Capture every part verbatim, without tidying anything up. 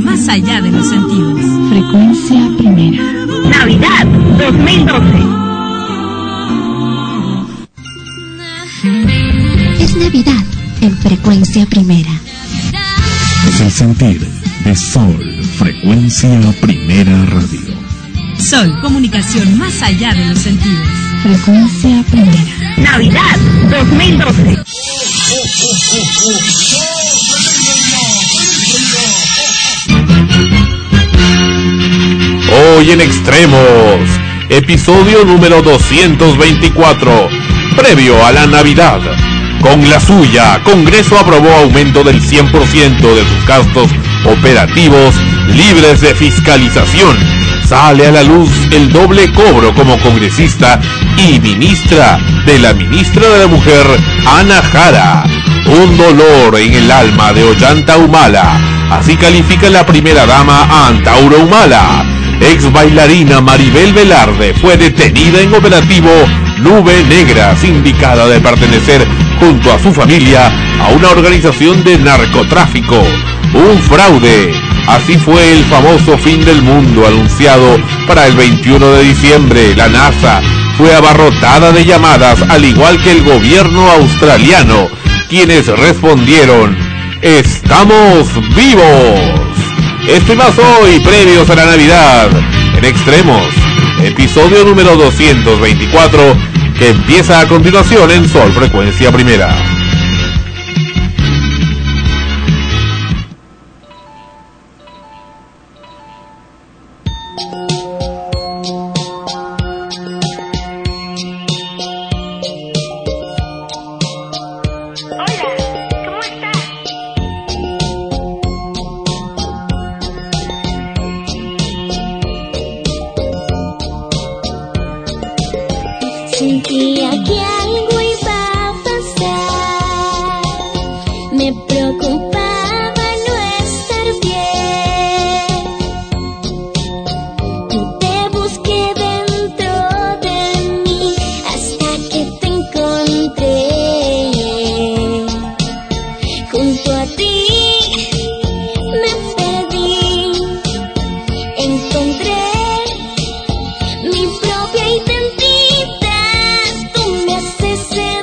más allá de los sentidos. Frecuencia Primera. Navidad dos mil doce. Es Navidad en Frecuencia Primera. Es el sentir de Sol, Frecuencia Primera Radio. Sol, comunicación más allá de los sentidos. Frecuencia Primera. Navidad dos mil doce. Hoy en Extremos, episodio número doscientos veinticuatro, previo a la Navidad. Con la suya, Congreso aprobó aumento del cien por ciento de sus gastos operativos libres de fiscalización. Sale a la luz el doble cobro como congresista y ministra de la ministra de la Mujer, Ana Jara. Un dolor en el alma de Ollanta Humala. Así califica la primera dama a Antauro Humala. Ex bailarina Maribel Velarde fue detenida en operativo Nube Negra, sindicada de pertenecer junto a su familia a una organización de narcotráfico. Un fraude. Así fue el famoso fin del mundo anunciado para el veintiuno de diciembre. La NASA fue abarrotada de llamadas, al igual que el gobierno australiano, quienes respondieron: ¡estamos vivos! Esto y más hoy, previos a la Navidad, en Extremos, episodio número doscientos veinticuatro, que empieza a continuación en Sol, Frecuencia Primera. Sentía que algo iba a pasar, me preocupaba no estar bien. Te busqué dentro de mí hasta que te encontré. Junto a ti me perdí, encontré mi propia identidad. Tú me haces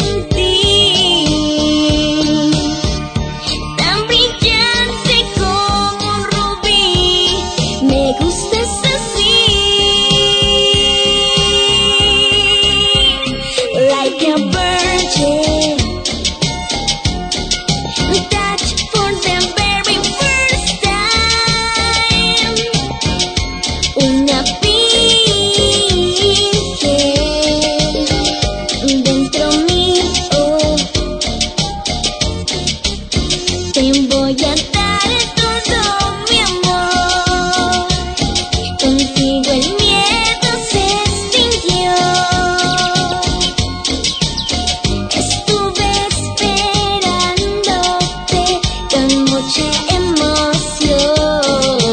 sentir tan brillante como un rubí. Me gustas así, like a virgin, touch for the very first time. Una dentro mío, te voy a dar todo mi amor. Contigo el miedo se extinguió. Estuve esperándote con mucha emoción.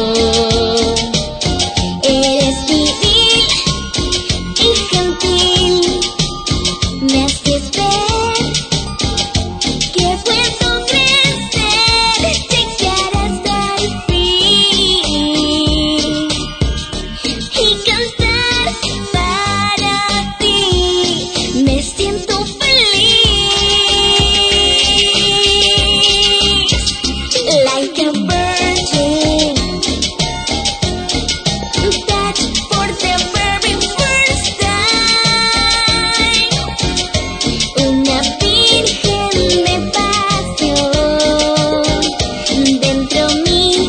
Eres viril y gentil, me haces ver que puedo crecer, llegar hasta el fin y cantar para ti. Me siento feliz, like a virgin, touch for the very first time. Una virgen de pasión dentro mío.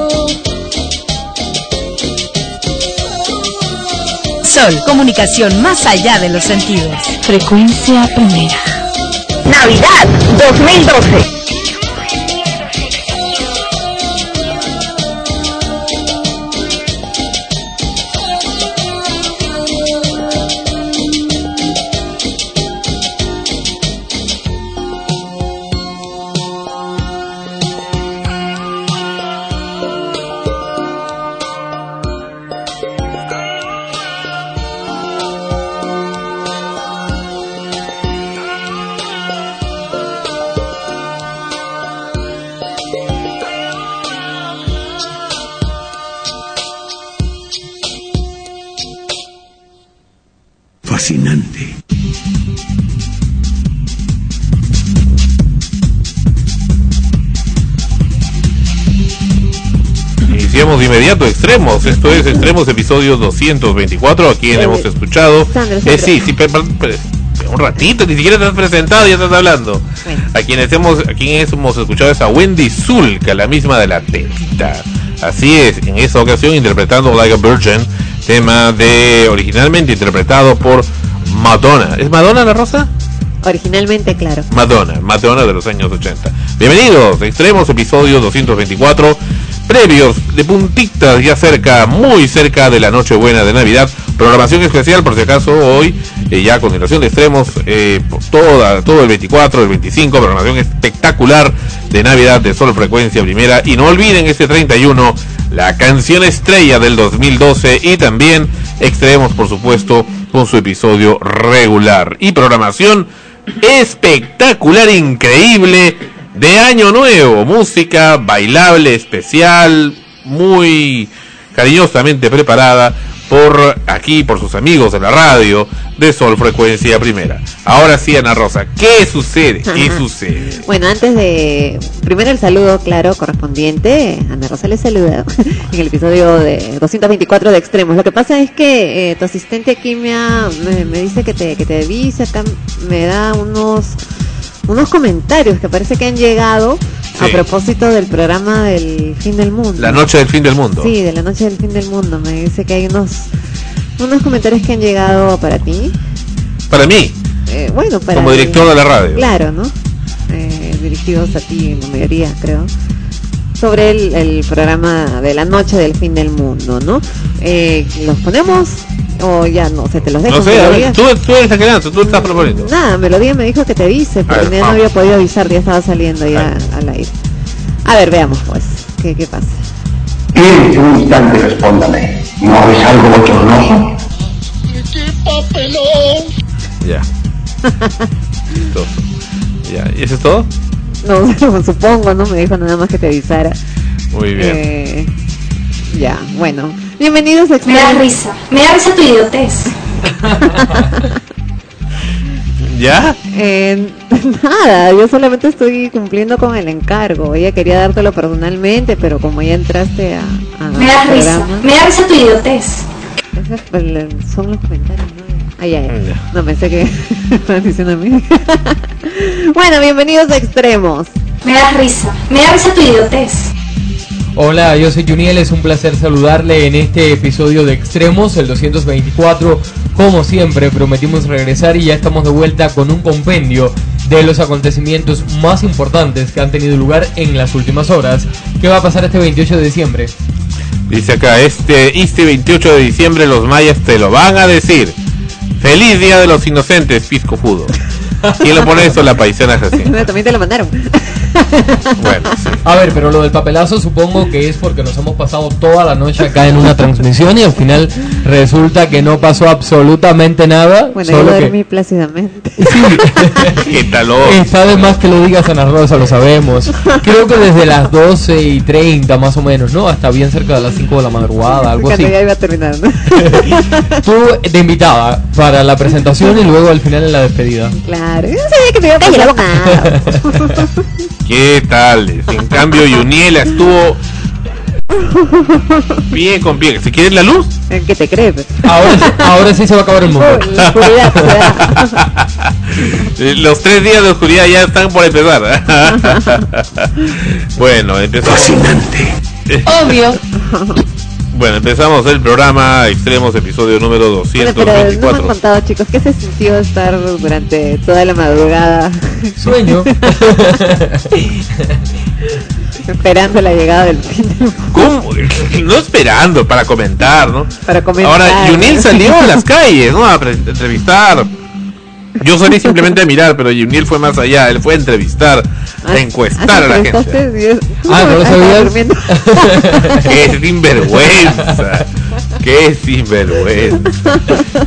Sol, comunicación más allá de los sentidos. Frecuencia Primera. Navidad dos mil doce. fascinante. Iniciamos de inmediato Extremos. Esto es Extremos, episodio doscientos veinticuatro. A quien eh, hemos escuchado. Sandra, Sandra. Eh, sí, sí, per, per, per, un ratito, ni siquiera te has presentado y ya estás hablando. Bueno. A quienes hemos, a quienes hemos escuchado es a Wendy Zulka, la misma de la tetita. Así es, en esta ocasión interpretando Like a Virgin, tema de originalmente interpretado por Madonna. ¿Es Madonna la Rosa? Originalmente, claro. Madonna, Madonna de los años ochenta. Bienvenidos, Extremos, episodio doscientos veinticuatro. Previos de puntitas, ya cerca, muy cerca de la Nochebuena de Navidad. Programación especial, por si acaso, hoy, eh, ya a continuación de Extremos, eh, toda, todo el veinticuatro, el veinticinco, programación espectacular de Navidad de Sol Frecuencia Primera. Y no olviden este treinta y uno, la canción estrella del dos mil doce, y también Extremos, por supuesto, con su episodio regular. Y programación espectacular, increíble, de Año Nuevo, música bailable, especial, muy cariñosamente preparada por aquí, por sus amigos de la radio de Sol Frecuencia Primera. Ahora sí, Ana Rosa, ¿qué sucede? ¿Qué Ajá. sucede? Bueno, antes de... Primero el saludo, claro, correspondiente. Ana Rosa les saluda en el episodio de doscientos veinticuatro de Extremos. Lo que pasa es que eh, tu asistente aquí me, ha, me, me dice que te, que te avise, acá me da unos... unos comentarios que parece que han llegado sí. a propósito del programa del fin del mundo. La noche del fin del mundo. Sí, de la noche del fin del mundo. Me dice que hay unos unos comentarios que han llegado para ti. ¿Para mí? Eh, bueno, para... Como director el, de la radio. Claro, ¿no? Eh, dirigidos a ti en la mayoría, creo. Sobre el, el programa de la noche del fin del mundo, ¿no? Eh, ¿Los ponemos? O ya no sé, te los dejo. No sé, a ver, tú, tú eres la que lanza, tú estás proponiendo. Nada, Melodía me dijo que te avise, porque ver, ya no había podido avisar, ya estaba saliendo ya al aire. A ver, veamos pues, ¿qué, qué pasa? En un instante respóndame, ¿no es algo bochornoso? ¡Qué papelón! Ya. Todo. Ya, ¿y eso es todo? No, supongo, ¿no? Me dijo nada más que te avisara. Muy bien. Eh, ya, bueno. Bienvenidos a Me da risa, me da risa tu idiotez. ¿Ya? Eh, nada, yo solamente estoy cumpliendo con el encargo. Ella quería dártelo personalmente, pero como ya entraste a... a me da risa, me da risa tu idiotez. Esos son los comentarios, ¿no? Ay, ay, ay. No, pensé que estaban diciendo a mí. Bueno, bienvenidos a Extremos. Me da risa, me da risa tu idiotez. Hola, yo soy Juniel, es un placer saludarle en este episodio de Extremos, el doscientos veinticuatro. Como siempre, prometimos regresar y ya estamos de vuelta con un compendio de los acontecimientos más importantes que han tenido lugar en las últimas horas. ¿Qué va a pasar este veintiocho de diciembre? Dice acá, este, este veintiocho de diciembre los mayas te lo van a decir. ¡Feliz Día de los Inocentes, Pisco Pudo! ¿Quién lo pone eso? La paisana Jacinta. También te lo mandaron. Bueno, sí. A ver, pero lo del papelazo supongo que es porque nos hemos pasado toda la noche acá en una transmisión y al final resulta que no pasó absolutamente nada. Bueno, solo yo dormí que... plácidamente. Sí. ¿Qué tal? Está de más que lo digas, Ana Rosa, lo sabemos. Creo que desde las doce y treinta más o menos, ¿no? Hasta bien cerca de las cinco de la madrugada, algo Cuando así. Ya iba a terminar, ¿no? Tú te invitabas para la presentación y luego al final en la despedida. Claro, yo no sabía que te iba a callar la boca. ¿Qué tal? En cambio, Yuniela estuvo pie con pie. ¿Si quieres la luz? ¿Qué te crees? Ahora, ahora sí se va a acabar el mundo. Uy, la oscuridad, oscuridad. Los tres días de oscuridad ya están por empezar. Bueno, empezamos. Fascinante. Obvio. Bueno, empezamos el programa Extremos, episodio número doscientos veinticuatro. Bueno, pero no me han contado, chicos, ¿qué se sintió estar durante toda la madrugada? Sueño. Esperando la llegada del fin del mundo. ¿Cómo? No esperando, para comentar, ¿no? Para comentar. Ahora, Yunil salió a las calles, ¿no? A pre- entrevistar. Yo salí simplemente a mirar, pero Yunil fue más allá. Él fue a entrevistar, a encuestar a la gente. Ah, ¿no lo sabías? ¡Qué sinvergüenza! ¡Qué sinvergüenza!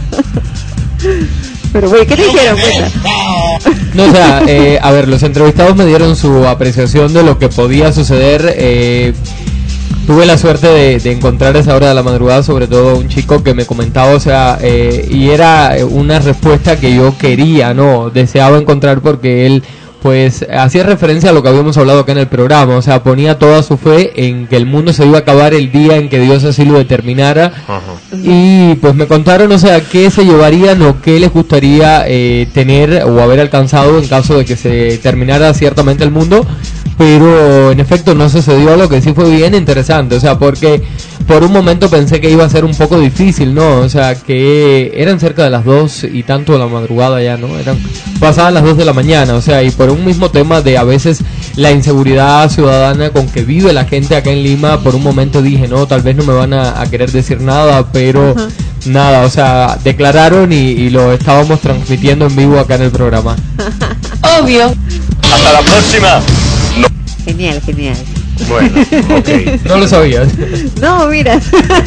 Pero, güey, ¿qué te dijeron? No, o sea, eh, a ver, los entrevistados me dieron su apreciación de lo que podía suceder. Eh, tuve la suerte de, de encontrar a esa hora de la madrugada, sobre todo un chico que me comentaba, o sea, eh, y era una respuesta que yo quería, ¿no? Deseaba encontrar, porque él pues hacía referencia a lo que habíamos hablado acá en el programa, o sea, ponía toda su fe en que el mundo se iba a acabar el día en que Dios así lo determinara. Uh-huh. Y pues me contaron, o sea, qué se llevarían o qué les gustaría eh, tener o haber alcanzado en caso de que se terminara ciertamente el mundo, pero en efecto no sucedió, lo que sí fue bien interesante, o sea, porque por un momento pensé que iba a ser un poco difícil, ¿no? O sea, que eran cerca de las dos y tanto de la madrugada ya, ¿no? Eran pasadas las dos de la mañana, o sea, y por un mismo tema de a veces la inseguridad ciudadana con que vive la gente acá en Lima, por un momento dije, no, tal vez no me van a, a querer decir nada, pero uh-huh. nada, o sea, declararon y, y lo estábamos transmitiendo en vivo acá en el programa. Obvio. Hasta la próxima. No. Genial, genial. Bueno, ok. No lo sabías. No, mira.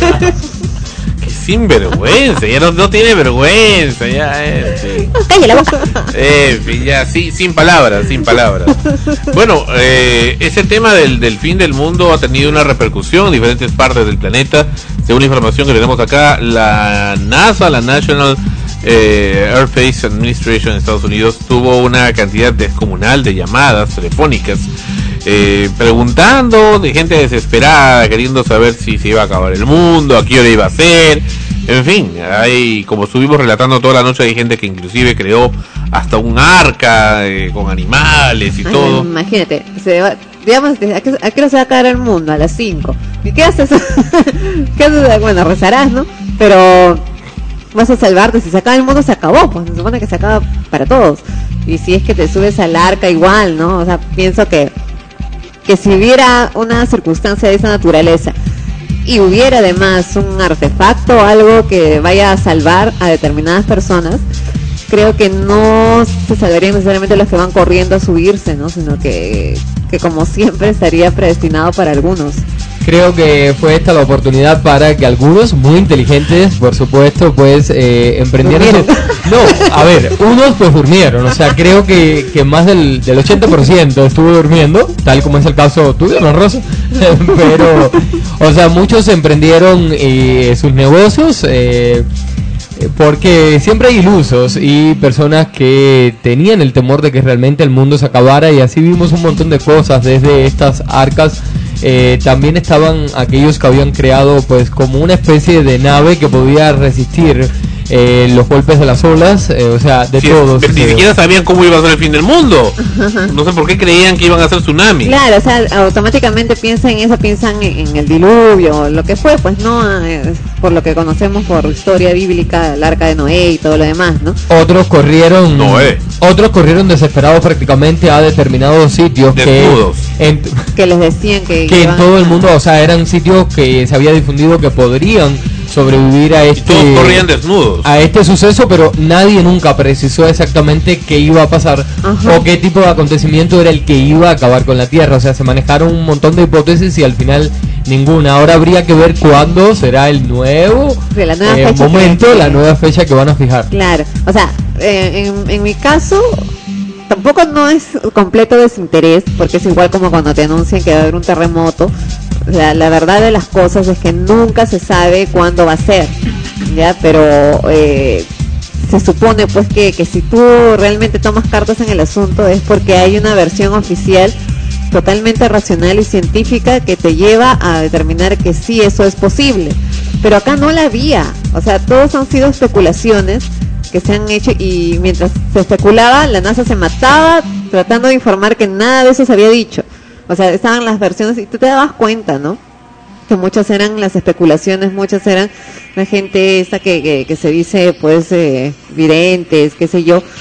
Qué sinvergüenza, ya no, no tiene vergüenza, ya, eh, sí. Cállate la boca. Eh, ya, sí, sin palabras, sin palabras. Bueno, eh, ese tema del, del fin del mundo ha tenido una repercusión en diferentes partes del planeta. Según la información que tenemos acá, la NASA, la National eh, Air Force Administration en Estados Unidos, tuvo una cantidad descomunal de llamadas telefónicas Eh, preguntando, de gente desesperada, queriendo saber si se iba a acabar el mundo, a qué hora iba a ser. En fin, hay, como estuvimos relatando toda la noche, hay gente que inclusive creó hasta un arca eh, con animales y Ay, todo. Imagínate, se va, digamos, ¿a qué, a qué hora se va a acabar el mundo? A las cinco. ¿Y qué haces? ¿Qué haces? Bueno, rezarás, ¿no? Pero vas a salvarte. Si se acaba el mundo, se acabó, pues se supone que se acaba para todos. Y si es que te subes al arca, igual, ¿no? O sea, pienso que que si hubiera una circunstancia de esa naturaleza y hubiera además un artefacto o algo que vaya a salvar a determinadas personas, creo que no se salvarían necesariamente los que van corriendo a subirse, ¿no? Sino que, que como siempre estaría predestinado para algunos. Creo que fue esta la oportunidad para que algunos, muy inteligentes, por supuesto, pues eh, emprendieran su... No, a ver, unos pues durmieron, o sea, creo que, que más del, del ochenta por ciento estuvo durmiendo, tal como es el caso tuyo, ¿no, Rosa? Pero, o sea, muchos emprendieron eh, sus negocios, eh, porque siempre hay ilusos y personas que tenían el temor de que realmente el mundo se acabara, y así vimos un montón de cosas, desde estas arcas. Eh, también estaban aquellos que habían creado pues como una especie de nave que podía resistir eh, los golpes de las olas, eh, o sea, de sí, todos. Ni siquiera sabían cómo iba a ser el fin del mundo. No sé por qué creían que iban a ser tsunamis. Claro, o sea, automáticamente piensan en eso, piensan en, en el diluvio, lo que fue, pues no, eh, por lo que conocemos por historia bíblica, el arca de Noé y todo lo demás, ¿no? Otros corrieron, Noé. otros corrieron desesperados prácticamente a determinados sitios Desnudos. que, en, que les decían que, que en todo el mundo, o sea, eran sitios que se había difundido que podrían sobrevivir a este, y todos corrían desnudos, a este suceso, pero nadie nunca precisó exactamente qué iba a pasar. Ajá. O qué tipo de acontecimiento era el que iba a acabar con la Tierra. O sea, se manejaron un montón de hipótesis y al final ninguna. Ahora habría que ver cuándo será el nuevo sí, la nueva eh, fecha momento, que... la nueva fecha que van a fijar. Claro, o sea, eh, en, en mi caso tampoco no es completo desinterés, porque es igual como cuando te anuncian que va a haber un terremoto. O sea, la verdad de las cosas es que nunca se sabe cuándo va a ser, ya, pero eh, se supone pues que, que si tú realmente tomas cartas en el asunto es porque hay una versión oficial totalmente racional y científica que te lleva a determinar que sí, eso es posible, pero acá no la había. O sea, todos han sido especulaciones que se han hecho, y mientras se especulaba, la NASA se mataba tratando de informar que nada de eso se había dicho. O sea, estaban las versiones y tú te dabas cuenta, ¿no? Que muchas eran las especulaciones, muchas eran la gente esa que, que, que se dice, pues, eh, videntes, qué sé yo,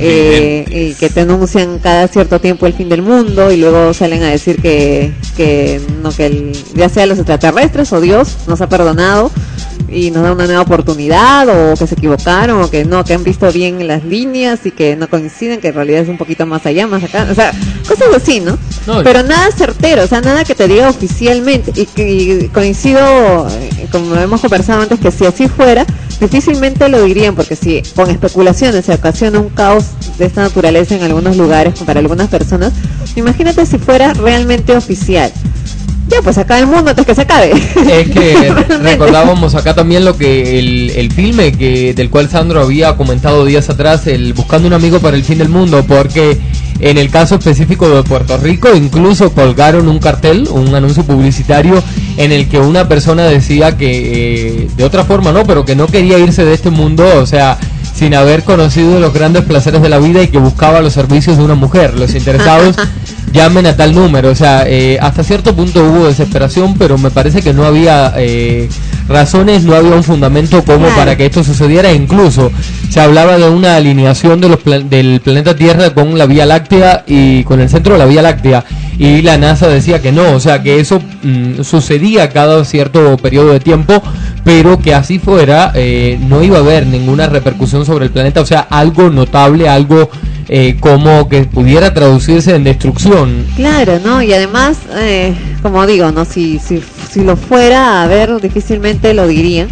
eh, y que te anuncian cada cierto tiempo el fin del mundo y luego salen a decir que, que no, que el, ya sea los extraterrestres o Dios nos ha perdonado y nos da una nueva oportunidad, o que se equivocaron, o que no, que han visto bien las líneas y que no coinciden, que en realidad es un poquito más allá, más acá, o sea, cosas así, ¿no? no Pero nada certero, o sea, nada que te diga oficialmente, y, y coincido, como hemos conversado antes, que si así fuera, difícilmente lo dirían, porque si con especulaciones se ocasiona un caos de esta naturaleza en algunos lugares, para algunas personas, imagínate si fuera realmente oficial. ya pues acaba el mundo antes que se acabe. Es que recordábamos acá también lo que el, el filme que del cual Sandro había comentado días atrás, el Buscando un amigo para el fin del mundo, porque en el caso específico de Puerto Rico incluso colgaron un cartel, un anuncio publicitario en el que una persona decía que eh, de otra forma no, pero que no quería irse de este mundo, o sea, sin haber conocido los grandes placeres de la vida, y que buscaba los servicios de una mujer. Los interesados llamen a tal número. O sea, eh, hasta cierto punto hubo desesperación, pero me parece que no había eh, razones, no había un fundamento como claro. para que esto sucediera. E incluso se hablaba de una alineación de los pla- del planeta Tierra con la Vía Láctea y con el centro de la Vía Láctea, y la NASA decía que no, o sea, que eso mmm, sucedía cada cierto periodo de tiempo, pero que así fuera eh, no iba a haber ninguna repercusión sobre el planeta, o sea, algo notable, algo eh, como que pudiera traducirse en destrucción. Claro, ¿no? Y además, eh, como digo, no, si, si, si lo fuera a ver, difícilmente lo dirían.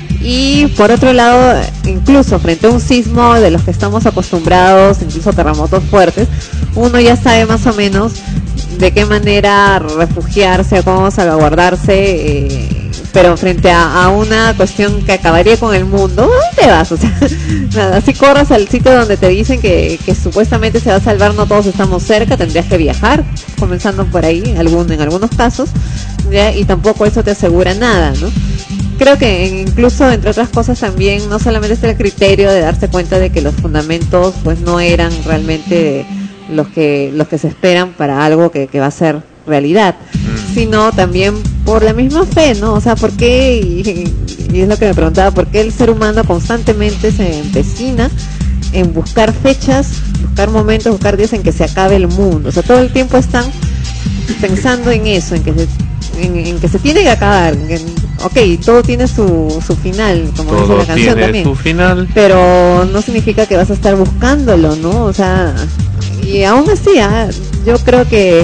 Y por otro lado, incluso frente a un sismo de los que estamos acostumbrados, incluso terremotos fuertes, uno ya sabe más o menos de qué manera refugiarse, cómo salvaguardarse, eh, pero frente a, a una cuestión que acabaría con el mundo, ¿dónde vas? O sea, nada, si corras al sitio donde te dicen que, que supuestamente se va a salvar, no todos estamos cerca, tendrías que viajar, comenzando por ahí, en, algún, en algunos casos, ¿ya? Y tampoco eso te asegura nada, ¿no? Creo que incluso, entre otras cosas, también no solamente es el criterio de darse cuenta de que los fundamentos pues no eran realmente los que los que se esperan para algo que, que va a ser realidad, sino también por la misma fe, ¿no? O sea, ¿por qué? Y, y es lo que me preguntaba, ¿por qué el ser humano constantemente se empecina en buscar fechas, buscar momentos, buscar días en que se acabe el mundo? O sea, todo el tiempo están pensando en eso, en que se, en, en que se tiene que acabar. En, ok, todo tiene su, su final, como todo dice la canción tiene también. Su final. Pero no significa que vas a estar buscándolo, ¿no? O sea, y aún así, ¿eh? yo creo que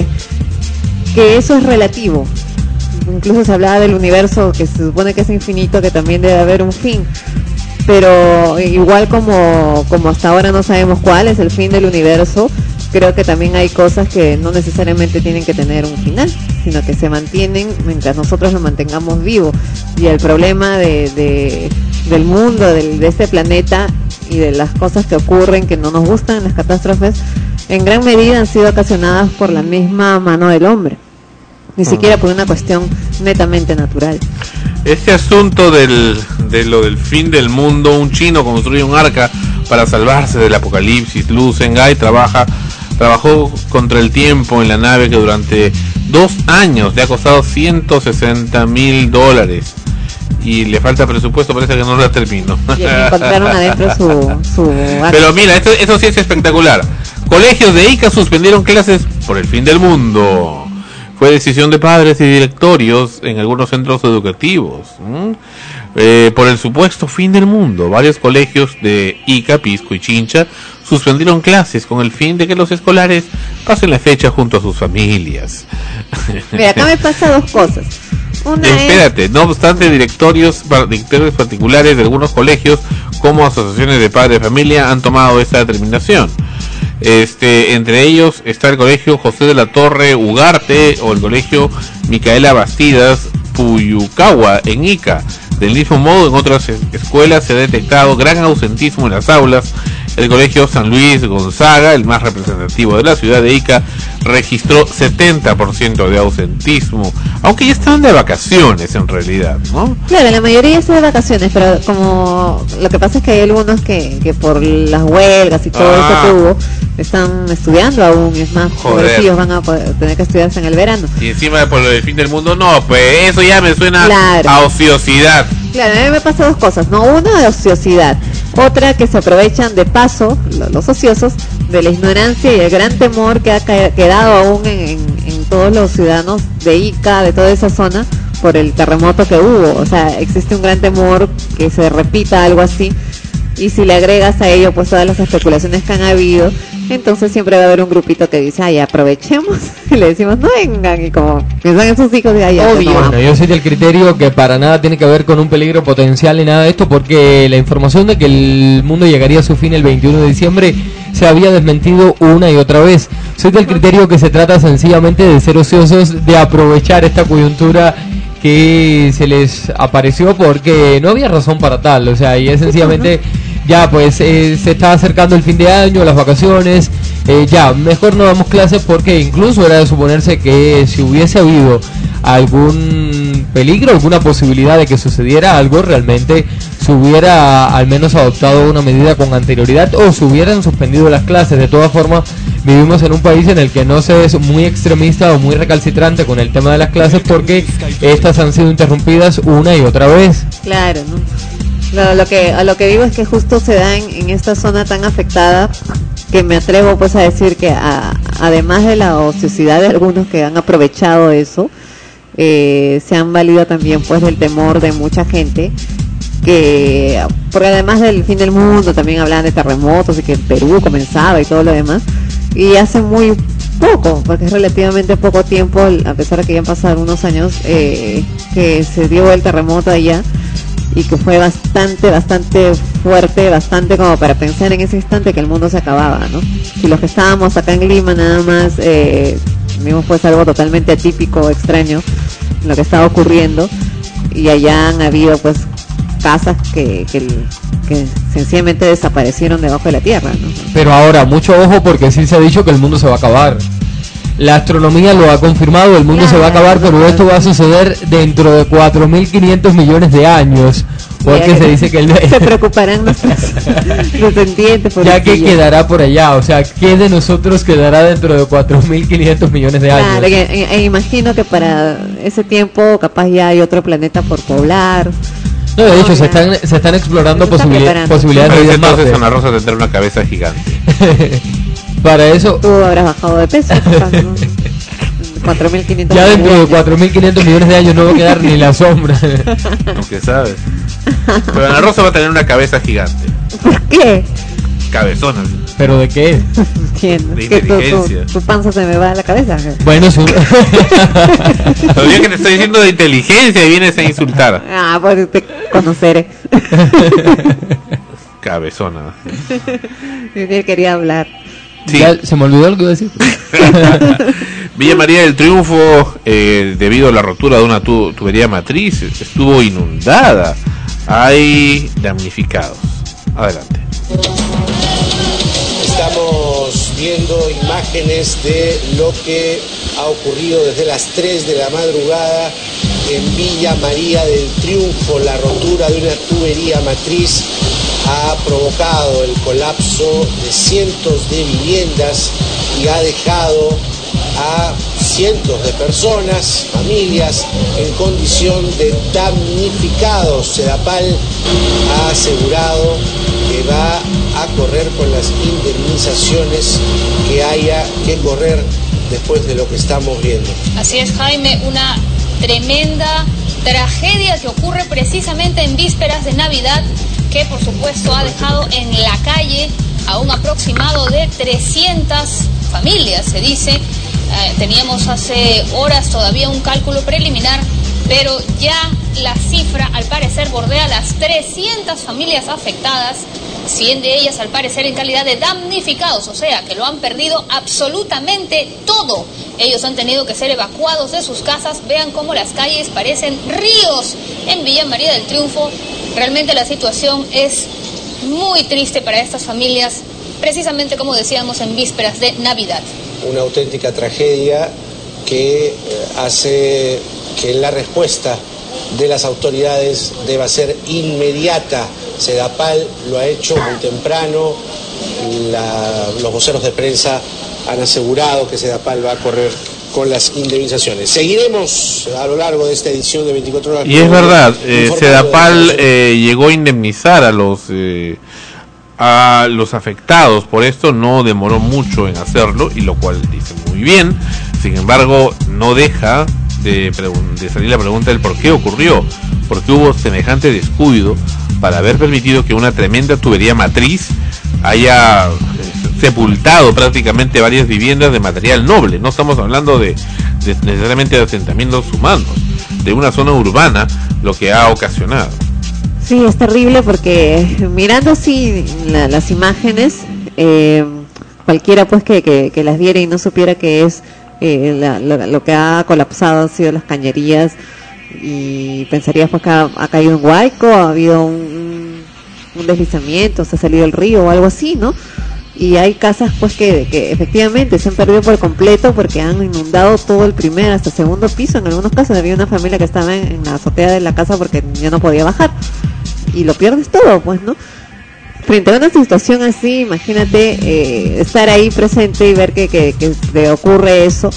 que eso es relativo. Incluso se hablaba del universo, que se supone que es infinito, que también debe haber un fin. Pero igual como, como hasta ahora no sabemos cuál es el fin del universo, creo que también hay cosas que no necesariamente tienen que tener un final, sino que se mantienen mientras nosotros lo mantengamos vivo. Y el problema de, de del mundo, del, de este planeta y de las cosas que ocurren que no nos gustan, las catástrofes, en gran medida han sido ocasionadas por la misma mano del hombre, ni siquiera por una cuestión netamente natural. Este asunto del, de lo del fin del mundo, un chino construye un arca para salvarse del apocalipsis. Lu Zhengai trabaja, trabajó contra el tiempo en la nave que durante dos años le ha costado ciento sesenta mil dólares. Y le falta presupuesto, parece que no la terminó. Y encontraron adentro su, su arca. Pero mira, esto, eso sí es espectacular. Colegios de Ica suspendieron clases por el fin del mundo. Fue decisión de padres y directorios en algunos centros educativos. ¿Mm? Eh, por el supuesto fin del mundo, varios colegios de Ica, Pisco y Chincha suspendieron clases con el fin de que los escolares pasen la fecha junto a sus familias. Mira, acá me pasa dos cosas. Una Espérate, es... no obstante, directorios, directorios particulares de algunos colegios, como asociaciones de padres de familia, han tomado esta determinación. Este, entre ellos está el colegio José de la Torre Ugarte o el colegio Micaela Bastidas Puyucagua en Ica. Del mismo modo, en otras escuelas se ha detectado gran ausentismo en las aulas. El colegio San Luis Gonzaga, el más representativo de la ciudad de Ica, registró setenta por ciento de ausentismo, aunque ya estaban de vacaciones en realidad, ¿no? Claro, la mayoría está de vacaciones, pero como lo que pasa es que hay algunos que, que por las huelgas y todo ah. eso que hubo, están estudiando aún, es más, ellos van a poder, tener que estudiarse en el verano. Y encima por lo del fin del mundo, no, pues eso ya me suena claro. a ociosidad. Claro, a mí me pasa dos cosas, ¿no? Una, de ociosidad. Otra, que se aprovechan de paso, los ociosos, de la ignorancia y el gran temor que ha quedado aún en, en, en todos los ciudadanos de Ica, de toda esa zona, por el terremoto que hubo. O sea, existe un gran temor que se repita algo así. Y si le agregas a ello pues todas las especulaciones que han habido, entonces siempre va a haber un grupito que dice, ay, aprovechemos, y le decimos, no vengan, y como piensan en sus hijos, y ay, obvio, no bueno, yo soy del criterio que para nada tiene que ver con un peligro potencial ni nada de esto, porque la información de que el mundo llegaría a su fin el veintiuno de diciembre se había desmentido una y otra vez. Soy del criterio que se trata sencillamente de ser ociosos, de aprovechar esta coyuntura que se les apareció porque no había razón para tal, o sea, y es sencillamente ya pues eh, se está acercando el fin de año, las vacaciones, eh, ya mejor no damos clases, porque incluso era de suponerse que si hubiese habido algún peligro, alguna posibilidad de que sucediera algo, realmente se hubiera al menos adoptado una medida con anterioridad o se hubieran suspendido las clases. De todas formas, vivimos en un país en el que no se es muy extremista o muy recalcitrante con el tema de las clases, porque estas han sido interrumpidas una y otra vez. Claro, ¿no? Lo, lo que a lo que digo es que justo se da en, en esta zona tan afectada, que me atrevo pues a decir que a, además de la ociosidad de algunos que han aprovechado eso, eh, se han valido también pues del temor de mucha gente, que porque además del fin del mundo también hablaban de terremotos y que en Perú comenzaba y todo lo demás, y hace muy poco, porque es relativamente poco tiempo, a pesar de que ya han pasado unos años, eh, que se dio el terremoto allá, y que fue bastante, bastante fuerte, bastante como para pensar en ese instante que el mundo se acababa, ¿no? Y los que estábamos acá en Lima nada más, eh, vimos pues algo totalmente atípico, extraño, lo que estaba ocurriendo, y allá han habido pues casas que, que, que sencillamente desaparecieron debajo de la tierra, ¿no? Pero ahora, mucho ojo, porque sí se ha dicho que el mundo se va a acabar. La astronomía lo ha confirmado, el mundo claro, se va a acabar, pero esto va a suceder dentro de cuatro mil quinientos millones de años, porque se dice que el... se preocuparán nuestros descendientes, ya que quedará por allá, o sea, ¿qué de nosotros quedará dentro de cuatro mil quinientos millones de años? Claro, e, e imagino que para ese tiempo capaz ya hay otro planeta por poblar. No, de hecho, se están, se están explorando se posibilidad, posibilidades de vida en Marte. Entonces Ana Rosa tendrá una cabeza gigante. Para eso... Tú habrás bajado de peso, ¿no? cuatro mil quinientos ya dentro de cuatro mil quinientos millones de años no va a quedar ni la sombra. Aunque sabes. Pero Ana Rosa va a tener una cabeza gigante. ¿Por qué? Cabezona. ¿Pero de qué? Entiendo. De que inteligencia. Tu, tu, tu panza se me va a la cabeza. Bueno, su... Todavía que te estoy diciendo de inteligencia y vienes a insultar. Ah, pues te conoceré. Cabezona. Yo quería hablar. Sí. Ya se me olvidó lo que iba a decir. Villa María del Triunfo, eh, debido a la rotura de una tu tubería matriz, estuvo inundada. Hay damnificados. Adelante. Estamos viendo imágenes de lo que ha ocurrido desde las tres de la madrugada en Villa María del Triunfo. La rotura de una tubería matriz ha provocado el colapso de cientos de viviendas y ha dejado a cientos de personas, familias, en condición de damnificados. Sedapal ha asegurado que va a correr con las indemnizaciones que haya que correr después de lo que estamos viendo. Así es, Jaime, una tremenda tragedia que ocurre precisamente en vísperas de Navidad, que por supuesto ha dejado en la calle a un aproximado de trescientas familias, se dice. Eh, teníamos hace horas todavía un cálculo preliminar, pero ya la cifra al parecer bordea las trescientas familias afectadas, cien de ellas al parecer en calidad de damnificados, o sea que lo han perdido absolutamente todo. Ellos han tenido que ser evacuados de sus casas. Vean cómo las calles parecen ríos en Villa María del Triunfo. Realmente la situación es muy triste para estas familias, precisamente como decíamos en vísperas de Navidad. Una auténtica tragedia que eh, hace que la respuesta de las autoridades deba ser inmediata. Sedapal lo ha hecho muy temprano, la, los voceros de prensa han asegurado que Sedapal va a correr con las indemnizaciones. Seguiremos a lo largo de esta edición de veinticuatro horas. Y es verdad, eh, Sedapal eh, llegó a indemnizar a los eh, a los afectados, por esto no demoró mucho en hacerlo, y lo cual dice muy bien. Sin embargo, no deja de, de salir la pregunta del por qué ocurrió, por qué hubo semejante descuido para haber permitido que una tremenda tubería matriz haya sepultado prácticamente varias viviendas de material noble. No estamos hablando de, de necesariamente de asentamientos humanos, de una zona urbana, lo que ha ocasionado. Sí, es terrible porque mirando así la, las imágenes, eh, cualquiera pues que, que, que las viera y no supiera que es eh, la, lo, lo que ha colapsado han sido las cañerías, y pensarías pues que ha, ha caído un huaico, ha habido un, un deslizamiento, se ha salido el río o algo así, ¿no? Y hay casas pues que, que efectivamente se han perdido por completo porque han inundado todo el primer hasta segundo piso. En algunos casos había una familia que estaba en, en la azotea de la casa porque ya no podía bajar, y lo pierdes todo, pues, ¿no? Frente a una situación así, imagínate eh, estar ahí presente y ver que, que, que te ocurre eso,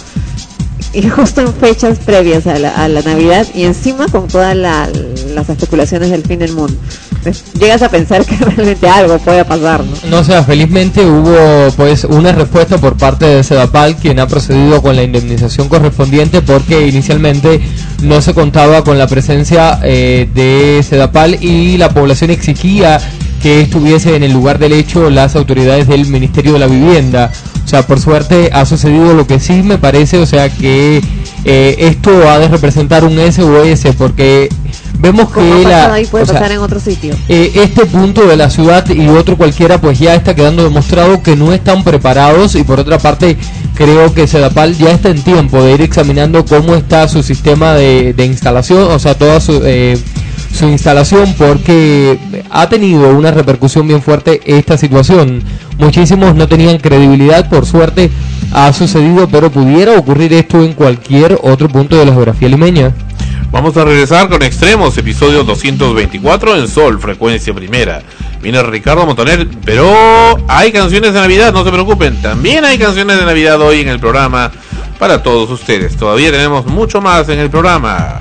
y justo en fechas previas a la, a la Navidad, y encima con todas la, las especulaciones del fin del mundo. Entonces, llegas a pensar que realmente algo puede pasar, ¿no? No, o sea, felizmente hubo pues una respuesta por parte de Sedapal, quien ha procedido con la indemnización correspondiente, porque inicialmente no se contaba con la presencia eh, de Sedapal y la población exigía que estuviese en el lugar del hecho las autoridades del Ministerio de la Vivienda. O sea, por suerte ha sucedido lo que sí me parece, o sea, que eh, esto ha de representar un S O S, porque vemos que la, ahí puede o sea, pasar en otro sitio. Eh, este punto de la ciudad y otro cualquiera pues ya está quedando demostrado que no están preparados, y por otra parte creo que Sedapal ya está en tiempo de ir examinando cómo está su sistema de, de instalación, o sea, toda su... Eh, su instalación, porque ha tenido una repercusión bien fuerte esta situación. Muchísimos no tenían credibilidad, por suerte ha sucedido, pero pudiera ocurrir esto en cualquier otro punto de la geografía limeña. Vamos a regresar con Extremos, episodio doscientos veinticuatro en Sol, frecuencia primera. Viene Ricardo Montaner, pero hay canciones de Navidad, no se preocupen, también hay canciones de Navidad hoy en el programa para todos ustedes. Todavía tenemos mucho más en el programa.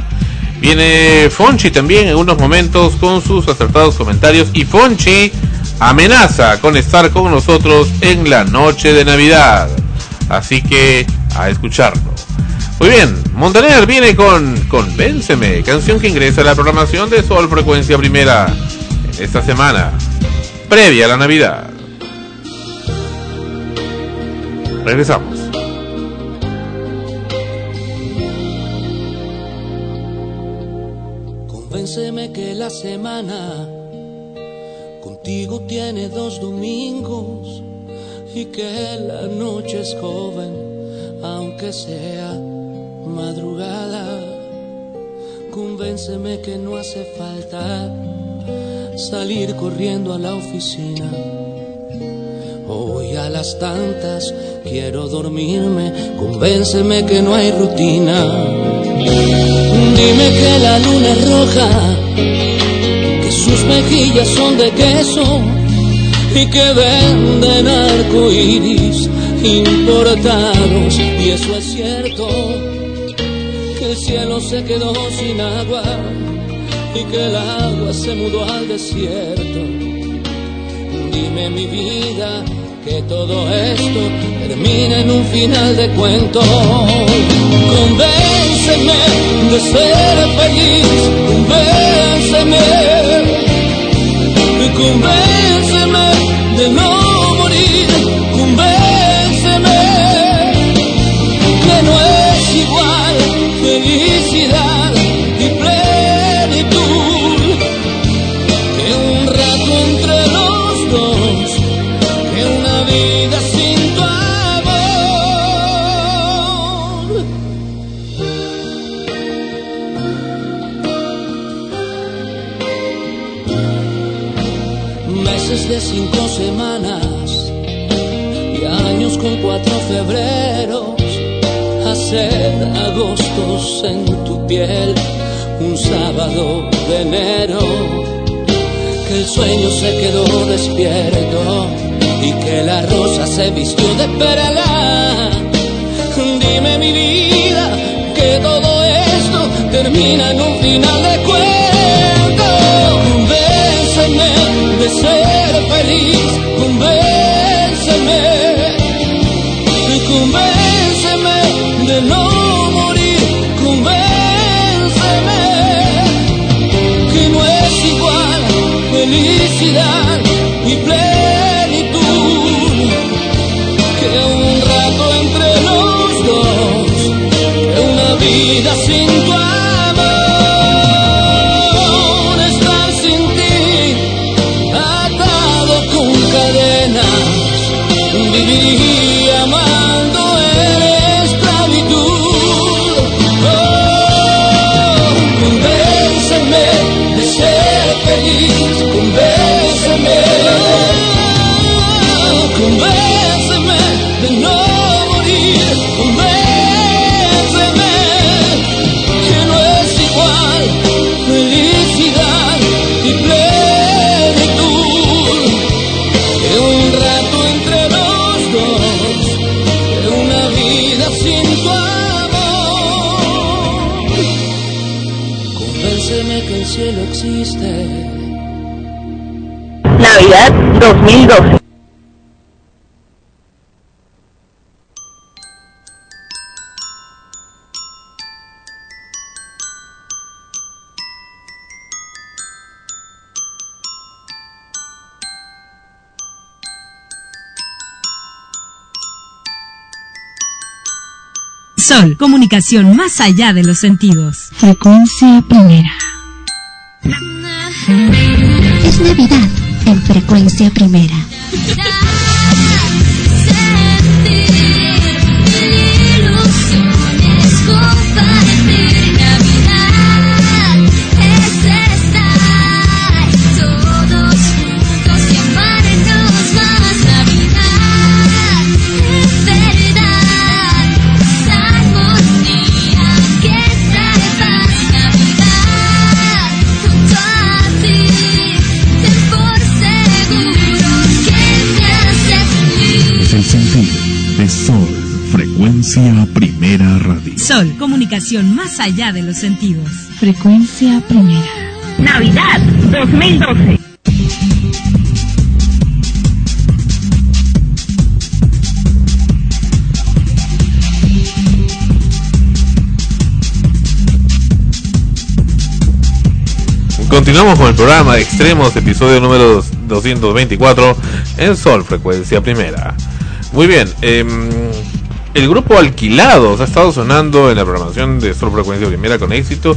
Viene Fonchi también en unos momentos con sus acertados comentarios, y Fonchi amenaza con estar con nosotros en la noche de Navidad, así que a escucharlo. Muy bien, Montaner viene con Convénceme, canción que ingresa a la programación de Sol Frecuencia Primera en esta semana previa a la Navidad. Regresamos. Convénceme que la semana contigo tiene dos domingos, y que la noche es joven, aunque sea madrugada. Convénceme que no hace falta salir corriendo a la oficina. Hoy a las tantas quiero dormirme. Convénceme que no hay rutina. Dime que la luna es roja, que sus mejillas son de queso, y que venden arcoíris importados. Y eso es cierto, que el cielo se quedó sin agua, y que el agua se mudó al desierto. Dime, mi vida, que todo esto termina en un final de cuento. Convénceme de ser feliz, convénceme, convénceme de no morir, convénceme que no es igual felicidad y plenitud, que un rato entre los dos, que una vida sin tu amor. Meses de cinco semanas y años con cuatro febreros, hacer agostos en tu piel, un sábado de enero, que el sueño se quedó despierto y que la rosa se vistió de perla. Dime, mi vida, que todo esto termina en un final de cuento. Convénceme de ser feliz, convénceme, convénceme de no morir, convénceme que no es igual felicidad y plenitud, que un rato entre los dos, que una vida sin tu amor. Estar sin ti, atado con cadenas, vivir solo existe. Navidad dos mil doce. Sol, comunicación más allá de los sentidos. Frecuencia primera. Es Navidad en Frecuencia Primera. Sol, Frecuencia Primera Radio. Sol, comunicación más allá de los sentidos. Frecuencia Primera. Navidad dos mil doce. Continuamos con el programa de Extremos, episodio número doscientos veinticuatro en Sol, Frecuencia Primera. Muy bien, eh, el grupo Alquilados ha estado sonando en la programación de Sol Frecuencia Primera con éxito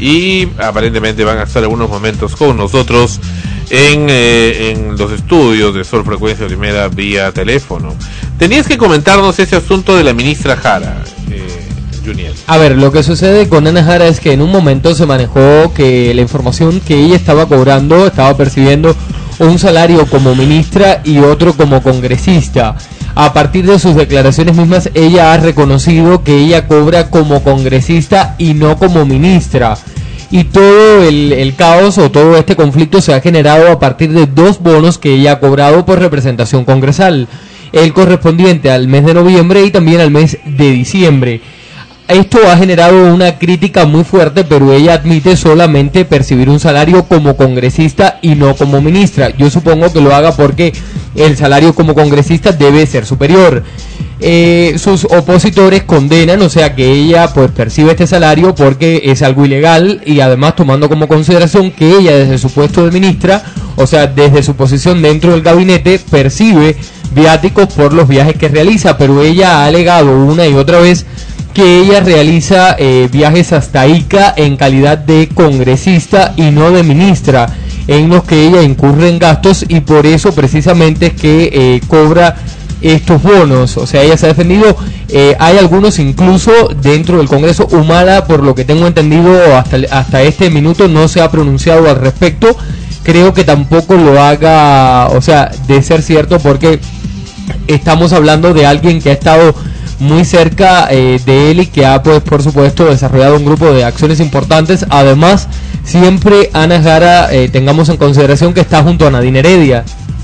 y aparentemente van a estar algunos momentos con nosotros en, eh, en los estudios de Sol Frecuencia Primera vía teléfono. Tenías que comentarnos ese asunto de la ministra Jara, eh, Juniel. A ver, lo que sucede con Ana Jara es que en un momento se manejó que la información que ella estaba cobrando, estaba percibiendo un salario como ministra y otro como congresista. A partir de sus declaraciones mismas, ella ha reconocido que ella cobra como congresista y no como ministra. Y todo el, el caos o todo este conflicto se ha generado a partir de dos bonos que ella ha cobrado por representación congresal. El correspondiente al mes de noviembre y también al mes de diciembre. Esto ha generado una crítica muy fuerte, pero ella admite solamente percibir un salario como congresista y no como ministra. Yo supongo que lo haga porque el salario como congresista debe ser superior. Eh, sus opositores condenan, o sea, que ella pues percibe este salario porque es algo ilegal y además tomando como consideración que ella desde su puesto de ministra, o sea, desde su posición dentro del gabinete, percibe viáticos por los viajes que realiza, pero ella ha alegado una y otra vez que ella realiza eh, viajes hasta Ica en calidad de congresista y no de ministra, en los que ella incurre en gastos y por eso precisamente es que eh, cobra estos bonos. O sea, ella se ha defendido, eh, hay algunos incluso dentro del Congreso. Humala, por lo que tengo entendido, hasta, hasta este minuto no se ha pronunciado al respecto. Creo que tampoco lo haga, o sea, de ser cierto, porque estamos hablando de alguien que ha estado muy cerca eh, de él y que ha, pues, por supuesto, desarrollado un grupo de acciones importantes. Además, siempre Ana Jara, eh, tengamos en consideración que está junto a Nadine Heredia.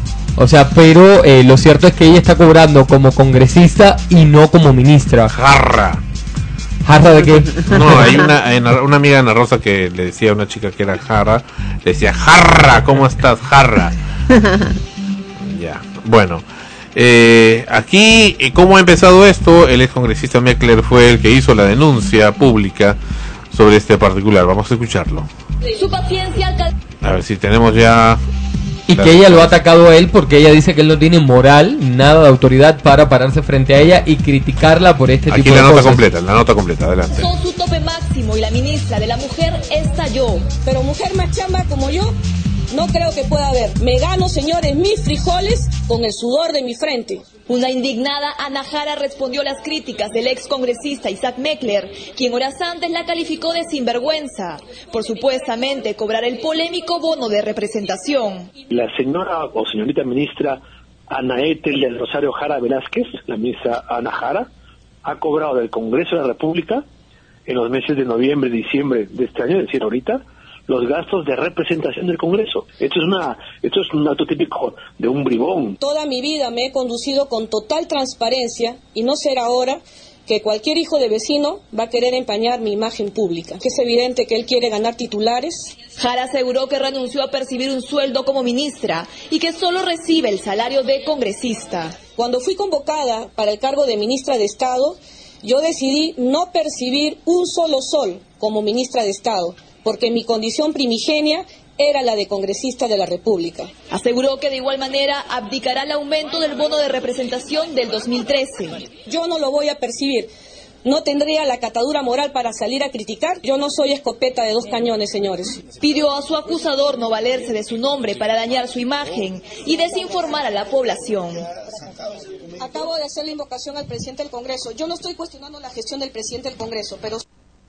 O sea, pero eh, lo cierto es que ella está cobrando como congresista y no como ministra. Jarra. ¿Jarra de qué? No, hay una, hay una amiga de Ana Rosa que le decía a una chica que era Jarra, le decía, Jarra, ¿cómo estás, Jarra? Ya, bueno. Eh, aquí, ¿cómo ha empezado esto? El ex congresista Meckler fue el que hizo la denuncia pública sobre este particular. Vamos a escucharlo. Su paciencia, a ver si tenemos ya... Y que ella lo ha atacado a él porque ella dice que él no tiene moral, nada de autoridad para pararse frente a ella y criticarla por este Aquí tipo de la nota cosas. completa, la nota completa, adelante. son su tope máximo y la ministra de la mujer estalló. Pero mujer más chamba como yo, no creo que pueda haber. Me gano, señores, mis frijoles con el sudor de mi frente. Una indignada Ana Jara respondió a las críticas del ex congresista Isaac Meckler, quien horas antes la calificó de sinvergüenza por supuestamente cobrar el polémico bono de representación. La señora o señorita ministra Ana Ethel del Rosario Jara Velázquez, la ministra Ana Jara, ha cobrado del Congreso de la República en los meses de noviembre y diciembre de este año, es decir, ahorita, los gastos de representación del Congreso. Esto es una, esto es un acto típico de un bribón. Toda mi vida me he conducido con total transparencia y no será ahora que cualquier hijo de vecino va a querer empañar mi imagen pública, que es evidente que él quiere ganar titulares. Jara aseguró que renunció a percibir un sueldo como ministra y que solo recibe el salario de congresista. Cuando fui convocada para el cargo de ministra de Estado, yo decidí no percibir un solo sol como ministra de Estado, porque mi condición primigenia era la de congresista de la República. Aseguró que de igual manera abdicará el aumento del bono de representación del dos mil trece. Yo no lo voy a percibir. No tendría la catadura moral para salir a criticar. Yo no soy escopeta de dos cañones, señores. Pidió a su acusador no valerse de su nombre para dañar su imagen y desinformar a la población. Acabo de hacer la invocación al presidente del Congreso. Yo no estoy cuestionando la gestión del presidente del Congreso, pero...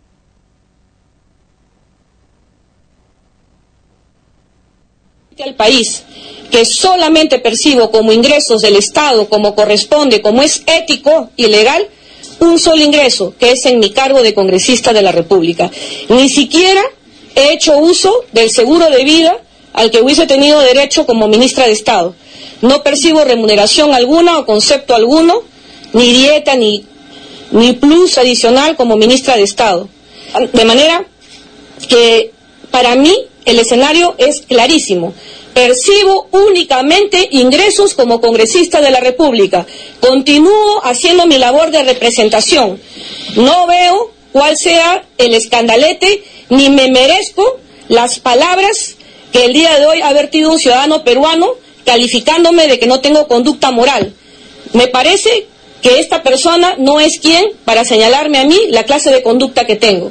al país, que solamente percibo como ingresos del Estado, como corresponde, como es ético y legal, un solo ingreso, que es en mi cargo de congresista de la República. Ni siquiera he hecho uso del seguro de vida al que hubiese tenido derecho como ministra de Estado. No percibo remuneración alguna o concepto alguno, ni dieta, ni, ni plus adicional como ministra de Estado. De manera que para mí el escenario es clarísimo. Percibo únicamente ingresos como congresista de la República. Continúo haciendo mi labor de representación. No veo cuál sea el escandalete, ni me merezco las palabras que el día de hoy ha vertido un ciudadano peruano calificándome de que no tengo conducta moral. Me parece que esta persona no es quien para señalarme a mí la clase de conducta que tengo.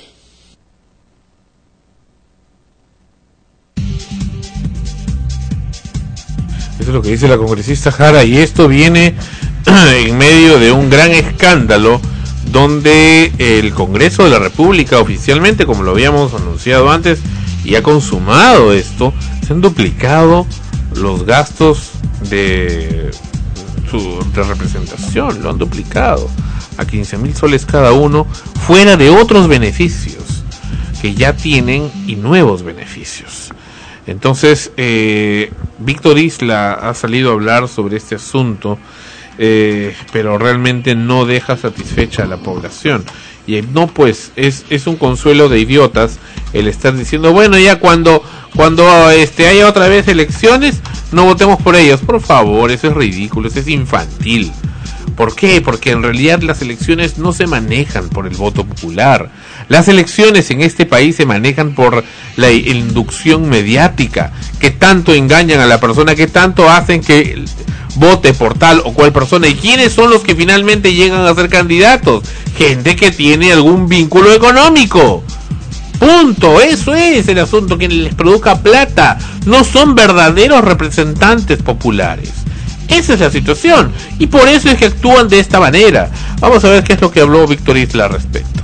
Eso es lo que dice la congresista Jara, y esto viene en medio de un gran escándalo donde el Congreso de la República oficialmente, como lo habíamos anunciado antes, y ha consumado esto, se han duplicado los gastos de su de representación, lo han duplicado a quince mil soles cada uno, fuera de otros beneficios que ya tienen y nuevos beneficios. Entonces, eh, Víctor Isla ha salido a hablar sobre este asunto, eh, pero realmente no deja satisfecha a la población. Y no, pues, es, es un consuelo de idiotas el estar diciendo, bueno, ya cuando cuando este haya otra vez elecciones, no votemos por ellos. Por favor, eso es ridículo, eso es infantil. ¿Por qué? Porque en realidad las elecciones no se manejan por el voto popular. Las elecciones en este país se manejan por la inducción mediática, que tanto engañan a la persona, que tanto hacen que vote por tal o cual persona. ¿Y quiénes son los que finalmente llegan a ser candidatos? Gente que tiene algún vínculo económico. Punto. Eso es el asunto, que les produzca plata. No son verdaderos representantes populares. Esa es la situación, y por eso es que actúan de esta manera. Vamos a ver qué es lo que habló Víctor Isla al respecto.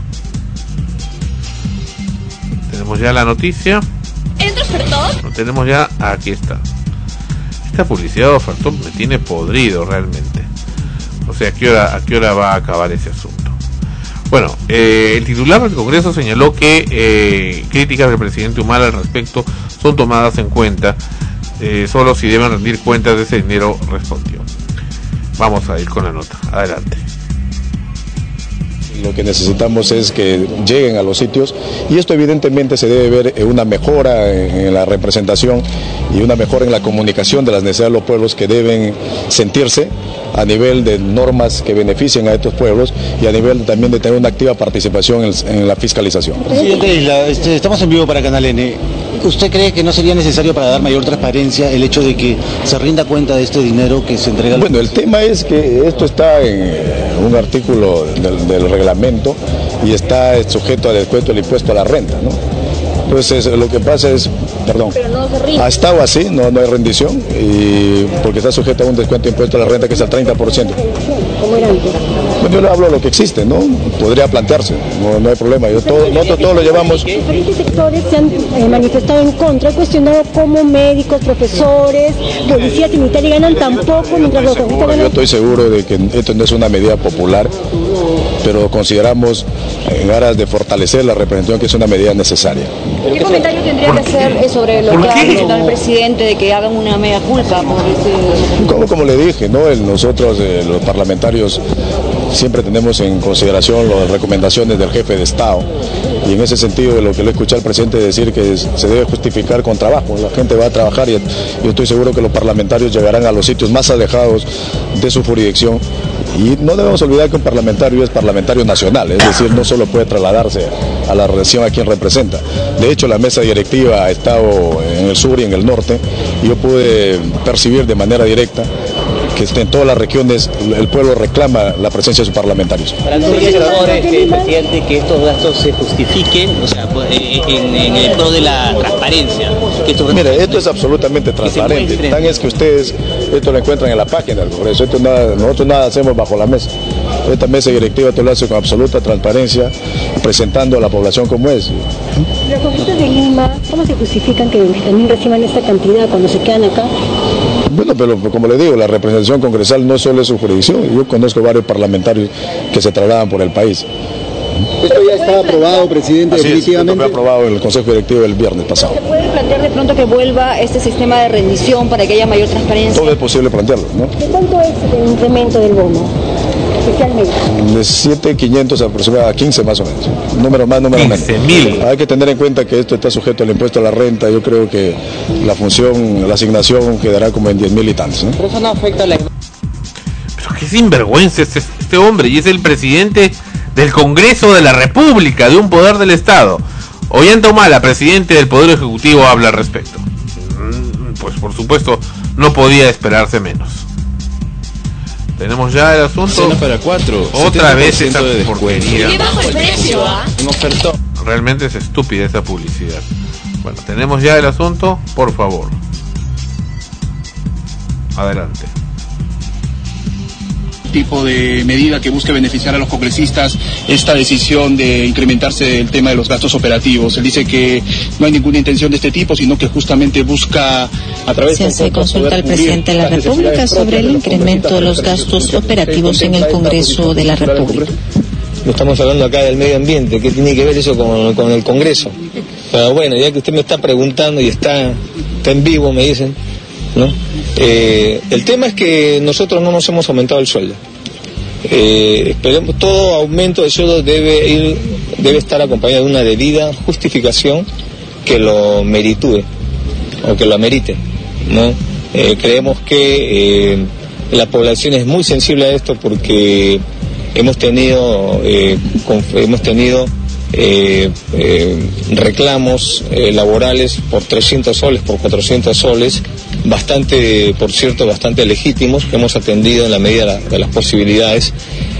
Tenemos ya la noticia. ¿Entra ofertón? Lo tenemos ya, aquí está. Esta publicidad de ofertón me tiene podrido realmente. O sea, ¿a qué hora, a qué hora va a acabar ese asunto? Bueno, eh, el titular del Congreso señaló que eh, críticas del presidente Humala al respecto son tomadas en cuenta. Eh, solo si deben rendir cuentas de ese dinero, respondió. Vamos a ir con la nota, adelante. Lo que necesitamos es que lleguen a los sitios, y esto evidentemente se debe ver en una mejora en la representación y una mejora en la comunicación de las necesidades de los pueblos, que deben sentirse a nivel de normas que beneficien a estos pueblos, y a nivel también de tener una activa participación en, en la fiscalización. Presidente Isla, este, estamos en vivo para Canal N. ¿Usted cree que no sería necesario, para dar mayor transparencia, el hecho de que se rinda cuenta de este dinero que se entrega? Bueno, el tema es que esto está en un artículo del, del reglamento y está sujeto al descuento del impuesto a la renta, ¿no? Entonces lo que pasa es, perdón, no ha estado así, no, no hay rendición, y porque está sujeto a un descuento de impuesto a la renta que es al treinta por ciento. ¿Cómo era antes? Bueno, yo le hablo de lo que existe, ¿no? Podría plantearse, no, no hay problema. Yo todo, nosotros todo lo llevamos. Diferentes sectores se han eh, manifestado en contra, han cuestionado cómo médicos, profesores, policías y militares ganan tan poco mientras los congresistas ganan. Yo estoy seguro de que esto no es una medida popular, pero consideramos, en aras de fortalecer la representación, que es una medida necesaria. ¿Qué comentario tendría que hacer sobre lo que ha mencionado el presidente de que hagan una mea culpa por este... Como, como le dije, ¿no? El, nosotros, eh, los parlamentarios, siempre tenemos en consideración las recomendaciones del jefe de Estado, y en ese sentido de lo que le escuché al presidente decir que se debe justificar con trabajo, la gente va a trabajar y yo estoy seguro que los parlamentarios llegarán a los sitios más alejados de su jurisdicción. Y no debemos olvidar que un parlamentario es parlamentario nacional, es decir, no solo puede trasladarse a la región a quien representa. De hecho, la mesa directiva ha estado en el sur y en el norte, y yo pude percibir de manera directa que en todas las regiones el pueblo reclama la presencia de sus parlamentarios. Para nosotros, eh, presidente, que estos gastos se justifiquen, o sea, en, en el pro de la transparencia. Que estos Mire, esto es absolutamente transparente. Tan es que ustedes esto lo encuentran en la página del Congreso. Esto nada, nosotros nada hacemos bajo la mesa. Esta mesa directiva todo lo hace con absoluta transparencia, presentando a la población como es. Los congresistas de Lima, ¿cómo se justifican que también reciban esta cantidad cuando se quedan acá? Bueno, pero como le digo, la representación congresal no solo es su jurisdicción. Yo conozco varios parlamentarios que se trasladan por el país. Esto ya está aprobado, presidente, Así definitivamente. Es, fue aprobado en el Consejo Directivo el viernes pasado. ¿Se puede plantear de pronto que vuelva este sistema de rendición para que haya mayor transparencia? Todo es posible plantearlo, ¿no? ¿De cuánto es el incremento del bono? Especialmente. De siete mil quinientos aproximadamente a quince más o menos. Número más, número menos. quince mil. Hay que tener en cuenta que esto está sujeto al impuesto a la renta. Yo creo que la función, la asignación quedará como en diez mil y tantos, ¿no? Pero eso no afecta a la... Pero qué sinvergüenza este, este hombre, y es el presidente del Congreso de la República, de un poder del Estado. Ollanta Humala, presidente del Poder Ejecutivo, habla al respecto. Pues por supuesto, no podía esperarse menos. Tenemos ya el asunto. Cena para cuatro. Otra vez esa de porquería. ¡Qué bajo el precio! Un ofertón. Realmente es estúpida esa publicidad. Bueno, tenemos ya el asunto, por favor. Adelante. Tipo de medida que busque beneficiar a los congresistas esta decisión de incrementarse el tema de los gastos operativos. Él dice que no hay ninguna intención de este tipo, sino que justamente busca a través de... Se hace consulta al presidente de la República sobre el incremento de los gastos operativos en el Congreso de la República. No estamos hablando acá del medio ambiente, ¿qué tiene que ver eso con, con el Congreso? Pero bueno, ya que usted me está preguntando y está, está en vivo, me dicen, ¿no? Eh, el tema es que nosotros no nos hemos aumentado el sueldo. Eh, esperemos, todo aumento de sueldo debe ir, debe estar acompañado de una debida justificación que lo meritúe o que lo amerite, ¿no? Eh, creemos que eh, la población es muy sensible a esto porque hemos tenido eh, conf- hemos tenido Eh, eh, reclamos eh, laborales por trescientos soles, por cuatrocientos soles, bastante, por cierto, bastante legítimos, que hemos atendido en la medida de, la, de las posibilidades.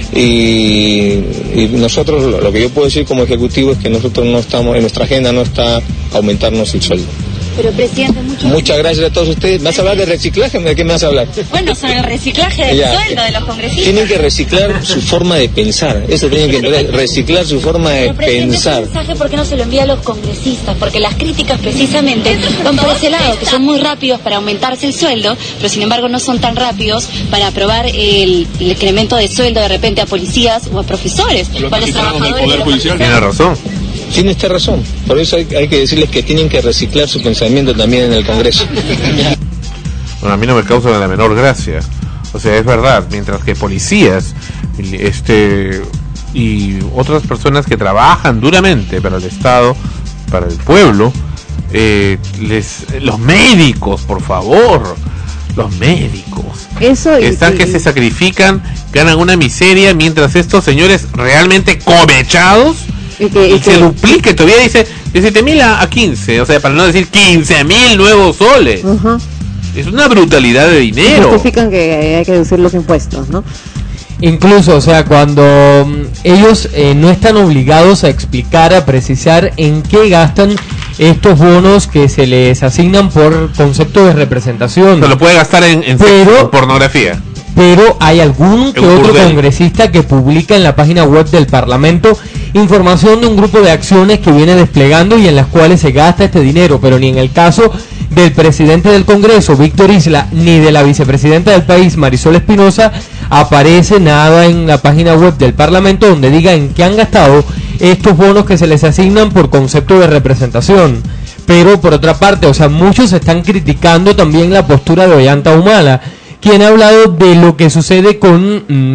Y, y nosotros, lo, lo que yo puedo decir como ejecutivo es que nosotros no estamos, en nuestra agenda no está aumentarnos el sueldo. Pero, presidente, mucho... Muchas gracias a todos ustedes. ¿Me vas a hablar de reciclaje? ¿De qué me vas a hablar? Bueno, sobre el reciclaje del Ya. sueldo de los congresistas. Tienen que reciclar su forma de pensar. Eso tienen que entender, reciclar su forma de Pero, presidente, pensar. ese mensaje, ¿por qué no se lo envía a los congresistas? Porque las críticas precisamente van por ese lado, que son muy rápidos para aumentarse el sueldo, pero sin embargo no son tan rápidos para aprobar el, el incremento de sueldo de repente a policías o a profesores, o a los trabajadores de los hospitales. Tiene razón. Tiene usted razón. Por eso hay, hay que decirles que tienen que reciclar su pensamiento también en el Congreso. Bueno, a mí no me causa la menor gracia. O sea, es verdad, mientras que policías este y otras personas que trabajan duramente para el Estado, para el pueblo, eh, les los médicos, por favor, los médicos Eso y, están y, que se sacrifican, ganan una miseria, mientras estos señores realmente comechados y, que, y, y que, se duplique, todavía dice de siete mil a, a quince, o sea, para no decir quince mil nuevos soles. Uh-huh. Es una brutalidad de dinero. Justifican que hay que reducir los impuestos, ¿no? Incluso, o sea, cuando um, ellos eh, no están obligados a explicar, a precisar en qué gastan estos bonos que se les asignan por concepto de representación. Se lo puede gastar en, en, pero, en pornografía. Pero hay algún que otro burdel. congresista que publica en la página web del Parlamento información de un grupo de acciones que viene desplegando y en las cuales se gasta este dinero, pero ni en el caso del presidente del Congreso, Víctor Isla, ni de la vicepresidenta del país, Marisol Espinosa, aparece nada en la página web del Parlamento donde diga en qué han gastado estos bonos que se les asignan por concepto de representación. Pero por otra parte, o sea, muchos están criticando también la postura de Ollanta Humala, quien ha hablado de lo que sucede con mmm,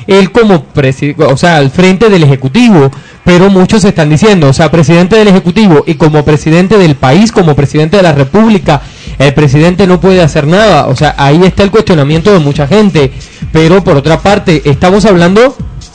él como presidente, o sea, al frente del Ejecutivo, pero muchos están diciendo, o sea, presidente del Ejecutivo y como presidente del país, como presidente de la República, el presidente no puede hacer nada, o sea, ahí está el cuestionamiento de mucha gente, pero por otra parte, estamos hablando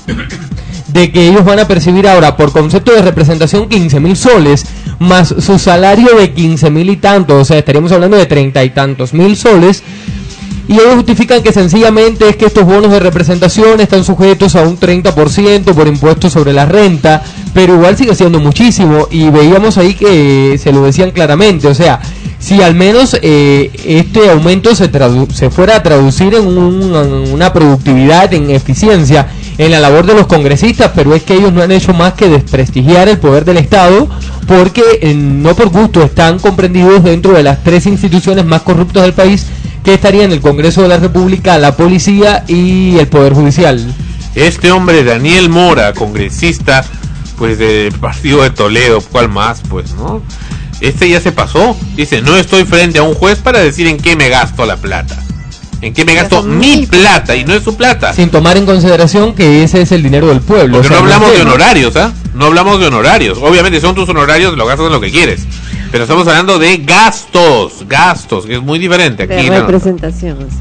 de que ellos van a percibir ahora por concepto de representación quince mil soles, más su salario de quince mil y tanto, o sea, estaríamos hablando de treinta y tantos mil soles, y ellos justifican que sencillamente es que estos bonos de representación están sujetos a un treinta por ciento por impuestos sobre la renta, pero igual sigue siendo muchísimo, y veíamos ahí que se lo decían claramente, o sea, si al menos eh, este aumento se, tradu- se fuera a traducir en, un, en una productividad, en eficiencia, en la labor de los congresistas, pero es que ellos no han hecho más que desprestigiar el poder del Estado, porque eh, no por gusto están comprendidos dentro de las tres instituciones más corruptas del país, que estarían el Congreso de la República, la Policía y el Poder Judicial. Este hombre, Daniel Mora, congresista, pues del partido de Toledo, ¿cuál más? Pues, ¿no? Este ya se pasó, dice, no estoy frente a un juez para decir en qué me gasto la plata. ¿En qué me gasto mi plata? Y no es su plata. Sin tomar en consideración que ese es el dinero del pueblo. Porque o sea, no hablamos no de es honorarios, ¿ah? ¿eh? No hablamos de honorarios. Obviamente son tus honorarios, lo gastas en lo que quieres. Pero estamos hablando de gastos, gastos, que es muy diferente. Aquí de representación, sí.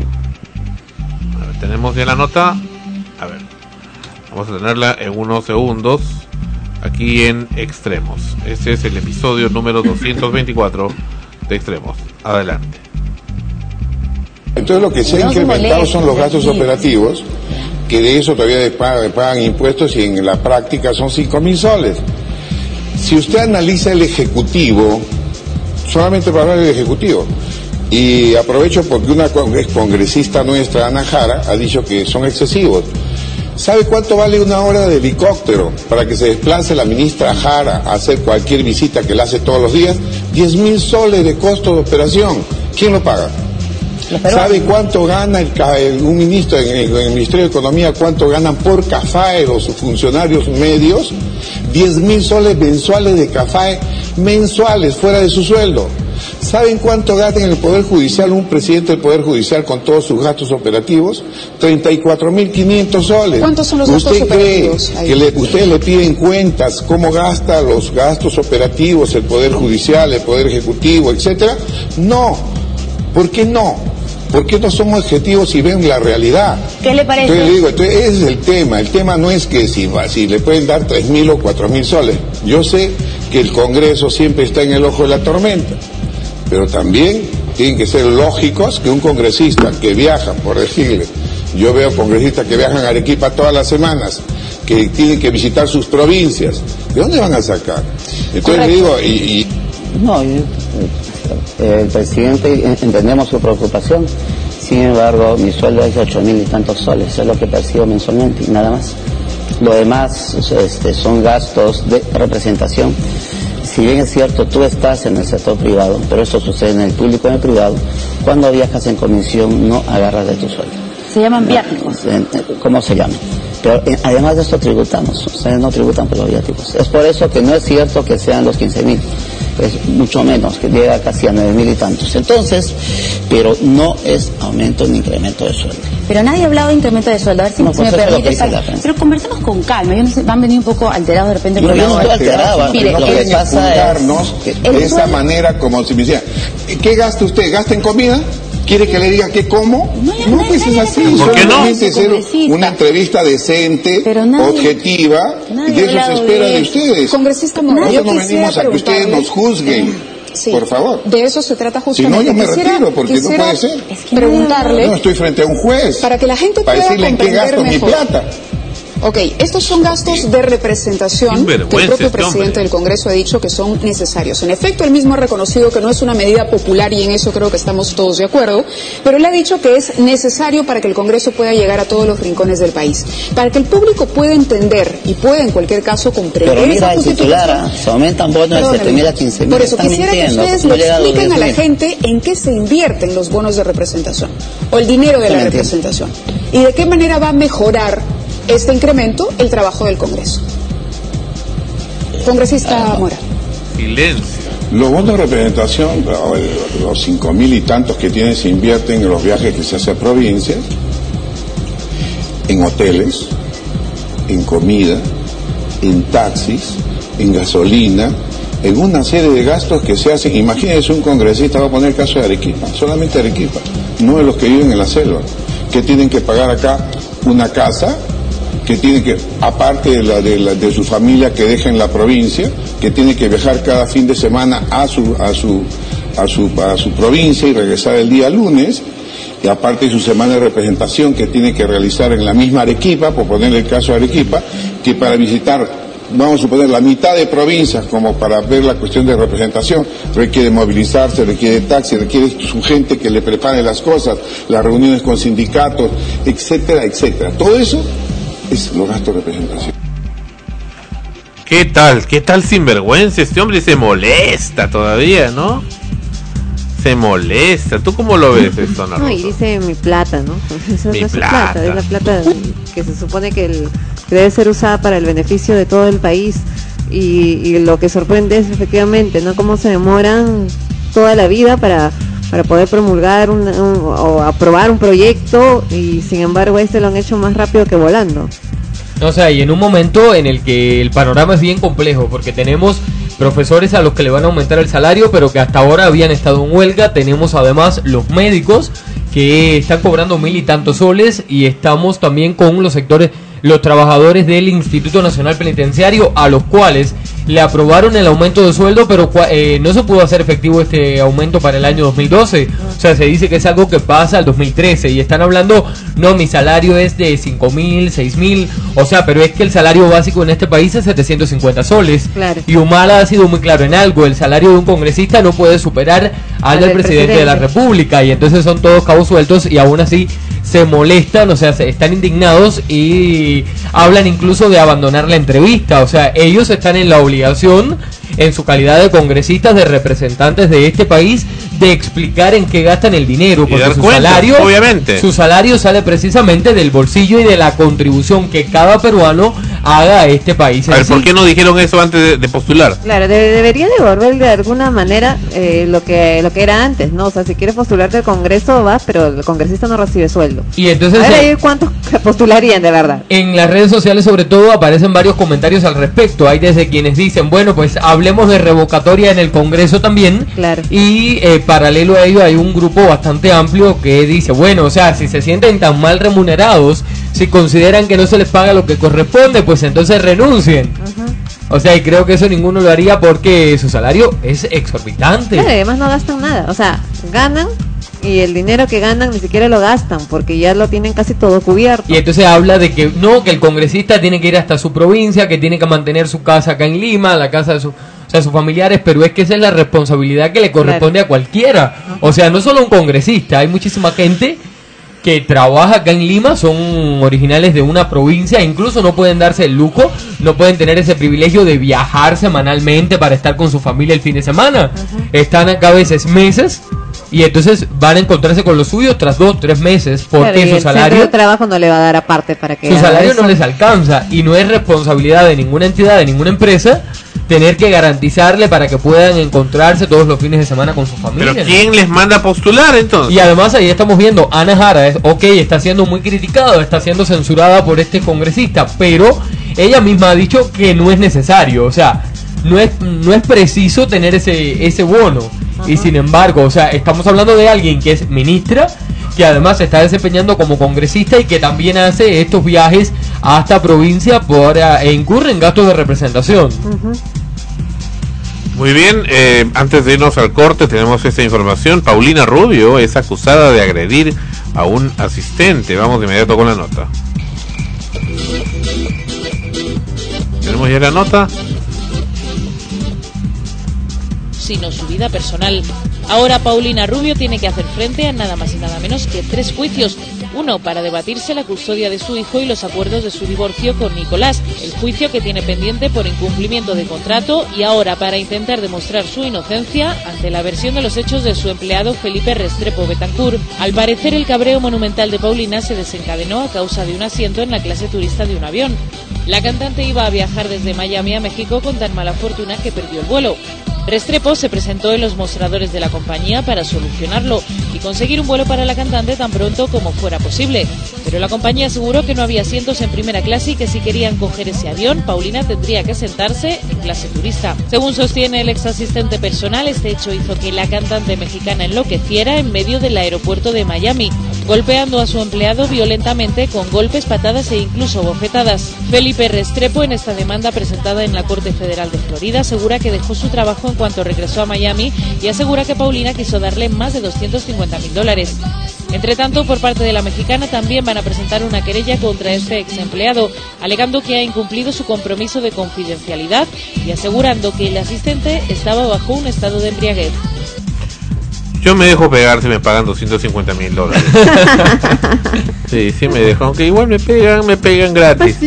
A ver, tenemos ya la nota. A ver, vamos a tenerla en unos segundos. Aquí en Extremos. Este es el episodio número doscientos veinticuatro de Extremos. Adelante. Entonces lo que se ha incrementado son los gastos operativos, que de eso todavía pagan, pagan impuestos y en la práctica son cinco mil soles. Si usted analiza el Ejecutivo, solamente para hablar del Ejecutivo, y aprovecho porque una ex congresista nuestra, Ana Jara, ha dicho que son excesivos. ¿Sabe cuánto vale una hora de helicóptero para que se desplace la ministra Jara a hacer cualquier visita que la hace todos los días? diez mil soles de costo de operación. ¿Quién lo paga? ¿Sabe cuánto gana el, el, un ministro en el, en el Ministerio de Economía, cuánto ganan por CAFAE los funcionarios medios? diez mil soles mensuales de CAFAE, mensuales, fuera de su sueldo. ¿Saben cuánto gasta en el Poder Judicial un presidente del Poder Judicial con todos sus gastos operativos? treinta y cuatro mil quinientos soles. ¿Cuántos son los gastos ¿Usted operativos? cree que le, ustedes le piden cuentas cómo gasta los gastos operativos el Poder Judicial, el Poder Ejecutivo, etcétera? No. ¿Por qué no? ¿Por qué no somos objetivos y ven la realidad? ¿Qué le parece? Entonces le digo, entonces ese es el tema. El tema no es que si, si le pueden dar tres mil o cuatro mil soles. Yo sé que el Congreso siempre está en el ojo de la tormenta, pero también tienen que ser lógicos que un congresista que viaja, por decirle, yo veo congresistas que viajan a Arequipa todas las semanas, que tienen que visitar sus provincias, ¿de dónde van a sacar? Entonces le digo, y... y... No, yo, el presidente, entendemos su preocupación, sin embargo mi sueldo es de ocho mil y tantos soles, eso es lo que percibo mensualmente y nada más. Lo demás este, son gastos de representación. Si bien es cierto, tú estás en el sector privado, pero eso sucede en el público y en el privado, cuando viajas en comisión no agarras de tu sueldo. Se llaman viáticos. ¿Cómo se llama? Pero eh, además de esto tributamos, ustedes no tributan por los viáticos. Es por eso que no es cierto que sean los quince mil, es mucho menos, que llega casi a nueve mil y tantos. Entonces, pero no es aumento ni incremento de sueldo. Pero nadie ha hablado de incremento de sueldo. A ver si, no, si me pues permite. Para... Pero conversemos con calma. Yo no sé, van a venir un poco alterados de repente. No, por yo no estoy alterado. Mire, no el, pueden juzgarnos de esa manera como si me decían, ¿qué gasta usted? ¿Gasta en comida? ¿Quiere que le diga qué como? No, no, no pues es así. ¿Por qué no? Solamente ser una entrevista decente, nadie, objetiva, y de eso se espera de, de ustedes. Congresista Mora, nosotros no venimos a que ustedes nos juzguen. Sí, por favor. De eso se trata justamente. Si no, yo me quisiera, retiro, porque no puede ser. Es que preguntarle. No, estoy frente a un juez. Para que la gente para pueda decirle en qué gasto mejor. mi plata. Ok, estos son gastos de representación que el propio presidente del Congreso ha dicho que son necesarios. En efecto, él mismo ha reconocido que no es una medida popular y en eso creo que estamos todos de acuerdo, pero él ha dicho que es necesario para que el Congreso pueda llegar a todos los rincones del país, para que el público pueda entender y pueda en cualquier caso comprender pero mira, esa titular, se aumentan bonos de siete mil a quince mil. Por eso quisiera que ustedes le expliquen a la gente en qué se invierten los bonos de representación o el dinero de la representación y de qué manera va a mejorar este incremento el trabajo del Congreso. Congresista ah, Mora. Silencio. Los bonos de representación, los cinco mil y tantos que tienen, se invierten en los viajes que se hacen a provincias, en hoteles, en comida, en taxis, en gasolina, en una serie de gastos que se hacen. Imagínense un congresista, va a poner el caso de Arequipa, solamente Arequipa, no de los que viven en la selva, que tienen que pagar acá una casa, que tienen que, aparte de, la, de, la, de su familia que deja en la provincia, que tiene que viajar cada fin de semana a su, a su, a su, a su provincia y regresar el día lunes, y aparte de su semana de representación que tiene que realizar en la misma Arequipa, por poner el caso de Arequipa, que para visitar, vamos a suponer, la mitad de provincias como para ver la cuestión de representación, requiere movilizarse, requiere taxi, requiere su gente que le prepare las cosas, las reuniones con sindicatos, etcétera, etcétera. Todo eso es los gastos de representación. ¿Qué tal? ¿Qué tal sinvergüenza? Este hombre se molesta todavía, ¿no? Se molesta. ¿Tú cómo lo ves esto, Ana Rosa? No, y dice mi plata, ¿no? Eso mi no es su plata. plata, es la plata que se supone que, el, que debe ser usada para el beneficio de todo el país. Y, y lo que sorprende es efectivamente, ¿no? Cómo se demoran toda la vida para para poder promulgar un, un, o aprobar un proyecto, y sin embargo este lo han hecho más rápido que volando. O sea, y en un momento en el que el panorama es bien complejo, porque tenemos profesores a los que le van a aumentar el salario, pero que hasta ahora habían estado en huelga. Tenemos además los médicos que están cobrando mil y tantos soles, y estamos también con los sectores, los trabajadores del Instituto Nacional Penitenciario, a los cuales le aprobaron el aumento de sueldo, pero eh, no se pudo hacer efectivo este aumento para el año dos mil doce. O sea, se dice que es algo que pasa al dos mil trece, y están hablando, no, mi salario es de cinco mil, seis mil, o sea, pero es que el salario básico en este país es setecientos cincuenta soles. Claro. Y Humala ha sido muy claro en algo: el salario de un congresista no puede superar al del presidente, presidente de la República, y entonces son todos cabos sueltos, y aún así se molestan, o sea, se están indignados y hablan incluso de abandonar la entrevista. O sea, ellos están en la obligación, en su calidad de congresistas, de representantes de este país, de explicar en qué gastan el dinero, porque su cuenta, salario, obviamente, su salario sale precisamente del bolsillo y de la contribución que cada peruano haga a este país. A ver, ¿por qué no dijeron eso antes de, de postular? Claro, de, debería devolver de alguna manera eh, lo que lo que era antes, ¿no? O sea, si quieres postularte al Congreso, vas, pero el congresista no recibe sueldo. Y entonces, a ver, ¿cuántos postularían de verdad? En las redes sociales, sobre todo, aparecen varios comentarios al respecto. Hay desde quienes dicen, bueno, pues hablemos de revocatoria en el Congreso también. Claro. Y eh, paralelo a ello hay un grupo bastante amplio que dice, bueno, o sea, si se sienten tan mal remunerados, si consideran que no se les paga lo que corresponde, pues entonces renuncien. Uh-huh. O sea, y creo que eso ninguno lo haría porque su salario es exorbitante. Claro, además no gastan nada, o sea, ganan, y el dinero que ganan ni siquiera lo gastan, porque ya lo tienen casi todo cubierto. Y entonces habla de que no, que el congresista tiene que ir hasta su provincia, que tiene que mantener su casa acá en Lima, la casa de su, o sea, sus familiares, pero es que esa es la responsabilidad que le corresponde, claro, a cualquiera. O sea, no solo a un congresista, hay muchísima gente que trabaja acá en Lima, son originales de una provincia, incluso no pueden darse el lujo, no pueden tener ese privilegio de viajar semanalmente para estar con su familia el fin de semana. Uh-huh. Están acá a veces meses, y entonces van a encontrarse con los suyos tras dos, tres meses, porque claro, su salario de trabajo no le va a dar aparte para que su salario eso. No les alcanza, y no es responsabilidad de ninguna entidad, de ninguna empresa, tener que garantizarle para que puedan encontrarse todos los fines de semana con su familia. ¿Pero quién les manda a postular entonces? Y además ahí estamos viendo, Ana Jara, es, ok, está siendo muy criticada, está siendo censurada por este congresista, pero ella misma ha dicho que no es necesario, o sea, no es no es preciso tener ese ese bono. Ajá. Y sin embargo, o sea, estamos hablando de alguien que es ministra, que además se está desempeñando como congresista y que también hace estos viajes hasta provincia por, e incurre en gastos de representación. Uh-huh. Muy bien, eh, antes de irnos al corte tenemos esta información. Paulina Rubio es acusada de agredir a un asistente. Vamos de inmediato con la nota. ¿Tenemos ya la nota? Sino su vida personal. Ahora Paulina Rubio tiene que hacer frente a nada más y nada menos que tres juicios. Uno para debatirse la custodia de su hijo y los acuerdos de su divorcio con Nicolás, el juicio que tiene pendiente por incumplimiento de contrato, y ahora para intentar demostrar su inocencia ante la versión de los hechos de su empleado Felipe Restrepo Betancourt. Al parecer, el cabreo monumental de Paulina se desencadenó a causa de un asiento en la clase turista de un avión. La cantante iba a viajar desde Miami a México con tan mala fortuna que perdió el vuelo. Restrepo se presentó en los mostradores de la compañía para solucionarlo y conseguir un vuelo para la cantante tan pronto como fuera posible. Pero la compañía aseguró que no había asientos en primera clase y que si querían coger ese avión, Paulina tendría que sentarse en clase turista. Según sostiene el ex asistente personal, este hecho hizo que la cantante mexicana enloqueciera en medio del aeropuerto de Miami, golpeando a su empleado violentamente con golpes, patadas e incluso bofetadas. Felipe Restrepo, en esta demanda presentada en la Corte Federal de Florida, asegura que dejó su trabajo en cuanto regresó a Miami y asegura que Paulina quiso darle más de doscientos cincuenta mil dólares. Entre tanto, por parte de la mexicana también van a presentar una querella contra este ex empleado, alegando que ha incumplido su compromiso de confidencialidad y asegurando que el asistente estaba bajo un estado de embriaguez. Yo me dejo pegar si me pagan doscientos cincuenta mil dólares. Sí, sí me dejo, aunque igual me pegan, me pegan gratis.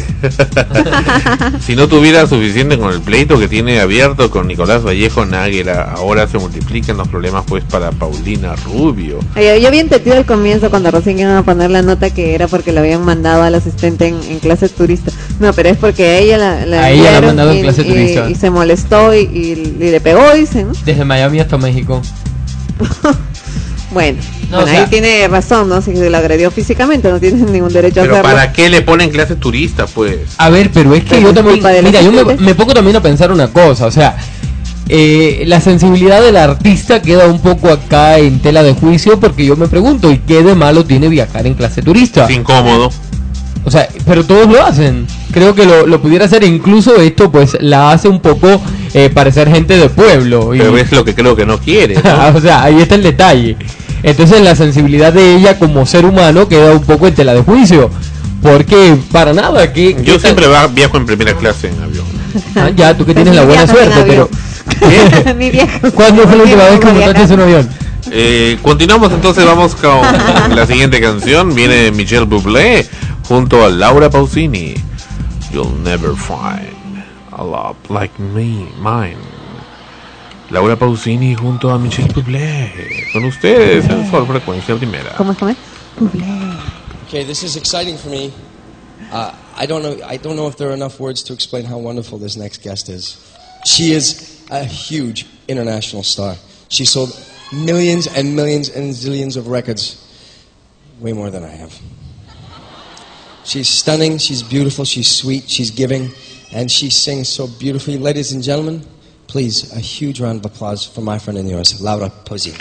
Si no tuviera suficiente con el pleito que tiene abierto con Nicolás Vallejo Náguera, ahora se multiplican los problemas pues para Paulina Rubio. Yo, yo había entendido al comienzo cuando recién iban a poner la nota que era porque le habían mandado al asistente en, en clase turista. No, pero es porque a ella la, la a ella la han mandado y, en clase y, turista. Y se molestó y, y, y le pegó, dicen, ¿no? Desde Miami hasta México. Bueno, no, bueno o sea, ahí tiene razón, ¿no? Si lo agredió físicamente, no tiene ningún derecho a pero hacerlo. ¿para qué le ponen clase turista, pues? A ver, pero es que pero yo también, mira, yo me, me pongo también a pensar una cosa, o sea, eh, la sensibilidad del artista queda un poco acá en tela de juicio, porque yo me pregunto, ¿y qué de malo tiene viajar en clase turista? Es incómodo. O sea, pero todos lo hacen. Creo que lo, lo pudiera hacer. Incluso esto pues la hace un poco eh, parecer gente de pueblo. Pero y... es lo que creo que no quiere, ¿no? O sea, ahí está el detalle. Entonces la sensibilidad de ella como ser humano queda un poco en tela de juicio. Porque para nada que... Yo siempre va, viajo en primera clase en avión. Ah, ya, tú que tienes la buena suerte, pero... ¿Cuándo fue la última vez que montaste en un avión? Eh, continuamos entonces, vamos con la siguiente canción. Viene Michelle Bublé junto a Laura Pausini. You'll never find a love like me, mine. Laura Pausini junto a Michelle Bublé. Con ustedes en Sol Frecuencia Primera. ¿Cómo es? ¿Cómo es? Bublé. Okay, this is exciting for me. Uh, I don't know. I don't know if there are enough words to explain how wonderful this next guest is. She is a huge international star. She sold millions and millions and zillions of records, way more than I have. She's stunning, she's beautiful, she's sweet, she's giving, and she sings so beautifully. Ladies and gentlemen, please, a huge round of applause for my friend and yours, Laura Pausini.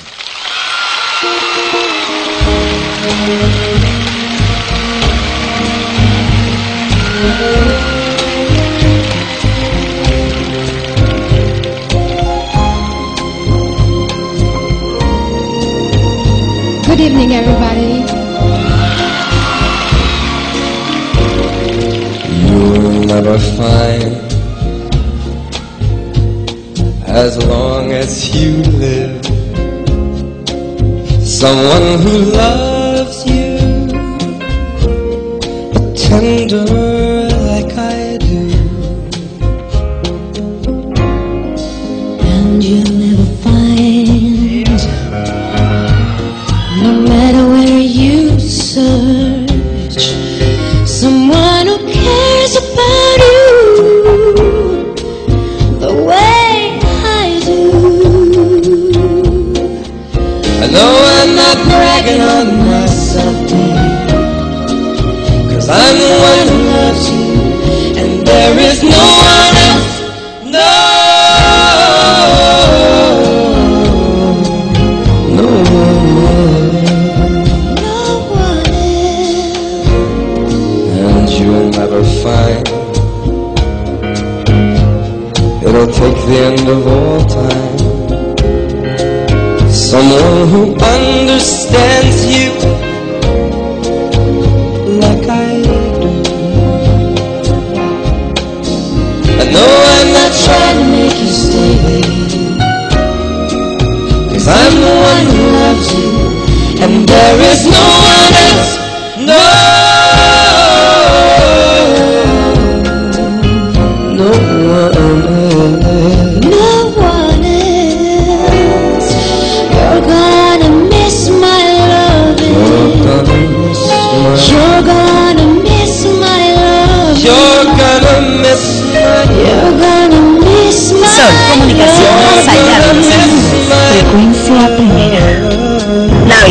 Good evening, everybody. You'll never find, as long as you live, someone who loves you tender like I do. And you'll never find, no matter where you search, someone who cares about you the way I do. I know I'm not bragging on myself, dear, 'cause I'm the one who loves you, and there is no one else, no, no one, no one else. and you'll never find. It'll take the end of all time, someone who understands you like I do. I know I'm not trying to make you stay, baby, 'cause I'm the one who loves you, and there is no one else, no, no one else. No one else. You're gonna miss my loving. You're gonna miss my You're gonna miss my love. You're gonna miss my You're gonna miss my Sol Comunicación. love.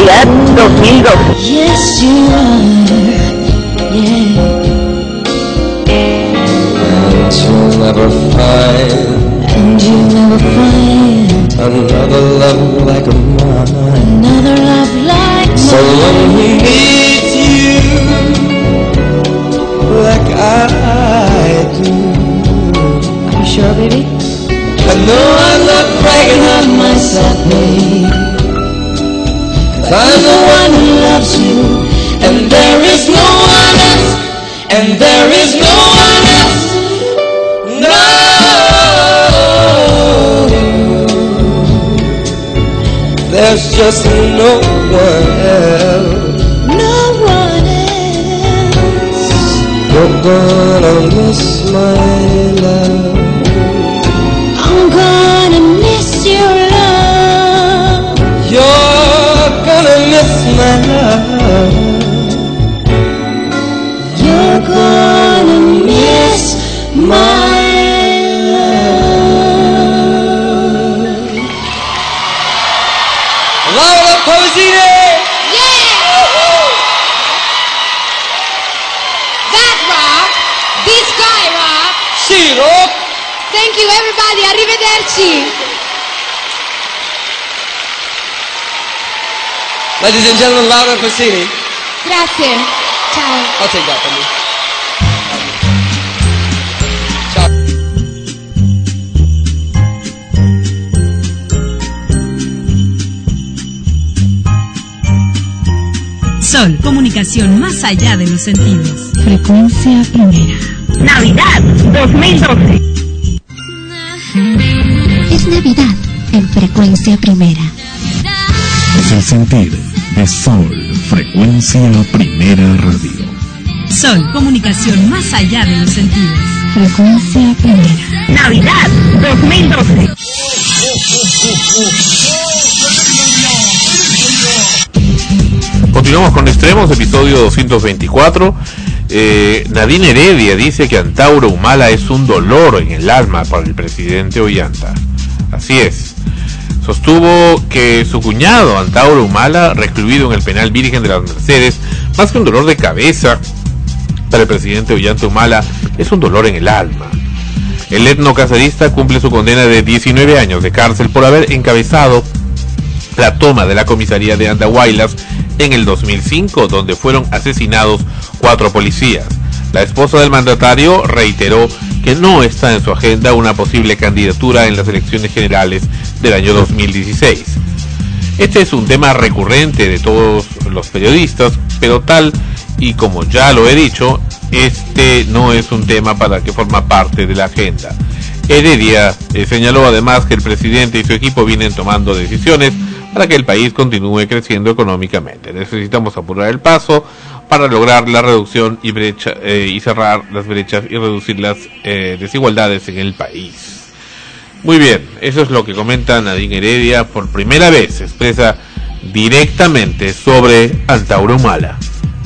Navidad dos mil doce. Yes, you are. Yeah. And you'll never find, and you'll never find another love like mine, another love like mine. Someone who needs you like I do. Are you sure, baby? I know I'm not bragging on myself, babe, 'cause I'm the one who loves you, and there is no one else, and there is no one else. No, there's just no one else. No one else. You're gonna miss my love. I'm gonna miss your love. You're gonna miss my love. You're gonna miss my Laura Pausini! That rock, this guy rock. Sì, rock. Thank you everybody, arrivederci. Ladies and gentlemen, Laura Pausini. Grazie. Ciao. I'll take that from you. Sol, comunicación más allá de los sentidos. Frecuencia primera. Navidad dos mil doce. Es Navidad en frecuencia primera. Es el sentir de Sol, frecuencia primera radio. Sol, comunicación más allá de los sentidos. Frecuencia primera. Navidad dos mil doce. Continuamos con Extremos, episodio doscientos veinticuatro. Eh, Nadine Heredia dice que Antauro Humala es un dolor en el alma para el presidente Ollanta. Así es. Sostuvo que su cuñado Antauro Humala, recluido en el penal Virgen de las Mercedes, más que un dolor de cabeza para el presidente Ollanta Humala, es un dolor en el alma. El etnocacerista cumple su condena de diecinueve años de cárcel por haber encabezado la toma de la comisaría de Andahuaylas en el dos mil cinco, donde fueron asesinados cuatro policías. La esposa del mandatario reiteró que no está en su agenda una posible candidatura en las elecciones generales del año dos mil dieciséis. Este es un tema recurrente de todos los periodistas, pero tal y como ya lo he dicho, este no es un tema para que forma parte de la agenda. Heredia eh, señaló además que el presidente y su equipo vienen tomando decisiones para que el país continúe creciendo económicamente. Necesitamos apurar el paso para lograr la reducción y brecha eh, y cerrar las brechas y reducir las eh, desigualdades en el país. Muy bien, eso es lo que comenta Nadine Heredia. Por primera vez expresa directamente sobre Antauro Humala.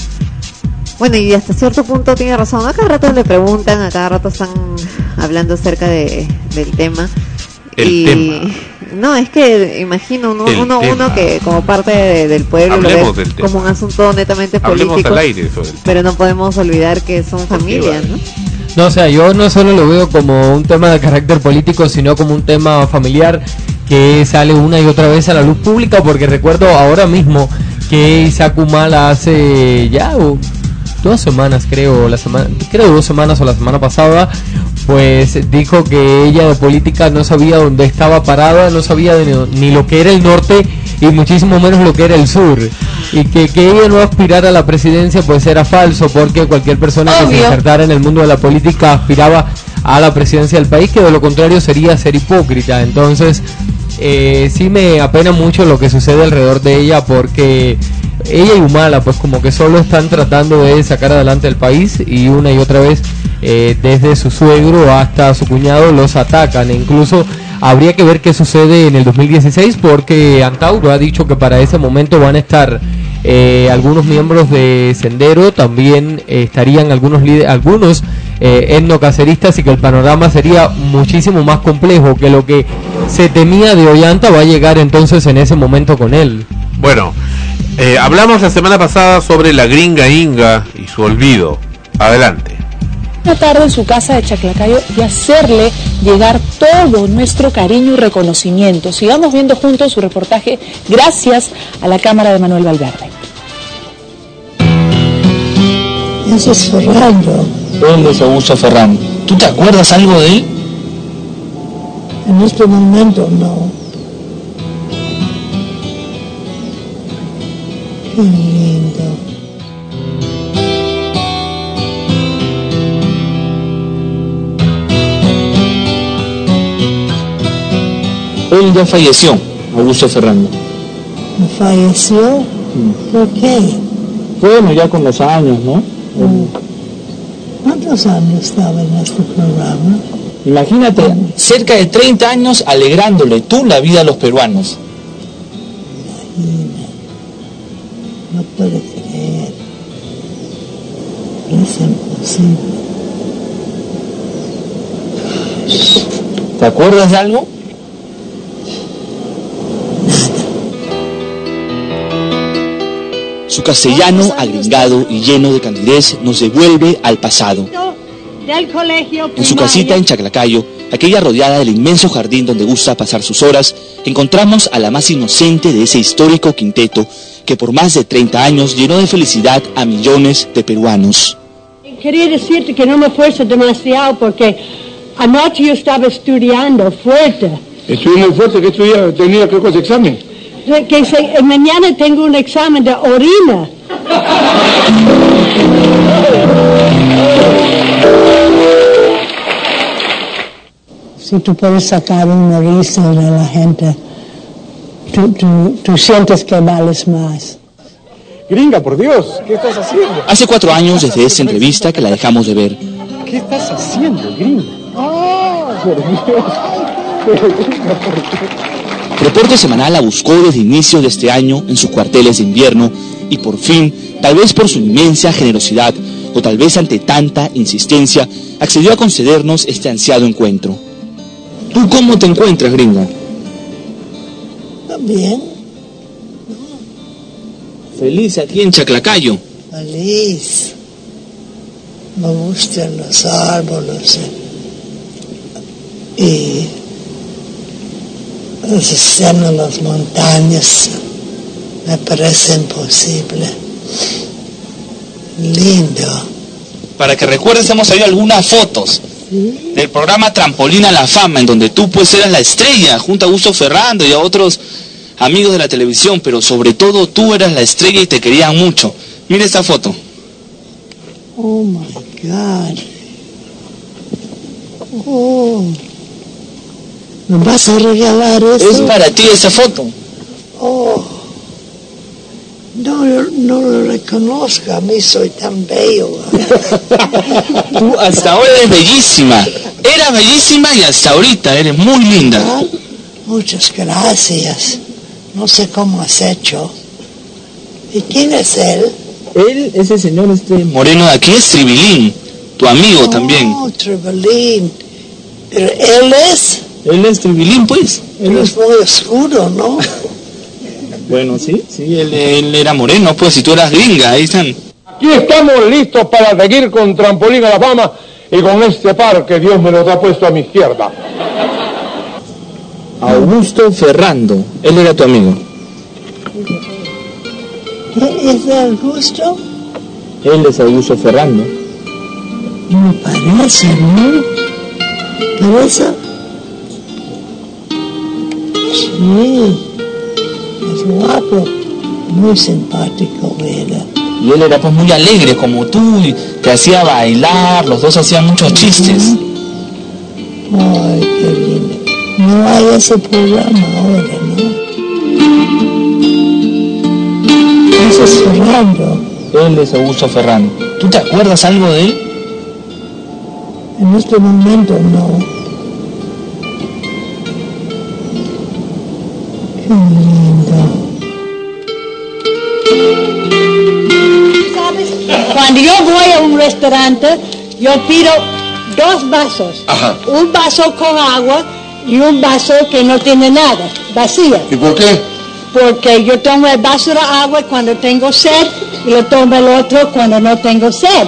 Bueno, y hasta cierto punto tiene razón. A cada rato le preguntan, a cada rato están hablando acerca de, del tema. El y tema. No, es que imagino uno, El uno, uno que como parte de, del pueblo Hablemos lo ve del como tema. un asunto netamente Hablemos político, al aire sobre el tema. pero no podemos olvidar que son familias, ¿no? No, o sea, yo no solo lo veo como un tema de carácter político, sino como un tema familiar que sale una y otra vez a la luz pública, porque recuerdo ahora mismo que Isaac Humala hace ya uh, dos semanas, creo, la semana, creo dos semanas o la semana pasada, pues dijo que ella de política no sabía dónde estaba parada, no sabía de, ni lo que era el norte y muchísimo menos lo que era el sur, y que, que ella no aspirara a la presidencia pues era falso, porque cualquier persona Obvio. que se insertara en el mundo de la política aspiraba a la presidencia del país, que de lo contrario sería ser hipócrita. Entonces eh, sí me apena mucho lo que sucede alrededor de ella, porque ella y Humala pues como que solo están tratando de sacar adelante el país, y una y otra vez eh, desde su suegro hasta su cuñado los atacan. E incluso habría que ver qué sucede en el dos mil dieciséis, porque Antauro ha dicho que para ese momento van a estar eh, algunos miembros de Sendero, también eh, estarían algunos líderes, algunos eh, etnocaceristas, y que el panorama sería muchísimo más complejo, que lo que se temía de Ollanta va a llegar entonces en ese momento con él. Bueno, Eh, hablamos la semana pasada sobre la gringa Inga y su olvido. Adelante. Una tarde en su casa de Chaclacayo y hacerle llegar todo nuestro cariño y reconocimiento. Sigamos viendo juntos su reportaje gracias a la cámara de Manuel Valverde. Ese es Ferrando. Él es Augusto Ferrando. ¿Tú te acuerdas algo de él? En este momento no. Qué lindo. Él ya falleció, Augusto Ferrando. ¿Falleció? Mm. ¿Por qué? Bueno, ya con los años, ¿no? Mm. ¿Cuántos años estaba en este programa? Imagínate, cerca de treinta años alegrándole tú la vida a los peruanos. Imagina. No puede creer. Es imposible. ¿Te acuerdas de algo? Su castellano, agringado y lleno de candidez, nos devuelve al pasado. En su casita en Chaclacayo, aquella rodeada del inmenso jardín donde gusta pasar sus horas, encontramos a la más inocente de ese histórico quinteto que por más de treinta años llenó de felicidad a millones de peruanos. Quería decirte que no me esfuerzo demasiado porque anoche yo estaba estudiando fuerte. ¿Estudió muy fuerte? ¿Qué estudiaba? ¿Tenía qué cosa, examen? Que se, mañana tengo un examen de orina. Si tú puedes sacar una risa de la gente, tú, tú, tú sientes que vales más. Gringa, por Dios, ¿qué estás haciendo? Hace cuatro años desde esta entrevista que la dejamos de ver. ¿Qué estás haciendo, gringa? ¡Ah, por Dios! Pero, gringa, ¿por qué? Reporte Semanal la buscó desde inicio de este año en sus cuarteles de invierno y por fin, tal vez por su inmensa generosidad o tal vez ante tanta insistencia, accedió a concedernos este ansiado encuentro. ¿Tú cómo te encuentras, gringa? Bien. Feliz aquí en Chaclacayo. Feliz. Me gustan los árboles y el sistema de las montañas me parece imposible. Lindo. Para que recuerdes, hemos salido algunas fotos ¿sí? del programa Trampolín a la Fama, en donde tú pues eras la estrella, junto a Augusto Ferrando y a otros amigos de la televisión, pero sobre todo tú eras la estrella y te querían mucho. Mira esta foto. Oh my God. Oh. ¿Me vas a regalar eso? Es para ti esa foto. Oh, no, no lo reconozco, a mí soy tan bello. Tú hasta ahora eres bellísima. Eras bellísima y hasta ahorita eres muy linda. Ah, muchas gracias. No sé cómo has hecho. ¿Y quién es él? Él, ese señor este moreno de aquí es Tribilín, tu amigo oh, también. Oh, Tribilín. Pero él es... Él es Tribilín, pues. Él es muy oscuro, ¿no? Bueno, sí, sí, él, él era moreno, pues, y tú eras gringa, ahí están. Aquí estamos listos para seguir con Trampolín a la Fama y con este par que Dios me los ha puesto a mi izquierda. Augusto Ferrando, él era tu amigo. ¿Es de Augusto? Él es Augusto Ferrando. Me parece, ¿no? ¿Parece? Sí, es guapo, muy simpático era. Y él era pues muy alegre como tú, y te hacía bailar, los dos hacían muchos chistes. Ay, qué lindo. No hay ese programa ahora, ¿no? Ese es Ferrando. Él es Augusto Ferrando. ¿Tú te acuerdas algo de él? En este momento no. Qué lindo. ¿Sabes? Cuando yo voy a un restaurante, yo pido dos vasos. Ajá. Un vaso con agua y un vaso que no tiene nada, vacía. ¿Y por qué? porque yo tomo el vaso de agua cuando tengo sed y lo tomo el otro cuando no tengo sed.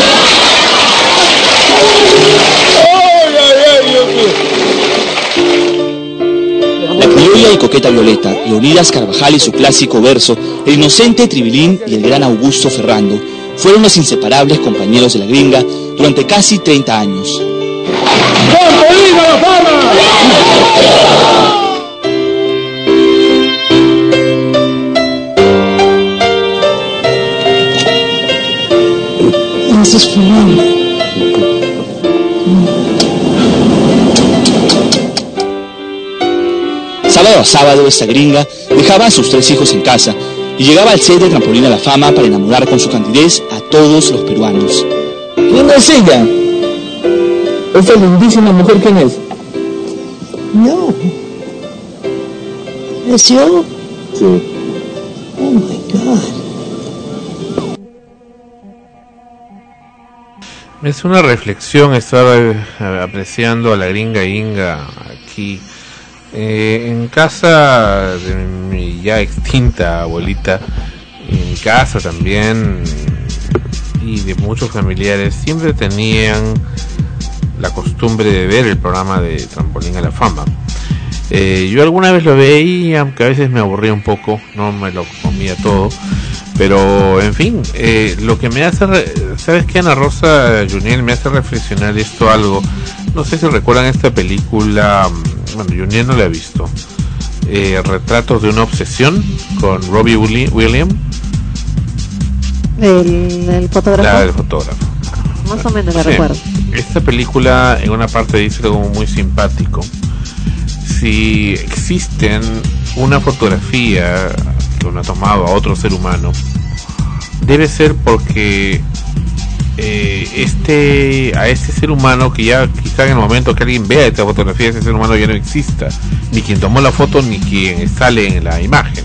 La criolla y coqueta Violeta, Leonidas Carvajal y su clásico verso, el inocente Tribilín y el gran Augusto Ferrando, fueron los inseparables compañeros de la gringa durante casi treinta años. ¡Trampolina la fama! This is for you. Sábado a sábado, esta gringa dejaba a sus tres hijos en casa y llegaba al set de Trampolín a la Fama para enamorar con su candidez a todos los peruanos. ¿Quién es ella? ¿Esa lindísima mujer quién es? No. ¿Es yo? Sí. Oh my God. Es una reflexión estar apreciando a la gringa Inga aquí. Eh, en casa de mi ya extinta abuelita, en casa también, y de muchos familiares, siempre tenían la costumbre de ver el programa de Trampolín a la Fama. Eh, yo alguna vez lo veía, aunque a veces me aburría un poco, no me lo comía todo, pero en fin, eh, lo que me hace, re- ¿sabes qué, Ana Rosa Juniel? Me hace reflexionar esto algo. No sé si recuerdan esta película, bueno, Juniel no la he visto, eh, Retratos de una obsesión, con Robbie Williams. ¿El, el fotógrafo? La del fotógrafo. Más o menos la Sí. recuerdo. Esta película en una parte dice algo muy simpático. Si existen una fotografía que uno ha tomado a otro ser humano, debe ser porque eh, este a este ser humano, que ya quizá en el momento que alguien vea esta fotografía, ese ser humano ya no exista, ni quien tomó la foto ni quien sale en la imagen.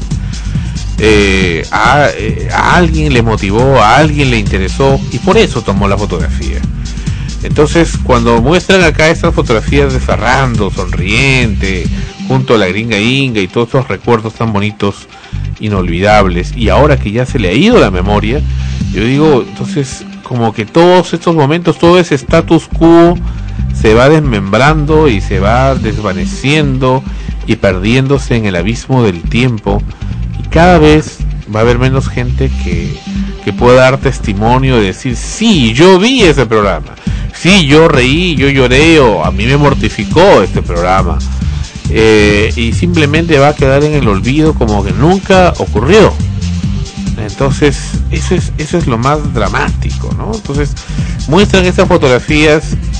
Eh, a, eh, a alguien le motivó, a alguien le interesó y por eso tomó la fotografía. Entonces, cuando muestran acá estas fotografías de Ferrando sonriente junto a la gringa Inga y todos esos recuerdos tan bonitos, inolvidables, y ahora que ya se le ha ido la memoria, yo digo, entonces como que todos estos momentos, todo ese status quo se va desmembrando y se va desvaneciendo y perdiéndose en el abismo del tiempo, y cada vez va a haber menos gente que, que pueda dar testimonio de decir, sí, yo vi ese programa, sí, yo reí, yo lloré, o a mí me mortificó este programa, eh, y simplemente va a quedar en el olvido como que nunca ocurrió. Entonces eso es eso es lo más dramático, ¿no? Entonces muestran estas fotografías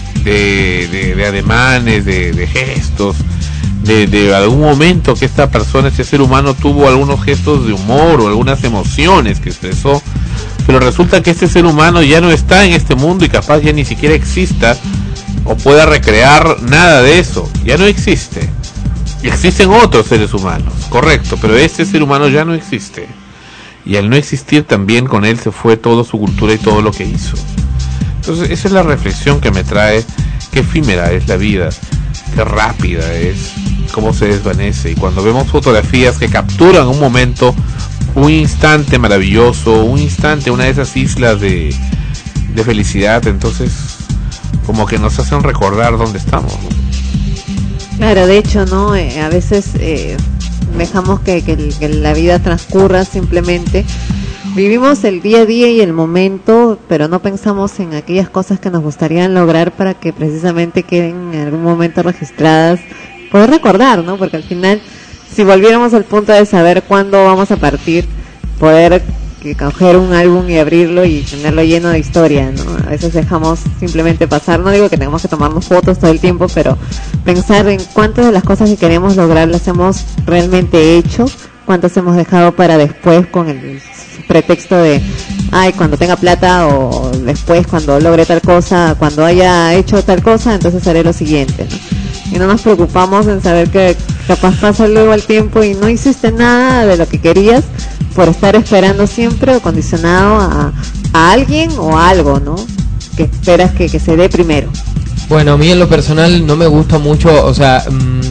de, de, de ademanes, de, de gestos, de, de algún momento que esta persona, este ser humano tuvo algunos gestos de humor o algunas emociones que expresó, pero resulta que este ser humano ya no está en este mundo y capaz ya ni siquiera exista o pueda recrear nada de eso, ya no existe. Existen otros seres humanos, correcto, pero este ser humano ya no existe. Y al no existir también con él se fue toda su cultura y todo lo que hizo. Entonces esa es la reflexión que me trae, qué efímera es la vida, qué rápida es, cómo se desvanece. Y cuando vemos fotografías que capturan un momento, un instante maravilloso, un instante, una de esas islas de, de felicidad, entonces como que nos hacen recordar dónde estamos, ¿no? Claro, de hecho, ¿no? Eh, a veces eh, dejamos que, que, el- que la vida transcurra simplemente. Vivimos el día a día y el momento, pero no pensamos en aquellas cosas que nos gustaría lograr para que precisamente queden en algún momento registradas, poder recordar, ¿no? Porque al final, si volviéramos al punto de saber cuándo vamos a partir, poder que coger un álbum y abrirlo y tenerlo lleno de historia, ¿no? A veces dejamos simplemente pasar, no digo que tengamos que tomarnos fotos todo el tiempo, pero pensar en cuántas de las cosas que queremos lograr las hemos realmente hecho, cuántas hemos dejado para después con el pretexto de, ay, cuando tenga plata, o después cuando logre tal cosa, cuando haya hecho tal cosa, entonces haré lo siguiente, ¿no? Y no nos preocupamos en saber que capaz pasa luego el tiempo y no hiciste nada de lo que querías por estar esperando siempre o condicionado a, a alguien o a algo, ¿no? Que esperas que, que se dé primero. Bueno, a mí en lo personal no me gusta mucho, o sea, mmm,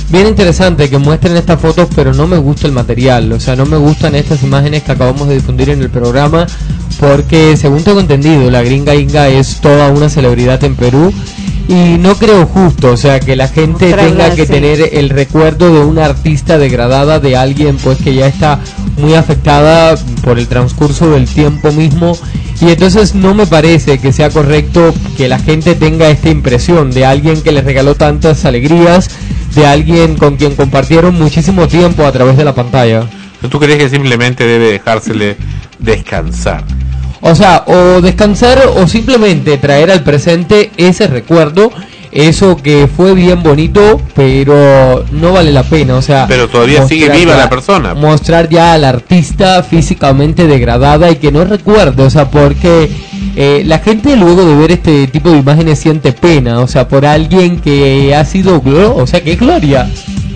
bien interesante que muestren estas fotos, pero no me gusta el material, o sea, no me gustan estas imágenes que acabamos de difundir en el programa, porque según tengo entendido, la gringa Inga es toda una celebridad en Perú, y no creo justo, o sea, que la gente tenga que tener el recuerdo de una artista degradada, de alguien pues que ya está muy afectada por el transcurso del tiempo mismo, y entonces no me parece que sea correcto que la gente tenga esta impresión de alguien que les regaló tantas alegrías, de alguien con quien compartieron muchísimo tiempo a través de la pantalla. ¿Tú crees que simplemente debe dejársele descansar? O sea, o descansar o simplemente traer al presente ese recuerdo, eso que fue bien bonito, pero no vale la pena, o sea... Pero todavía sigue viva ya, la persona. Mostrar ya al artista físicamente degradada y que no recuerde, o sea, porque eh, la gente luego de ver este tipo de imágenes siente pena, o sea, por alguien que ha sido, o sea, que es gloria.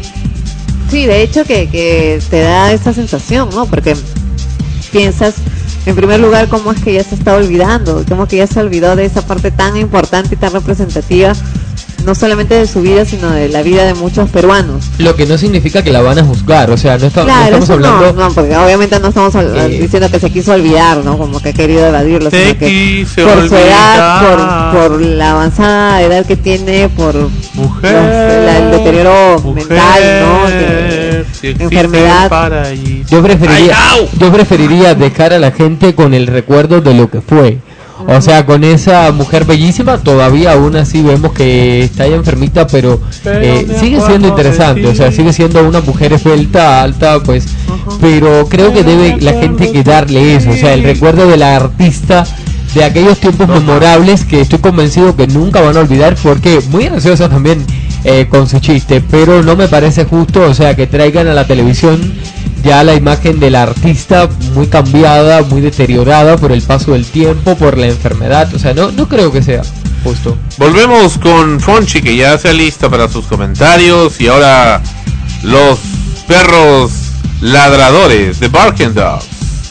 Sí, de hecho que, que te da esa sensación, ¿no? Porque piensas... En primer lugar, cómo es que ya se está olvidando, cómo que ya se olvidó de esa parte tan importante y tan representativa, no solamente de su vida, sino de la vida de muchos peruanos. Lo que no significa que la van a juzgar, o sea, no, está, claro, no estamos hablando... No, no, porque obviamente no estamos eh, diciendo que se quiso olvidar, ¿no? Como que ha querido evadirlo, sino que por olvidar. Su edad, por, por la avanzada edad que tiene, por mujer, los, la, el deterioro mujer, mental, ¿no? Que, si enfermedad. Yo preferiría, yo preferiría dejar a la gente con el recuerdo de lo que fue. O sea, con esa mujer bellísima, todavía aún así vemos que está ya enfermita, pero, pero eh, sigue siendo interesante, o sea, sigue siendo una mujer esbelta, alta, pues, uh-huh. Pero creo que debe la gente que darle eso, o sea, el recuerdo de la artista de aquellos tiempos uh-huh. memorables que estoy convencido que nunca van a olvidar, porque muy graciosa también eh, con su chiste, pero no me parece justo, o sea, que traigan a la televisión ya la imagen de la artista muy cambiada, muy deteriorada por el paso del tiempo, por la enfermedad, o sea, no no creo que sea justo. Volvemos con Fonchi, que ya se lista para sus comentarios, y ahora los perros ladradores de Barking Dogs.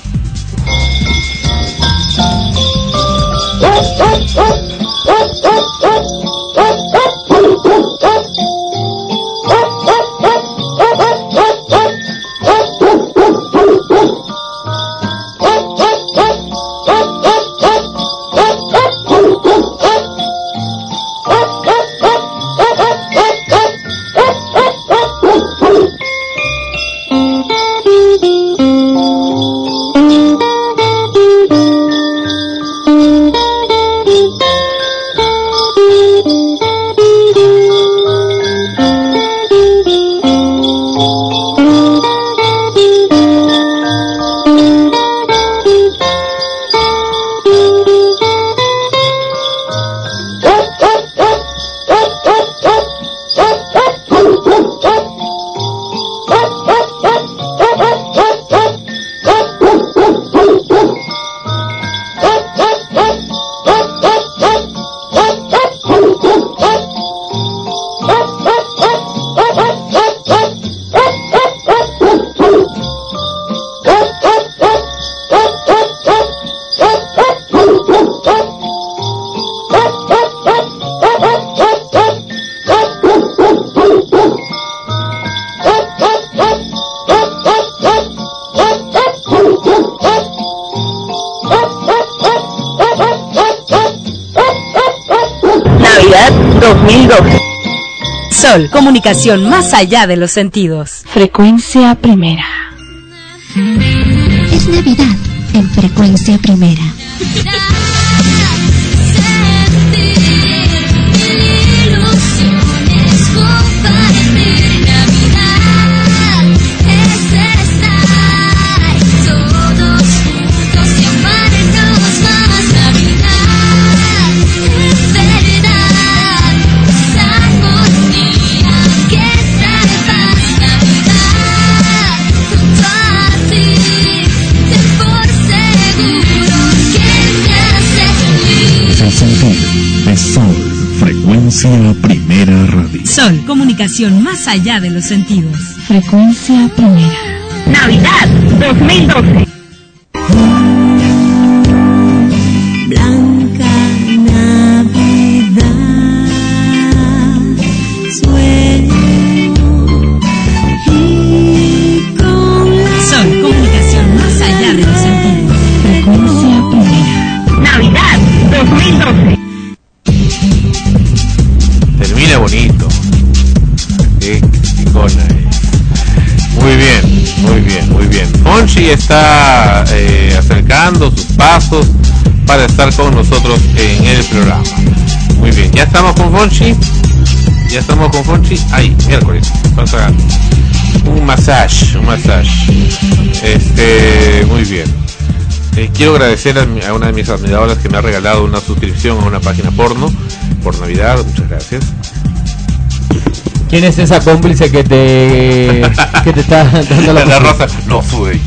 Sol, comunicación más allá de los sentidos. Frecuencia Primera. Es Navidad en Frecuencia Primera. Sol, Frecuencia Primera Radio. Sol, comunicación más allá de los sentidos. Frecuencia Primera. Navidad dos mil doce. Blanca Navidad, sueño Fonchi está eh, acercando sus pasos para estar con nosotros en el programa. Muy bien, ya estamos con Fonchi. Ya estamos con Fonchi. Ahí, miércoles. Pasa un masaje, un masaje. Este, muy bien. Eh, quiero agradecer a, mi, a una de mis admiradoras que me ha regalado una suscripción a una página porno por Navidad. Muchas gracias. ¿Quién es esa cómplice que te que te está dando la, la rosa? No soy.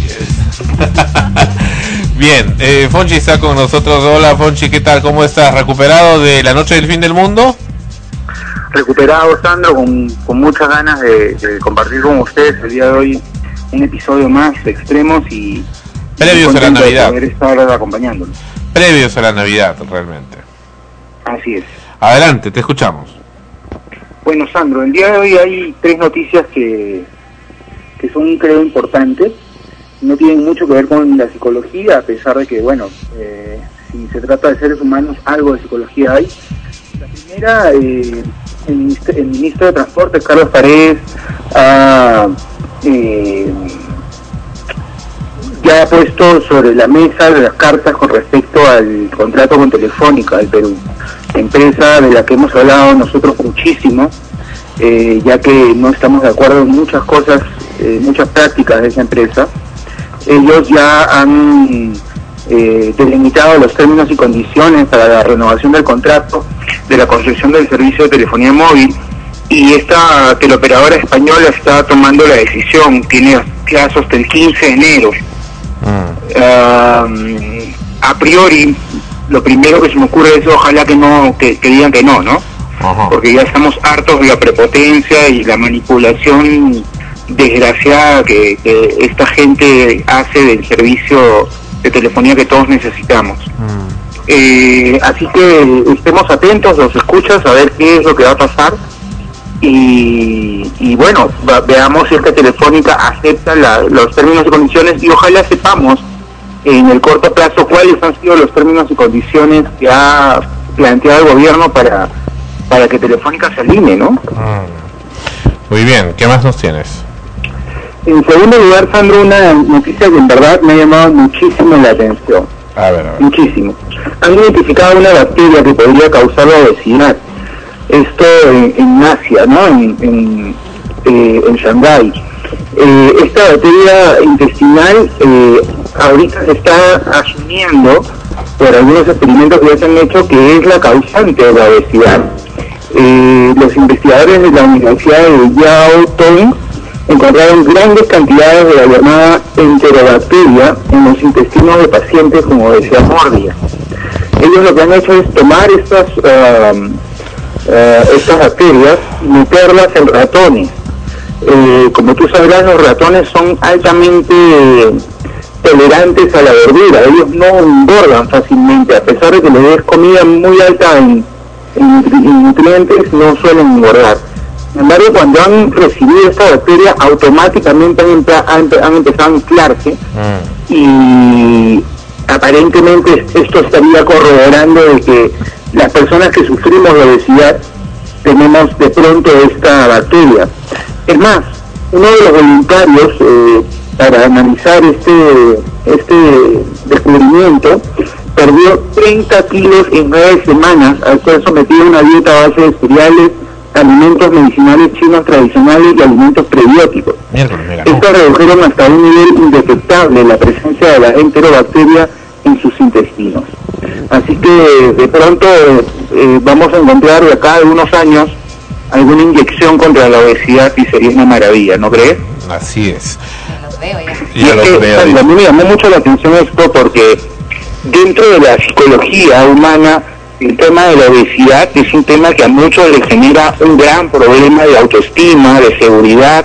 Bien, eh, Fonchi está con nosotros. Hola Fonchi, ¿qué tal? ¿Cómo estás? ¿Recuperado de la noche del fin del mundo? Recuperado, Sandro, con, con muchas ganas de, de compartir con ustedes el día de hoy un episodio más de Extremos y previos a la Navidad. Poder estar acompañándonos. Previos a la Navidad, realmente. Así es. Adelante, te escuchamos. Bueno, Sandro, el día de hoy hay tres noticias que, que son, creo, importantes. No tienen mucho que ver con la psicología, a pesar de que, bueno, eh, si se trata de seres humanos, algo de psicología hay. La primera, eh, el, ministro, el ministro de Transportes, Carlos Paredes, ha, eh, ya ha puesto sobre la mesa las cartas con respecto al contrato con Telefónica del Perú, empresa de la que hemos hablado nosotros muchísimo, eh, ya que no estamos de acuerdo en muchas cosas, eh, muchas prácticas de esa empresa. Ellos ya han eh, delimitado los términos y condiciones para la renovación del contrato de la concesión del servicio de telefonía móvil, y esta teleoperadora española está tomando la decisión, tiene plazos hasta el quince de enero. Uh, a priori, lo primero que se me ocurre es ojalá que no, que, que digan que no, ¿no? Ajá. Porque ya estamos hartos de la prepotencia y la manipulación desgraciada que, que esta gente hace del servicio de telefonía que todos necesitamos. Mm. Eh, así que estemos atentos, los escuchas, a ver qué es lo que va a pasar. Y, y bueno, va, veamos si esta Telefónica acepta la, los términos y condiciones, y ojalá sepamos en el corto plazo cuáles han sido los términos y condiciones que ha planteado el gobierno para, para que Telefónica se alinee, ¿no? Mm. Muy bien, ¿qué más nos tienes? En segundo lugar, Sandro, una noticia que en verdad me ha llamado muchísimo la atención. A ver, a ver. Muchísimo. Han identificado una bacteria que podría causar la obesidad. Esto en, en Asia, ¿no? En, en, eh, en Shanghái. Eh, esta bacteria intestinal eh, ahorita se está asumiendo por algunos experimentos que ya se han hecho que es la causante de la obesidad. Eh, los investigadores de la Universidad de Yao Tong encontraron grandes cantidades de la llamada enterobacteria en los intestinos de pacientes con obesidad mórbida. Ellos lo que han hecho es tomar estas uh, uh, estas bacterias y meterlas en ratones. Eh, como tú sabrás, los ratones son altamente tolerantes a la verdura. Ellos no engordan fácilmente, a pesar de que les des comida muy alta en, en, en nutrientes, no suelen engordar. Sin embargo, cuando han recibido esta bacteria, automáticamente han, han, han empezado a inflarse, mm. y aparentemente esto estaría corroborando de que las personas que sufrimos de obesidad tenemos de pronto esta bacteria. Es más, uno de los voluntarios eh, para analizar este este descubrimiento perdió treinta kilos en nueve semanas al ser sometido a una dieta a base de cereales, alimentos medicinales chinos tradicionales y alimentos prebióticos. Estos redujeron hasta un nivel indetectable la presencia de la enterobacteria en sus intestinos. Así que de pronto eh, vamos a encontrar de acá a algunos años alguna inyección contra la obesidad y sería una maravilla, ¿no crees? Así es. Y es que, a mí me llamó mucho la atención esto porque dentro de la psicología humana el tema de la obesidad es un tema que a muchos les genera un gran problema de autoestima, de seguridad,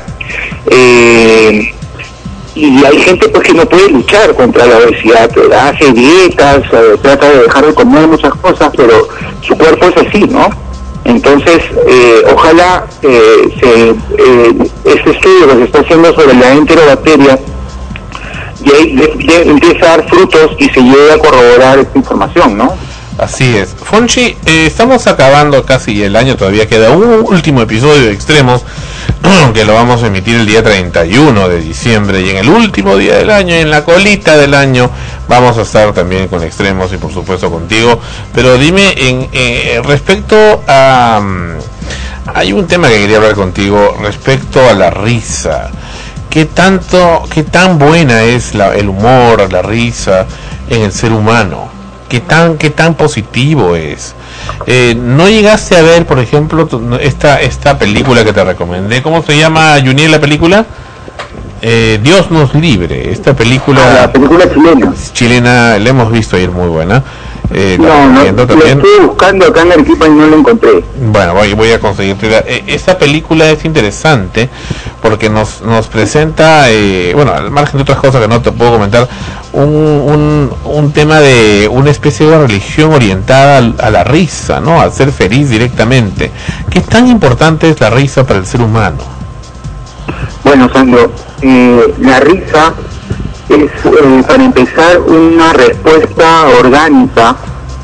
eh, y hay gente pues que no puede luchar contra la obesidad, hace dietas, eh, trata de dejar de comer muchas cosas, pero su cuerpo es así, ¿no? Entonces, eh, ojalá eh, se, eh, este estudio que se está haciendo sobre la enterobacteria ya, ya, ya empieza a dar frutos y se llegue a corroborar esta información, ¿no? Así es. Fonchi, eh, estamos acabando casi el año, todavía queda un último episodio de Extremos que lo vamos a emitir el día treinta y uno de diciembre, y en el último día del año, en la colita del año, vamos a estar también con Extremos y por supuesto contigo. Pero dime, en eh, respecto a... Um, hay un tema que quería hablar contigo respecto a la risa. ¿Qué tanto, qué tan buena es la, el humor, la risa en el ser humano? ¿Qué tan, qué tan positivo es? Eh, ¿No llegaste a ver, por ejemplo, esta esta película que te recomendé? ¿Cómo se llama, Juniel, la película? Eh, Dios nos libre. Esta película... Ah, la película chilena. Chilena, la hemos visto ayer, muy buena. Eh, no, no, lo también. estoy buscando acá en Arequipa y no lo encontré. Bueno, voy, voy a conseguirte. Eh, esta película es interesante porque nos nos presenta, eh, bueno, al margen de otras cosas que no te puedo comentar, un, un, un tema de una especie de religión orientada a, a la risa, ¿no? A ser feliz directamente. ¿Qué tan importante es la risa para el ser humano? Bueno, Sandro, eh, la risa es, eh, para empezar, una respuesta orgánica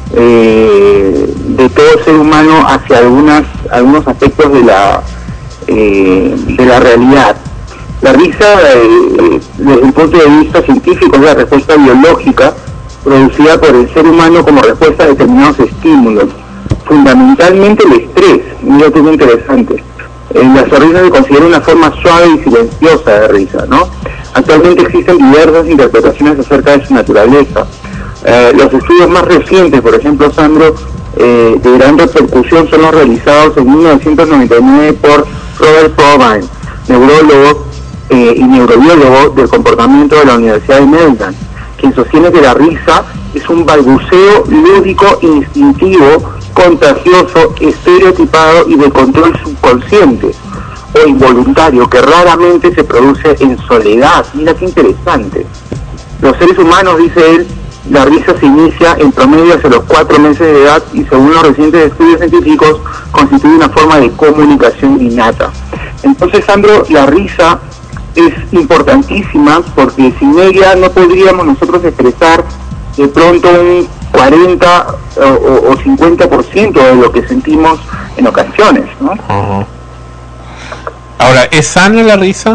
eh, de todo ser humano hacia algunas algunos aspectos de la eh, de la realidad. La risa, eh, desde el punto de vista científico, es la respuesta biológica producida por el ser humano como respuesta a determinados estímulos, fundamentalmente el estrés. Mira qué muy interesante. Eh, la sonrisa se considera una forma suave y silenciosa de risa, ¿no? Actualmente existen diversas interpretaciones acerca de su naturaleza. Eh, los estudios más recientes, por ejemplo, Sandro, eh, de gran repercusión son los realizados en mil novecientos noventa y nueve por Robert Provine, neurólogo eh, y neurobiólogo del comportamiento de la Universidad de Maryland, quien sostiene que la risa es un balbuceo lúdico, instintivo, contagioso, estereotipado y de control subconsciente o involuntario, que raramente se produce en soledad. Mira qué interesante. Los seres humanos, dice él, la risa se inicia en promedio hacia los cuatro meses de edad y, según los recientes estudios científicos, constituye una forma de comunicación innata. Entonces, Sandro, la risa es importantísima porque sin ella no podríamos nosotros expresar de pronto un cuarenta o, o cincuenta por ciento de lo que sentimos en ocasiones, ¿no? Uh-huh. Ahora, ¿es sana la risa?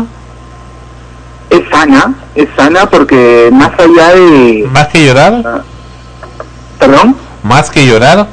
Es sana, es sana porque más allá de... ¿Más que llorar? Uh, ¿Perdón? ¿Más que llorar?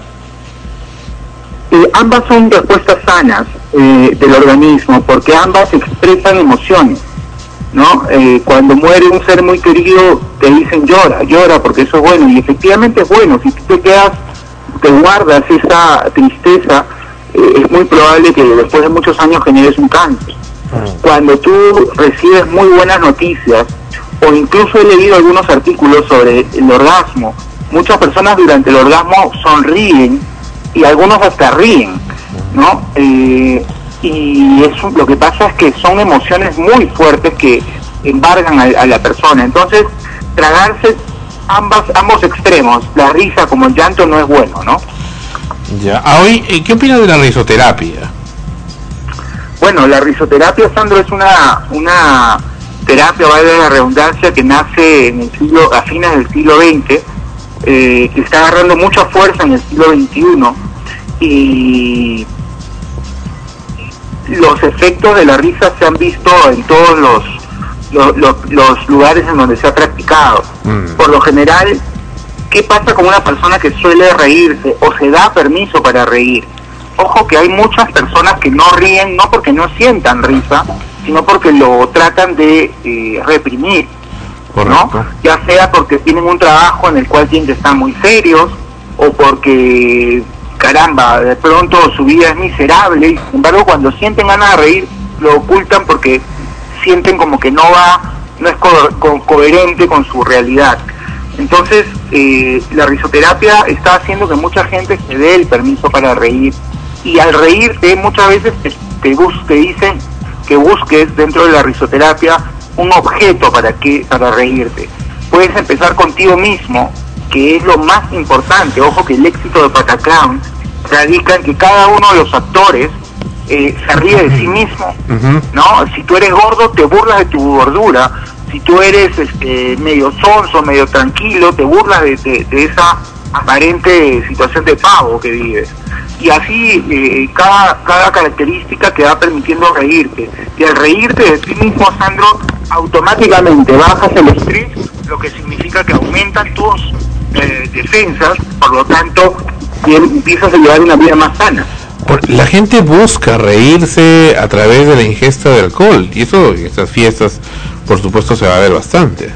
Eh, ambas son respuestas sanas eh, del organismo, porque ambas expresan emociones, ¿no? Eh, cuando muere un ser muy querido, te dicen llora, llora, porque eso es bueno, y efectivamente es bueno. Si tú te quedas, te guardas esa tristeza, eh, es muy probable que después de muchos años generes un cáncer. Cuando tú recibes muy buenas noticias, o incluso he leído algunos artículos sobre el orgasmo, muchas personas durante el orgasmo sonríen y algunos hasta ríen, ¿no? Eh, y eso, lo que pasa es que son emociones muy fuertes que embargan a, a la persona. Entonces, tragarse ambas ambos extremos, la risa como el llanto, no es bueno, ¿no? Ya. Ah, hoy, ¿qué opinas de la risoterapia? Bueno, la risoterapia, Sandro, es una una terapia, vale la redundancia, que nace en el siglo, a fines del siglo veinte, eh, que está agarrando mucha fuerza en el siglo veintiuno, y los efectos de la risa se han visto en todos los los, los, los lugares en donde se ha practicado. Mm. Por lo general, ¿qué pasa con una persona que suele reírse o se da permiso para reír? Ojo que hay muchas personas que no ríen, no porque no sientan risa, sino porque lo tratan de eh, reprimir, ¿no? Ya sea porque tienen un trabajo en el cual tienen que estar muy serios, o porque, caramba, de pronto su vida es miserable, y sin embargo cuando sienten ganas de reír, lo ocultan porque sienten como que no va, no es co- co- coherente con su realidad. Entonces, eh, la risoterapia está haciendo que mucha gente se dé el permiso para reír, y al reírte muchas veces te, te, bus- te dicen que busques dentro de la risoterapia un objeto para que para reírte. Puedes empezar contigo mismo, que es lo más importante. Ojo que el éxito de Pataclown radica en que cada uno de los actores eh, se ríe de sí mismo, uh-huh. ¿no? Si tú eres gordo, te burlas de tu gordura. Si tú eres este, medio sonso, medio tranquilo, te burlas de, de, de esa aparente situación de pavo que vives. y así eh, cada, cada característica te va permitiendo reírte. Y al reírte de ti mismo, Sandro, automáticamente bajas el estrés, lo que significa que aumentan tus eh, defensas, por lo tanto y empiezas a llevar una vida más sana. La gente busca reírse a través de la ingesta de alcohol, y eso en estas fiestas por supuesto se va a ver bastante.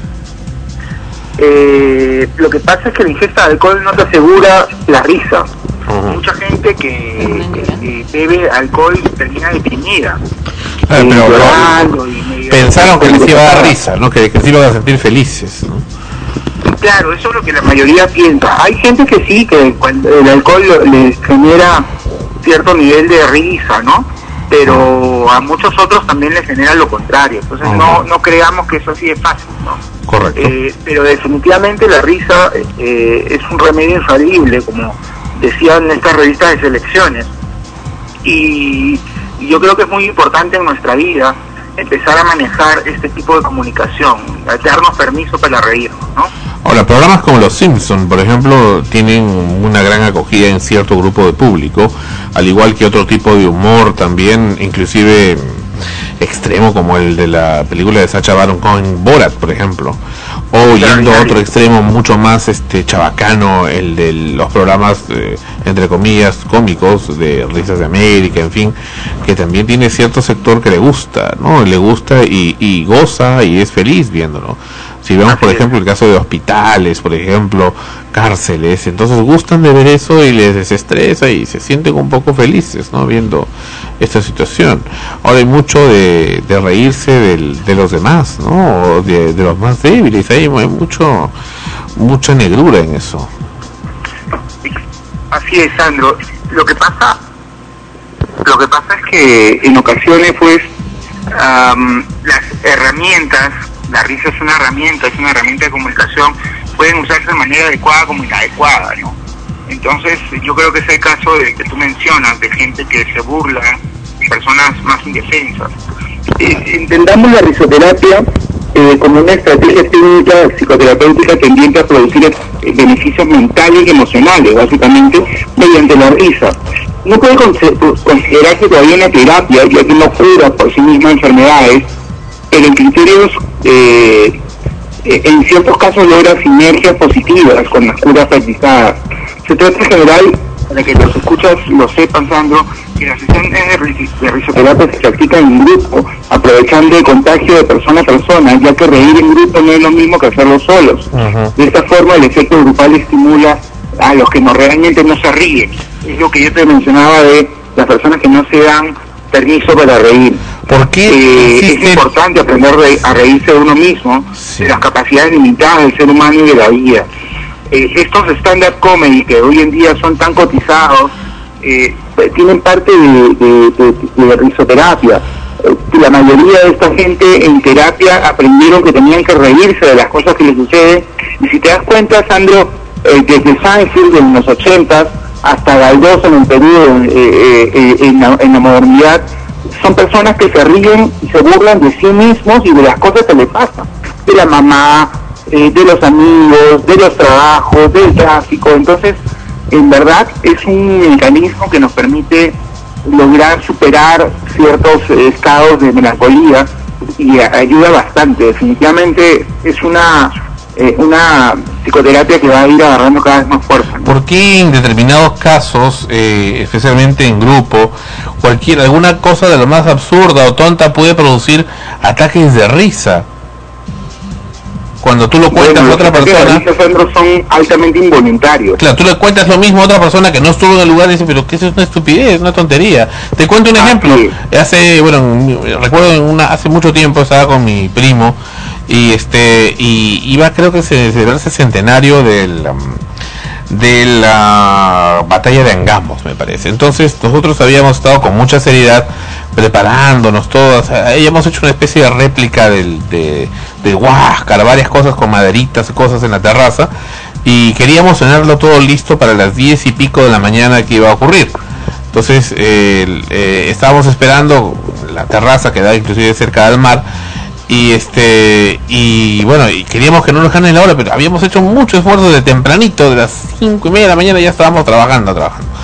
Eh, lo que pasa es que la ingesta de alcohol no te asegura la risa. Uh-huh. Mucha gente que, que, que bebe alcohol termina deprimida. Ah, eh, pero, llorando y medio pensaron que les iba a dar risa, ¿no? Que, que sí lo iban a sentir felices, ¿no? Claro, eso es lo que la mayoría piensa. Hay gente que sí, que cuando el alcohol les genera cierto nivel de risa, ¿no? Pero a muchos otros también les genera lo contrario. Entonces uh-huh. no no creamos que eso así es fácil, ¿no? Correcto. Eh, pero definitivamente la risa eh, es un remedio infalible, como decían estas revistas de selecciones. Y, y yo creo que es muy importante en nuestra vida empezar a manejar este tipo de comunicación, darnos permiso para reírnos, ¿no? Ahora, programas como Los Simpson, por ejemplo, tienen una gran acogida en cierto grupo de público, al igual que otro tipo de humor también, inclusive extremo, como el de la película de Sacha Baron Cohen, Borat, por ejemplo, o yendo a otro extremo mucho más este chabacano, el de los programas eh, entre comillas cómicos de Risas de América, en fin, que también tiene cierto sector que le gusta, ¿no? Le gusta y, y goza y es feliz viéndolo. Si vemos, por ejemplo, el caso de hospitales, por ejemplo, cárceles, entonces gustan de ver eso y les desestresa y se sienten un poco felices, ¿no? Viendo esta situación. Ahora hay mucho de, de reírse del, de los demás, ¿no? O de, de los más débiles. Hay, hay mucho, mucha negrura en eso. Así es, Sandro. Lo que pasa, lo que pasa es que en ocasiones, pues, um, las herramientas, la risa es una herramienta, es una herramienta de comunicación, pueden usarse de manera adecuada como inadecuada, ¿no? Entonces, yo creo que es el caso de que tú mencionas, de gente que se burla, personas más indefensas. Eh, entendamos la risoterapia eh, como una estrategia técnica psicoterapéutica tendiente a producir eh, beneficios mentales y emocionales, básicamente, mediante la risa. No puede considerarse todavía una terapia, ya que no cura por sí misma enfermedades, pero en criterios, eh, en ciertos casos logra sinergias positivas con las curas practicadas. Se trata en general, para que los escuchas lo sepan, Sandro, que las sesiones de risoterapia se practican en grupo, aprovechando el contagio de persona a persona, ya que reír en grupo no es lo mismo que hacerlo solos. Uh-huh. De esta forma el efecto grupal estimula a los que no realmente no se ríen. Es lo que yo te mencionaba de las personas que no se dan permiso para reír. ¿Por qué eh, existe... Es importante aprender re- a reírse de uno mismo, sí. de las capacidades limitadas del ser humano y de la vida. Eh, estos stand-up comedy que hoy en día son tan cotizados, eh, tienen parte de, de, de, de risoterapia. Eh, la mayoría de esta gente en terapia aprendieron que tenían que reírse de las cosas que les suceden. Y si te das cuenta, Sandro, eh, desde Seinfeld en los ochentas hasta Galdós en el Perú, eh, eh, eh, en, la, en la modernidad, son personas que se ríen y se burlan de sí mismos y de las cosas que les pasan, de la mamá, eh, de los amigos, de los trabajos, del tráfico. Entonces, en verdad, es un mecanismo que nos permite lograr superar ciertos eh, estados de melancolía y a- ayuda bastante. Definitivamente es una eh, una psicoterapia que va a ir agarrando cada vez más fuerza, ¿no? ¿Por qué en determinados casos, eh, especialmente en grupo, cualquier alguna cosa de lo más absurda o tonta puede producir ataques de risa? Cuando tú lo cuentas Bueno, a otra los ataques persona, de risa, Sandro, son altamente involuntarios. claro, tú le cuentas lo mismo a otra persona que no estuvo en el lugar y dice, pero que eso es una estupidez, una tontería. Te cuento un ejemplo. Hace, bueno, recuerdo en una hace mucho tiempo estaba con mi primo y este y iba, creo que se celebrarse el centenario del um, de la batalla de Angamos, me parece. Entonces nosotros habíamos estado con mucha seriedad preparándonos todas, habíamos hecho una especie de réplica del, de, de Huáscar, varias cosas con maderitas y cosas en la terraza, y queríamos tenerlo todo listo para las diez y pico de la mañana que iba a ocurrir. Entonces eh, eh, estábamos esperando la terraza que da inclusive cerca del mar, y este y bueno, y queríamos que no nos ganen la hora, pero habíamos hecho mucho esfuerzo de tempranito, de las cinco y media de la mañana ya estábamos trabajando, trabajando.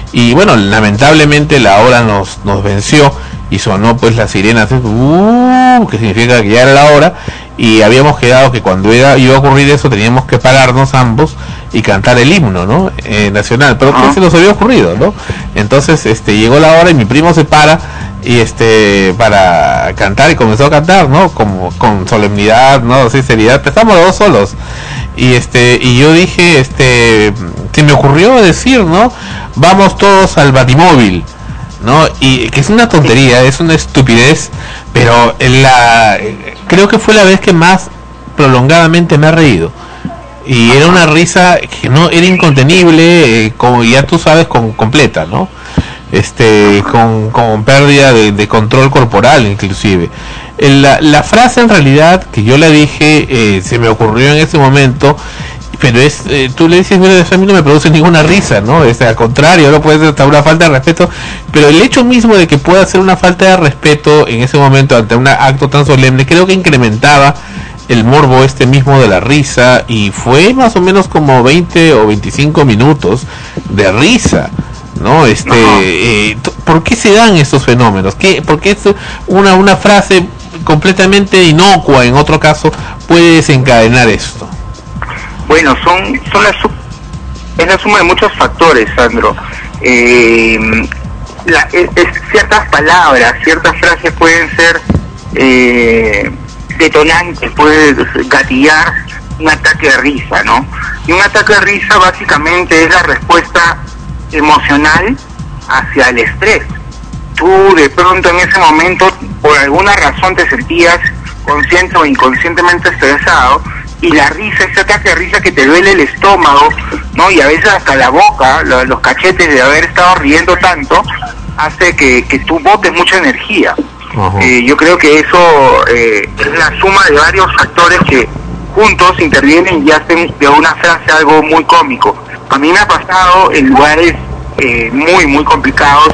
Y bueno, lamentablemente la hora nos, nos venció y sonó pues la sirena, uh, que significa que ya era la hora, y habíamos quedado que cuando iba, iba a ocurrir eso teníamos que pararnos ambos y cantar el himno, ¿no? Eh, nacional, pero ¿qué se nos había ocurrido, no? Entonces este llegó la hora y mi primo se para y este para cantar y comenzó a cantar, ¿no? Como con solemnidad, ¿no? Sí, seriedad, estamos los dos solos. Y este y yo dije, este se me ocurrió decir, ¿no? Vamos todos al Batimóvil, ¿no? Y que es una tontería, es una estupidez, pero en la creo que fue la vez que más prolongadamente me he reído. Y era una risa que no era incontenible, eh, como ya tú sabes, con completa, ¿no? Este, con, con pérdida de, de control corporal, inclusive. La, la frase en realidad que yo la dije, eh, se me ocurrió en ese momento, pero es, eh, tú le dices, mira, eso a mí no me produce ninguna risa, ¿no? Es al contrario, no puede ser hasta una falta de respeto, pero el hecho mismo de que pueda ser una falta de respeto en ese momento ante un acto tan solemne, creo que incrementaba el morbo este mismo de la risa, y fue más o menos como veinte o veinticinco minutos de risa, ¿no? Este, eh, ¿por qué se dan estos fenómenos? ¿Qué, ¿Por qué es una, una frase completamente inocua en otro caso puede desencadenar esto? Bueno, son, son la su- es la suma de muchos factores, Sandro. Eh, la, es, es ciertas palabras, ciertas frases pueden ser eh, detonantes, puede gatillar un ataque de risa, ¿no? Y un ataque de risa básicamente es la respuesta emocional hacia el estrés. Tú de pronto en ese momento, por alguna razón, te sentías consciente o inconscientemente estresado, y la risa, ese ataque de risa que te duele el estómago, ¿no? Y a veces hasta la boca, lo, los cachetes de haber estado riendo tanto, hace que, que tú botes mucha energía. Eh, yo creo que eso eh, es la suma de varios factores que juntos intervienen y hacen de una frase algo muy cómico. A mí me ha pasado en lugares eh, muy, muy complicados,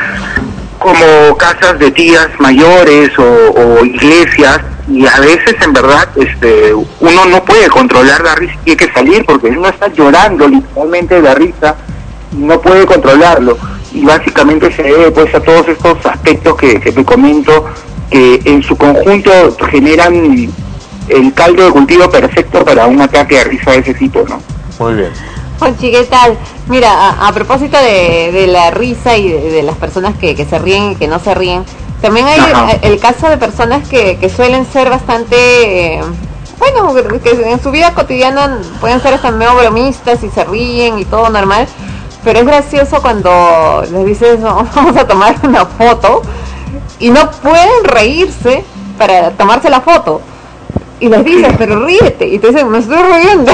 como casas de tías mayores o, o iglesias, y a veces en verdad este uno no puede controlar la risa, tiene que salir porque uno está llorando literalmente de la risa y no puede controlarlo, y básicamente se debe pues a todos estos aspectos que, que te comento, que en su conjunto generan el caldo de cultivo perfecto para un ataque de risa de ese tipo, ¿no? Muy bien. Conchi, ¿qué tal? Mira, a, a propósito de, de la risa y de, de las personas que, que se ríen y que no se ríen, también hay el, el caso de personas que, que suelen ser bastante, eh, bueno, que en su vida cotidiana pueden ser hasta medio bromistas y se ríen y todo normal, pero es gracioso cuando les dices, no, vamos a tomar una foto, y no pueden reírse para tomarse la foto. Y les dices, pero ríete, y te dicen, me estoy riendo.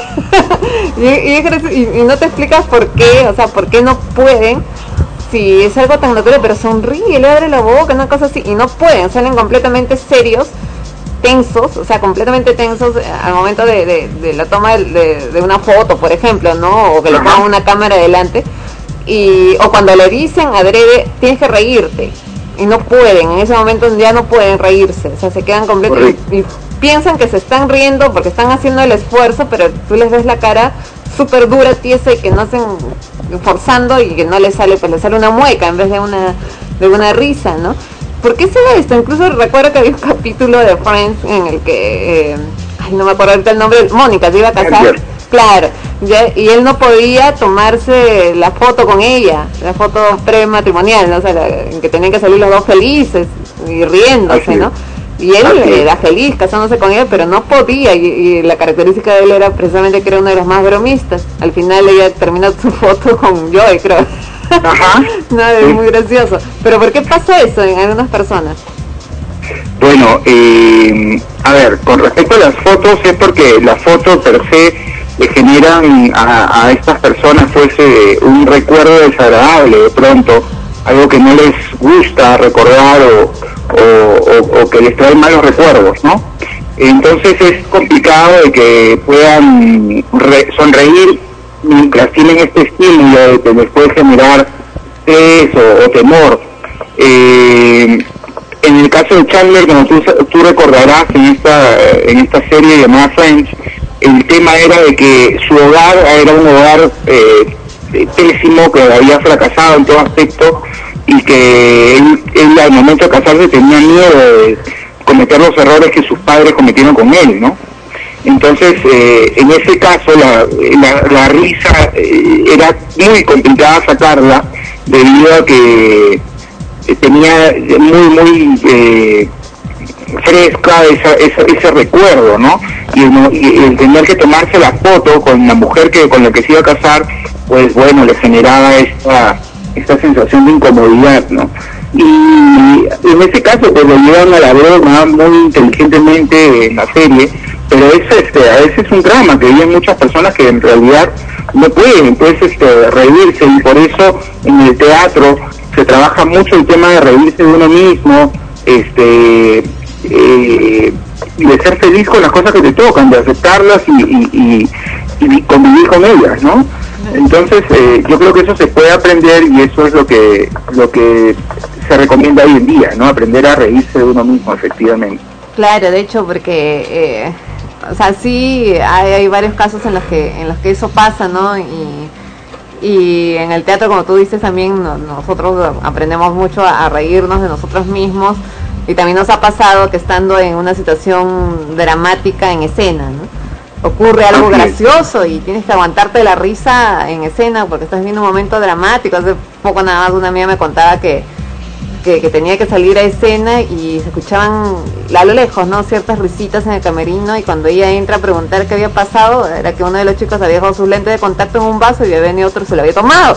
y, y, y no te explicas por qué, o sea, por qué no pueden, si es algo tan natural, pero sonríe, le abre la boca, una cosa así, y no pueden, salen completamente serios, tensos, o sea, completamente tensos al momento de, de, de la toma de, de, de una foto, por ejemplo, ¿no? O que le pongan una cámara delante, y o cuando le dicen adrede, tienes que reírte, y no pueden, en ese momento ya no pueden reírse, o sea, se quedan completamente, y piensan que se están riendo porque están haciendo el esfuerzo, pero tú les ves la cara súper dura, tiesa, y que no hacen, forzando, y que no les sale, pues les sale una mueca en vez de una de una risa, ¿no? ¿Por qué se ve esto? Incluso recuerdo que había un capítulo de Friends en el que, eh, ay, no me acuerdo ahorita el nombre, Mónica se iba a casar, claro, ya, y él no podía tomarse la foto con ella, la foto prematrimonial, ¿no? O sea, la, en que tenían que salir los dos felices y riéndose, ¿no? Y él era feliz casándose con ella, pero no podía, y, y la característica de él era precisamente que era uno de los más bromistas. Al final ella terminó su foto con Joey, creo. Ajá. No, es muy gracioso. Pero ¿por qué pasa eso en algunas personas? Bueno, eh, a ver, con respecto a las fotos, es porque las fotos per se le generan a, a estas personas pues eh, un recuerdo desagradable de pronto, algo que no les gusta recordar o, o, o, o que les trae malos recuerdos, ¿no? Entonces es complicado de que puedan re- sonreír mientras tienen este estímulo de que les puede generar estrés o, o temor. Eh, en el caso de Chandler, como tú, tú recordarás en esta, en esta serie llamada Friends, el tema era de que su hogar era un hogar eh, eh, pésimo, que había fracasado en todo aspecto y que él, él al momento de casarse tenía miedo de cometer los errores que sus padres cometieron con él, ¿no? Entonces, eh, en ese caso, la, la, la risa eh, era muy complicada sacarla debido a que eh, tenía muy, muy eh, fresca esa, esa, ese recuerdo, ¿no? Y el, y el tener que tomarse la foto con la mujer que con la que se iba a casar, pues bueno, le generaba esta, esta sensación de incomodidad, ¿no? Y en ese caso, pues lo llevan a la broma muy inteligentemente en la serie, pero es este a veces es un drama que viven muchas personas que en realidad no pueden pues este reírse, y por eso en el teatro se trabaja mucho el tema de reírse de uno mismo, este eh, y de ser feliz con las cosas que te tocan, de aceptarlas y, y, y, y convivir con ellas, ¿no? Entonces eh, yo creo que eso se puede aprender, y eso es lo que lo que se recomienda hoy en día, ¿no? Aprender a reírse de uno mismo, efectivamente. Claro, de hecho, porque eh, o sea, sí hay, hay varios casos en los que en los que eso pasa, ¿no? Y, y en el teatro, como tú dices, también no, nosotros aprendemos mucho a, a reírnos de nosotros mismos, y también nos ha pasado que estando en una situación dramática en escena, ¿no? Ocurre algo okay. gracioso y tienes que aguantarte la risa en escena porque estás viendo un momento dramático. Hace poco nada más una amiga me contaba que Que, que tenía que salir a escena y se escuchaban a lo lejos, ¿no? Ciertas risitas en el camerino, y cuando ella entra a preguntar qué había pasado, era que uno de los chicos había dejado sus lentes de contacto en un vaso y había venido otro y se lo había tomado.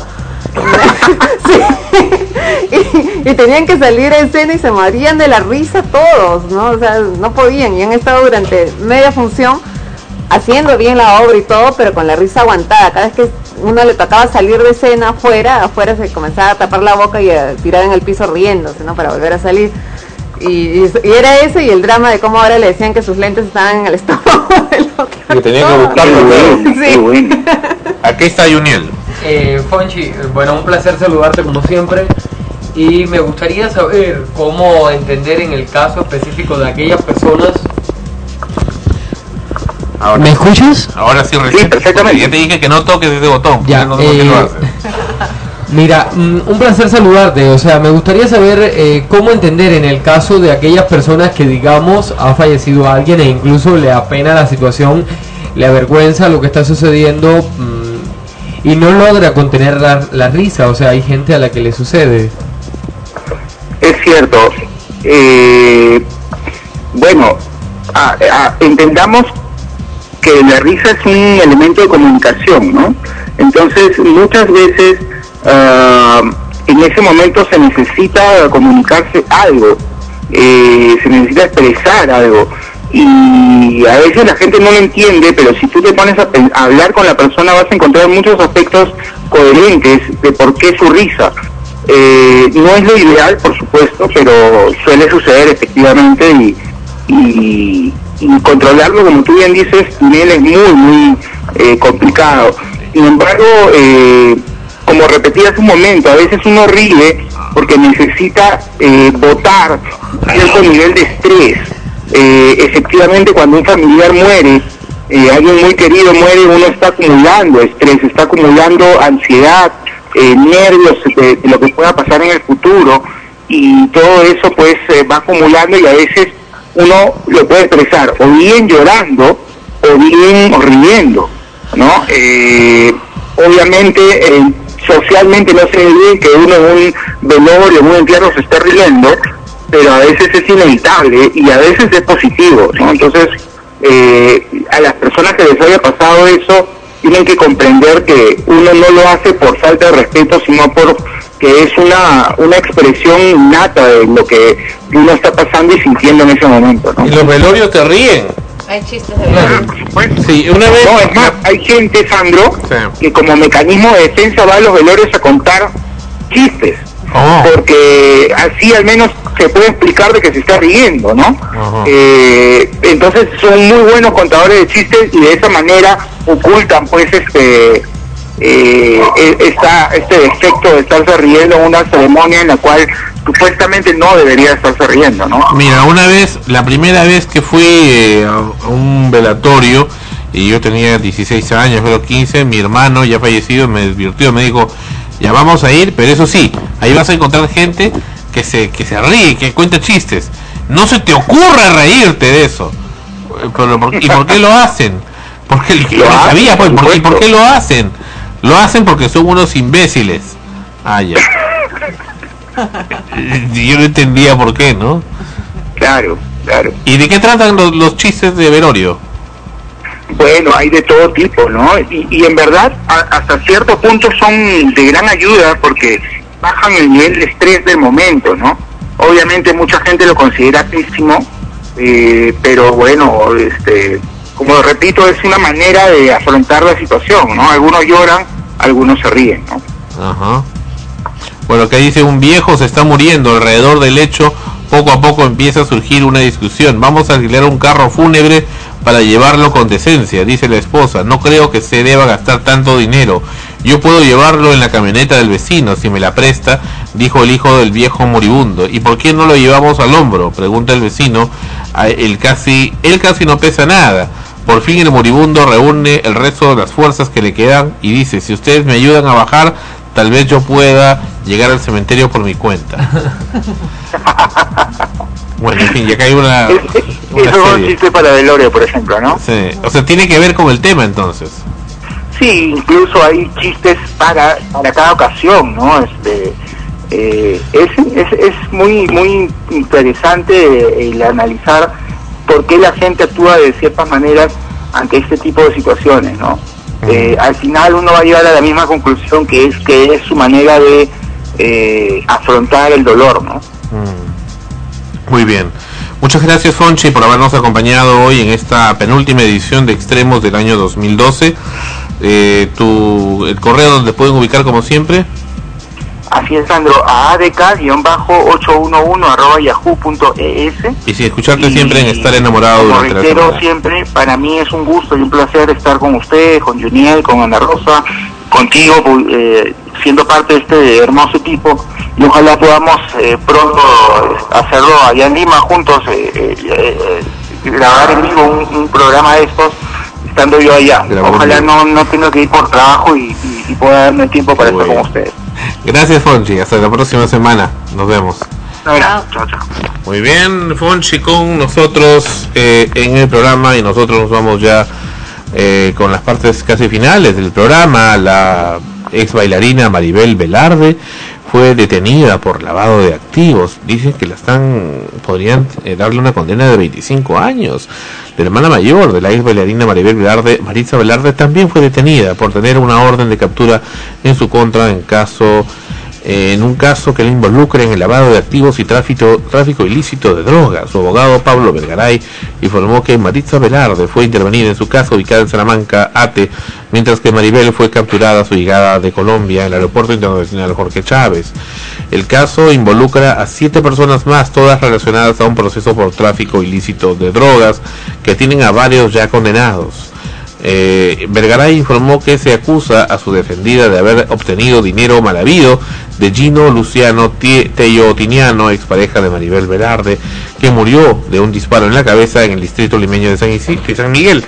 Sí. y, y tenían que salir a escena y se morían de la risa todos, ¿no? O sea, no podían, y han estado durante media función haciendo bien la obra y todo, pero con la risa aguantada. Cada vez que uno le tocaba salir de escena afuera, afuera se comenzaba a tapar la boca y a tirar en el piso riéndose, ¿no? Para volver a salir. Y, y, y era ese y el drama de cómo ahora le decían que sus lentes estaban en el estómago del otro. Que tenía que buscarlo. Sí. Bueno. Aquí está Juniel. Eh, Fonchi, bueno, un placer saludarte como siempre. Y me gustaría saber cómo entender en el caso específico de aquellas personas. Ahora, ¿Me escuchas? Ahora sí, recién. Sí, perfectamente. Ya te dije que no toques ese botón. Ya, no sé por qué eh, lo haces. Mira, un placer saludarte. O sea, me gustaría saber eh, cómo entender en el caso de aquellas personas que, digamos, ha fallecido alguien e incluso le apena la situación, le avergüenza lo que está sucediendo mmm, y no logra contener la, la risa. O sea, hay gente a la que le sucede. Es cierto. Eh, bueno, a, a, entendamos que la risa es un elemento de comunicación, ¿no? Entonces, muchas veces uh, en ese momento se necesita comunicarse algo, eh, se necesita expresar algo, y a veces la gente no lo entiende, pero si tú te pones a, a hablar con la persona vas a encontrar muchos aspectos coherentes de por qué su risa. Eh, no es lo ideal, por supuesto, pero suele suceder efectivamente, y, y y controlarlo, como tú bien dices, Miguel, es muy, muy eh, complicado. Sin embargo, eh, como repetí hace un momento, a veces uno ríe porque necesita eh, botar cierto nivel de estrés. Eh, efectivamente, cuando un familiar muere, eh, alguien muy querido muere, uno está acumulando estrés, está acumulando ansiedad, eh, nervios de, de lo que pueda pasar en el futuro, y todo eso pues eh, va acumulando, y a veces uno lo puede expresar o bien llorando o bien riendo, ¿no? Eh, obviamente eh, socialmente no se ve que uno en un velorio, en un entierro se esté riendo, pero a veces es inevitable y a veces es positivo, ¿no? Entonces eh, a las personas que les haya pasado eso tienen que comprender que uno no lo hace por falta de respeto, sino por que es una una expresión innata de lo que uno está pasando y sintiendo en ese momento, ¿no? Y los velorios te ríen. Hay chistes de verdad. Sí, una vez... No, es más, hay gente, Sandro, sí, que como mecanismo de defensa va a los velorios a contar chistes. Oh. Porque así al menos se puede explicar de que se está riendo, ¿no? Uh-huh. Eh, entonces son muy buenos contadores de chistes y de esa manera ocultan pues este... Eh, esta, este defecto de estarse riendo en una ceremonia en la cual supuestamente no debería estarse riendo, ¿no? Mira, una vez, la primera vez que fui eh, a un velatorio, y yo tenía dieciséis años, creo quince, mi hermano ya fallecido me advirtió, me dijo, ya vamos a ir, pero eso sí, ahí vas a encontrar gente que se que se ríe, que cuenta chistes. No se te ocurra reírte de eso. Pero, ¿por, ¿Y por qué lo hacen? Porque yo no sabía, pues, ¿por qué, ¿por qué lo hacen? Lo hacen porque son unos imbéciles. Ah, ya. Yo no entendía por qué, ¿no? Claro, claro. ¿Y de qué tratan los, los chistes de velorio? Bueno, hay de todo tipo, ¿no? Y, y en verdad, a, hasta cierto punto son de gran ayuda porque bajan el nivel de estrés del momento, ¿no? Obviamente mucha gente lo considera pésimo, eh, pero bueno, este, como repito, es una manera de afrontar la situación, ¿no? Algunos lloran, algunos se ríen, ¿no? Ajá. Bueno, acá dice, un viejo se está muriendo alrededor del lecho, poco a poco empieza a surgir una discusión. Vamos a alquilar un carro fúnebre para llevarlo con decencia, dice la esposa. No creo que se deba gastar tanto dinero. Yo puedo llevarlo en la camioneta del vecino, si me la presta, dijo el hijo del viejo moribundo. ¿Y por qué no lo llevamos al hombro?, pregunta el vecino. Él casi, él casi no pesa nada. Por fin el moribundo reúne el resto de las fuerzas que le quedan y dice, si ustedes me ayudan a bajar, tal vez yo pueda llegar al cementerio por mi cuenta. Bueno, en fin, ya cae una... una Eso es un chiste para velorio, por ejemplo, ¿no? Sí, o sea, tiene que ver con el tema, entonces. Sí, incluso hay chistes para para cada ocasión, ¿no? Este, eh, es, es es muy muy interesante el analizar por qué la gente actúa de ciertas maneras ante este tipo de situaciones, ¿no? Eh, al final uno va a llegar a la misma conclusión, que es que es su manera de eh, afrontar el dolor, ¿no? Muy bien. Muchas gracias, Fonchi, por habernos acompañado hoy en esta penúltima edición de Extremos del año dos mil doce. Eh, tu, el correo donde pueden ubicar como siempre. Así es, Sandro, a a d k ocho uno uno arroba yahoo punto e s. Y sin escucharte y, siempre en Estar Enamorado como durante reitero, la semana. Siempre, para mí es un gusto y un placer estar con usted, con Juniel, con Ana Rosa, contigo, eh, siendo parte de este hermoso equipo, y ojalá podamos eh, pronto hacerlo allá en Lima juntos, eh, eh, eh, grabar en vivo un, un programa de estos, estando yo allá. Grabamos ojalá no, no tenga que ir por trabajo y, y, y pueda darme tiempo para estar con ustedes. Gracias, Fonchi, hasta la próxima semana, nos vemos. Chao, chao, chao. Muy bien, Fonchi con nosotros eh, en el programa, y nosotros nos vamos ya eh, con las partes casi finales del programa. La ex bailarina Maribel Velarde fue detenida por lavado de activos. Dicen que la están, podrían eh, darle una condena de veinticinco años. La hermana mayor de la ex bailarina Maribel Velarde, Maritza Velarde, también fue detenida por tener una orden de captura en su contra en caso eh, en un caso que le involucre en el lavado de activos y tráfico, tráfico ilícito de drogas. Su abogado Pablo Vergaray informó que Maritza Velarde fue intervenida en su casa ubicada en Salamanca, Ate, mientras que Maribel fue capturada a su llegada de Colombia en el aeropuerto internacional Jorge Chávez. El caso involucra a siete personas más, todas relacionadas a un proceso por tráfico ilícito de drogas, que tienen a varios ya condenados. Eh, Vergaray informó que se acusa a su defendida de haber obtenido dinero mal habido de Gino Luciano Tellotiniano, expareja de Maribel Velarde, que murió de un disparo en la cabeza en el distrito limeño de San, Isidro, de San Miguel.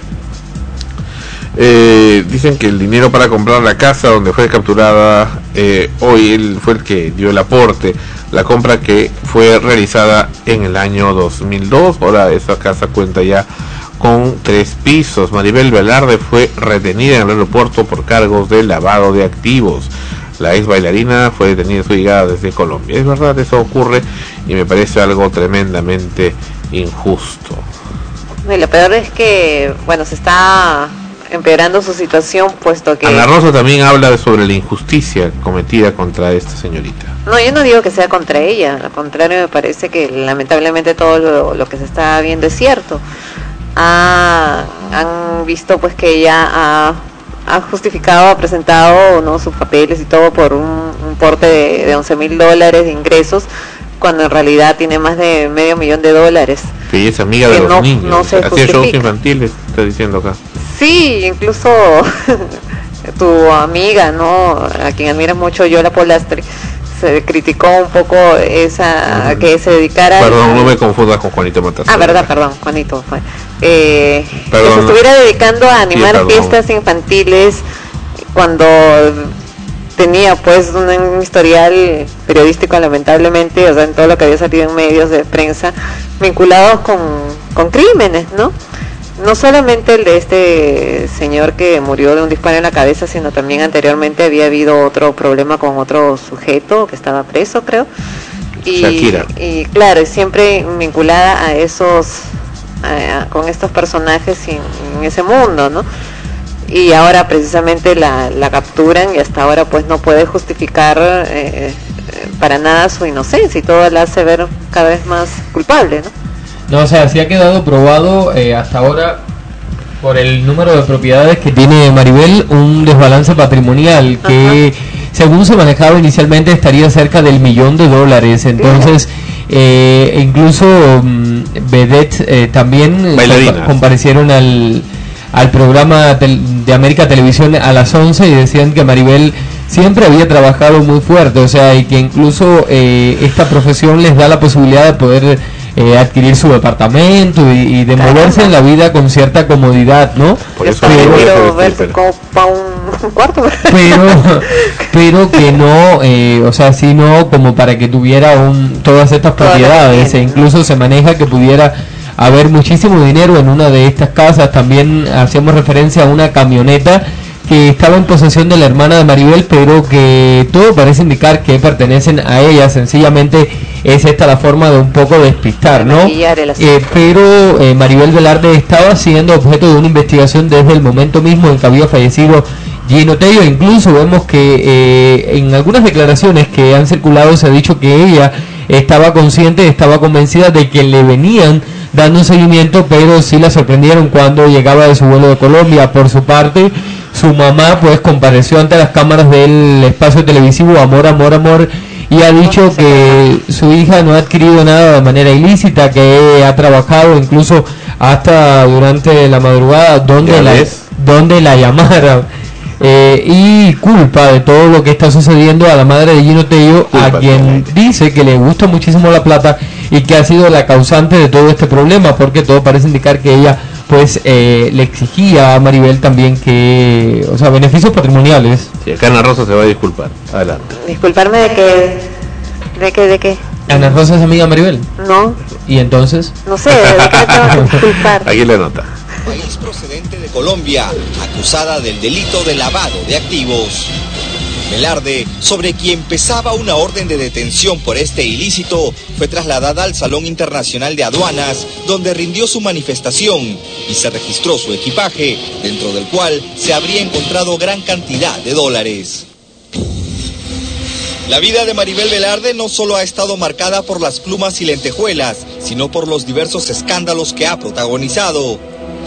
Eh, dicen que el dinero para comprar la casa donde fue capturada, eh, hoy él fue el que dio el aporte, la compra que fue realizada en el año dos mil dos. Ahora esa casa cuenta ya con tres pisos. Maribel Velarde fue retenida en el aeropuerto por cargos de lavado de activos. La ex bailarina fue detenida en su llegada desde Colombia. Es verdad, eso ocurre y me parece algo tremendamente injusto. Y lo peor es que, bueno, se está empeorando su situación, puesto que... Ana Rosa también habla sobre la injusticia cometida contra esta señorita. No, yo no digo que sea contra ella, al contrario, me parece que lamentablemente todo lo, lo que se está viendo es cierto. Ah, han visto pues que ella ha, ha justificado, ha presentado, ¿no?, sus papeles y todo por un, un porte de, de once mil dólares de ingresos, cuando en realidad tiene más de medio millón de dólares. Que ella es amiga de los no, niños, no se hacía shows infantiles, está diciendo acá. Sí, incluso tu amiga, ¿no?, a quien admiras mucho, Yola Polastri, se criticó un poco esa uh-huh. que se dedicara. Perdón, a... no me confundas con Juanito Matas. Ah, verdad, perdón, Juanito fue. Eh, que se estuviera dedicando a animar sí, fiestas infantiles cuando tenía pues un, un historial periodístico lamentablemente, o sea, en todo lo que había salido en medios de prensa vinculados con, con crímenes, ¿no? No solamente el de este señor que murió de un disparo en la cabeza, sino también anteriormente había habido otro problema con otro sujeto que estaba preso, creo. Y, Shakira. Y claro, siempre vinculada a esos, a, a, con estos personajes en, en ese mundo, ¿no? Y ahora precisamente la, la capturan y hasta ahora pues no puede justificar eh, para nada su inocencia y todo la hace ver cada vez más culpable, ¿no? No, o sea, sí ha quedado probado eh, hasta ahora por el número de propiedades que tiene Maribel, un desbalance patrimonial que ajá. según se manejaba inicialmente estaría cerca del millón de dólares. Entonces, eh, incluso um, Vedette eh, también compa- comparecieron al, al programa tel- de América Televisión a las once y decían que Maribel siempre había trabajado muy fuerte, o sea, y que incluso eh, esta profesión les da la posibilidad de poder Eh, adquirir su departamento y, y de claro, moverse en la vida con cierta comodidad, ¿no? Por eso pero ver su copa un cuarto. Pero, pero que no, eh, o sea, sino como para que tuviera un, todas estas propiedades, e incluso se maneja que pudiera haber muchísimo dinero en una de estas casas. También hacíamos referencia a una camioneta que estaba en posesión de la hermana de Maribel, pero que todo parece indicar que pertenecen a ella. Sencillamente es esta la forma de un poco despistar, ¿no? Eh, pero eh, Maribel Velarde estaba siendo objeto de una investigación desde el momento mismo en que había fallecido Gino Tello. Incluso vemos que eh, en algunas declaraciones que han circulado se ha dicho que ella estaba consciente, estaba convencida de que le venían dando un seguimiento, pero sí la sorprendieron cuando llegaba de su vuelo de Colombia. Por su parte, su mamá pues compareció ante las cámaras del espacio televisivo Amor, Amor, Amor y ha dicho que su hija no ha adquirido nada de manera ilícita, que ha trabajado incluso hasta durante la madrugada donde la, donde la llamaron. Eh, y culpa de todo lo que está sucediendo a la madre de Gino Tello, a quien dice que le gusta muchísimo la plata y que ha sido la causante de todo este problema, porque todo parece indicar que ella pues eh, le exigía a Maribel también que, o sea, beneficios patrimoniales. Sí, acá Ana Rosa se va a disculpar. Adelante. Disculparme de que, de que, de qué. ¿Ana Rosa es amiga de Maribel? No. ¿Y entonces? No sé, ¿de qué te vas a disculpar? Aquí le nota. País procedente de Colombia, acusada del delito de lavado de activos. Velarde, sobre quien pesaba una orden de detención por este ilícito, fue trasladada al Salón Internacional de Aduanas, donde rindió su manifestación y se registró su equipaje, dentro del cual se habría encontrado gran cantidad de dólares. La vida de Maribel Velarde no solo ha estado marcada por las plumas y lentejuelas, sino por los diversos escándalos que ha protagonizado.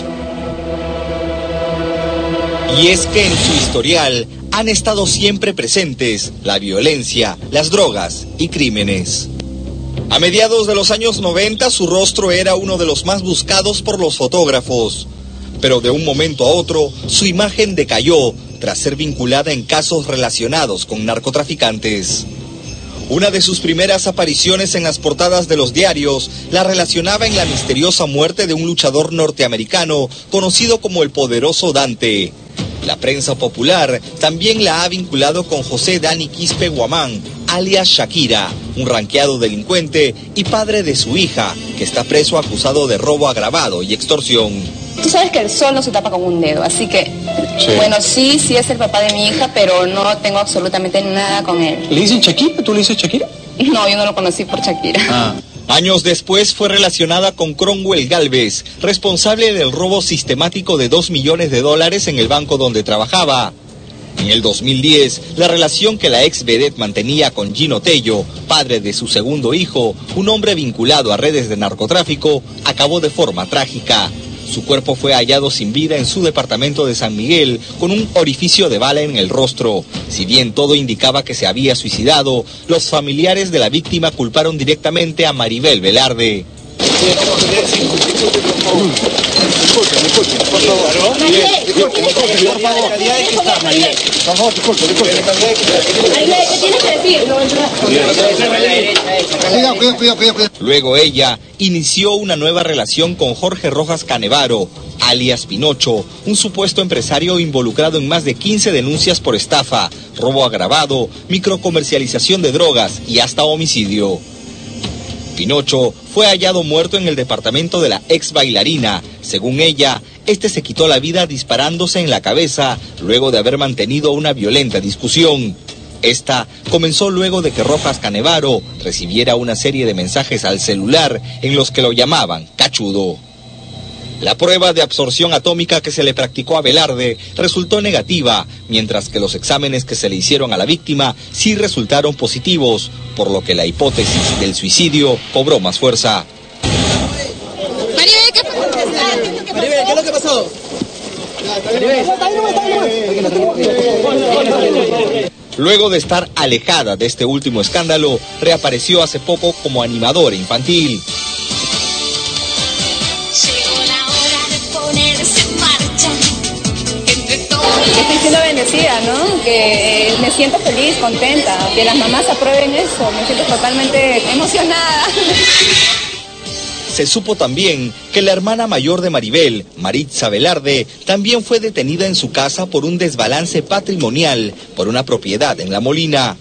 Y es que en su historial han estado siempre presentes la violencia, las drogas y crímenes. A mediados de los años noventa su rostro era uno de los más buscados por los fotógrafos, pero de un momento a otro su imagen decayó tras ser vinculada en casos relacionados con narcotraficantes. Una de sus primeras apariciones en las portadas de los diarios la relacionaba en la misteriosa muerte de un luchador norteamericano conocido como el Poderoso Dante. La prensa popular también la ha vinculado con José Dani Quispe Guamán, alias Shakira, un ranqueado delincuente y padre de su hija, que está preso acusado de robo agravado y extorsión. Tú sabes que el sol no se tapa con un dedo, así que, sí. bueno, sí, sí es el papá de mi hija, pero no tengo absolutamente nada con él. ¿Le dicen Shakira? ¿Tú le dices Shakira? No, yo no lo conocí por Shakira. Ah. Años después fue relacionada con Cromwell Galvez, responsable del robo sistemático de dos millones de dólares en el banco donde trabajaba. En el dos mil diez, la relación que la ex vedette mantenía con Gino Tello, padre de su segundo hijo, un hombre vinculado a redes de narcotráfico, acabó de forma trágica. Su cuerpo fue hallado sin vida en su departamento de San Miguel, con un orificio de bala en el rostro. Si bien todo indicaba que se había suicidado, los familiares de la víctima culparon directamente a Maribel Velarde. Luego ella inició una nueva relación con Jorge Rojas Canevaro, alias Pinocho, un supuesto empresario involucrado en más de quince denuncias por estafa, robo agravado, microcomercialización de drogas y hasta homicidio. Pinocho fue hallado muerto en el departamento de la ex bailarina. Según ella, este se quitó la vida disparándose en la cabeza luego de haber mantenido una violenta discusión. Esta comenzó luego de que Rojas Canevaro recibiera una serie de mensajes al celular en los que lo llamaban cachudo. La prueba de absorción atómica que se le practicó a Velarde resultó negativa, mientras que los exámenes que se le hicieron a la víctima sí resultaron positivos, por lo que la hipótesis del suicidio cobró más fuerza. Maribel, ¿qué fue? Maribel, ¿qué es lo que pasó? Luego de estar alejada de este último escándalo, reapareció hace poco como animadora infantil. Estoy siendo bendecida, ¿no? Que eh, me siento feliz, contenta, que las mamás aprueben eso, me siento totalmente emocionada. Se supo también que la hermana mayor de Maribel, Maritza Velarde, también fue detenida en su casa por un desbalance patrimonial por una propiedad en La Molina.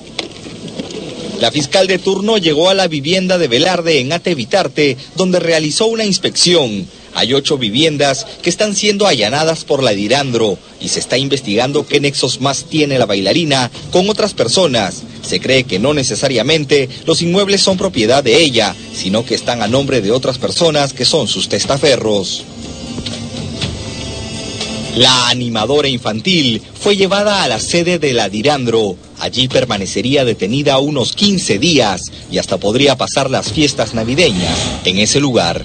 La fiscal de turno llegó a la vivienda de Velarde en Atevitarte, donde realizó una inspección. Hay ocho viviendas que están siendo allanadas por la Dirandro y se está investigando qué nexos más tiene la bailarina con otras personas. Se cree que no necesariamente los inmuebles son propiedad de ella, sino que están a nombre de otras personas que son sus testaferros. La animadora infantil fue llevada a la sede de la Dirandro. Allí permanecería detenida unos quince días y hasta podría pasar las fiestas navideñas en ese lugar.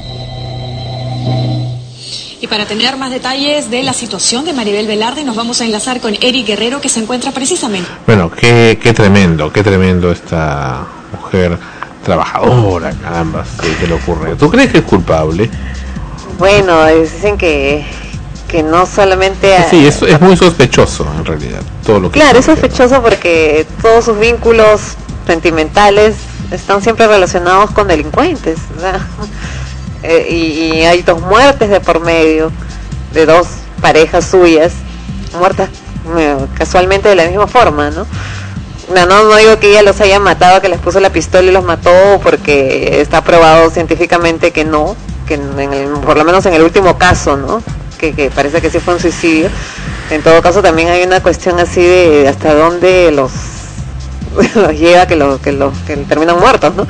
Y para tener más detalles de la situación de Maribel Velarde, nos vamos a enlazar con Eric Guerrero, que se encuentra precisamente. Bueno, qué, qué tremendo, qué tremendo esta mujer trabajadora, caramba, ¿qué le ocurre? ¿Tú crees que es culpable? Bueno, dicen que, que no solamente... A... Sí, es, es muy sospechoso en realidad, todo lo que... Claro, es sospechoso porque todos sus vínculos sentimentales están siempre relacionados con delincuentes, ¿verdad? Eh, y, y hay dos muertes de por medio de dos parejas suyas muertas eh, casualmente de la misma forma, ¿no? No, no no digo que ella los haya matado, que les puso la pistola y los mató, porque está probado científicamente que no, que en el, por lo menos en el último caso, ¿no? Que, que parece que sí fue un suicidio. En todo caso también hay una cuestión así de hasta dónde los, los lleva que los que los que terminan muertos, ¿no?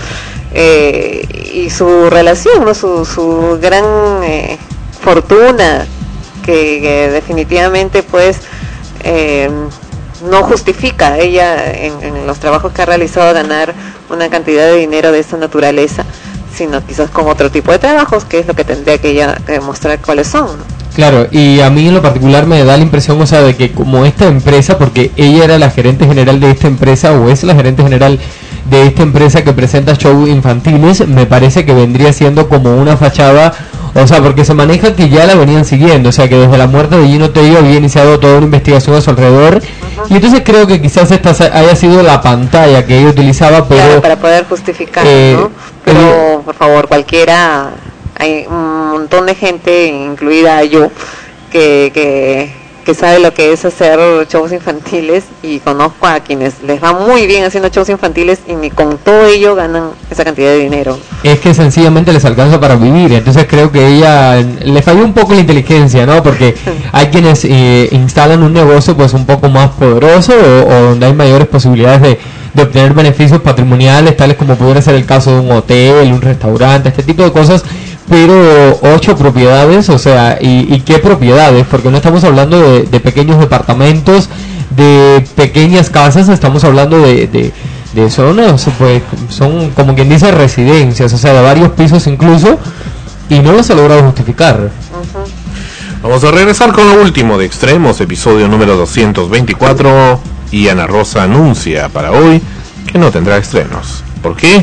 Eh, y su relación, ¿no? su, su gran eh, fortuna que, que definitivamente pues eh, no justifica ella en, en los trabajos que ha realizado ganar una cantidad de dinero de esa naturaleza, sino quizás con otro tipo de trabajos, que es lo que tendría que ella demostrar cuáles son, ¿no? Claro, y a mí en lo particular me da la impresión, o sea, de que como esta empresa, porque ella era la gerente general de esta empresa, o es la gerente general de esta empresa que presenta shows infantiles, me parece que vendría siendo como una fachada, o sea, porque se maneja que ya la venían siguiendo, o sea, que desde la muerte de Gino Tello había iniciado toda una investigación a su alrededor, uh-huh. Y entonces creo que quizás esta haya sido la pantalla que ella utilizaba, pero... Claro, para poder justificar, eh, ¿no? Pero, eh, por favor, cualquiera, hay un montón de gente, incluida yo, que... que que sabe lo que es hacer shows infantiles, y conozco a quienes les va muy bien haciendo shows infantiles y ni con todo ello ganan esa cantidad de dinero. Es que sencillamente les alcanza para vivir, entonces creo que ella le falló un poco la inteligencia, ¿no? Porque hay quienes eh, instalan un negocio pues un poco más poderoso o, o donde hay mayores posibilidades de, de obtener beneficios patrimoniales, tales como pudiera ser el caso de un hotel, un restaurante, este tipo de cosas. Pero ocho propiedades, o sea, ¿y, y qué propiedades? Porque no estamos hablando de, de pequeños departamentos, de pequeñas casas, estamos hablando de, de, de zonas, pues son como quien dice residencias, o sea, de varios pisos incluso, y no los ha logrado justificar. Uh-huh. Vamos a regresar con lo último de Extremos, episodio número doscientos veinticuatro, y Ana Rosa anuncia para hoy que no tendrá estrenos. ¿Por qué?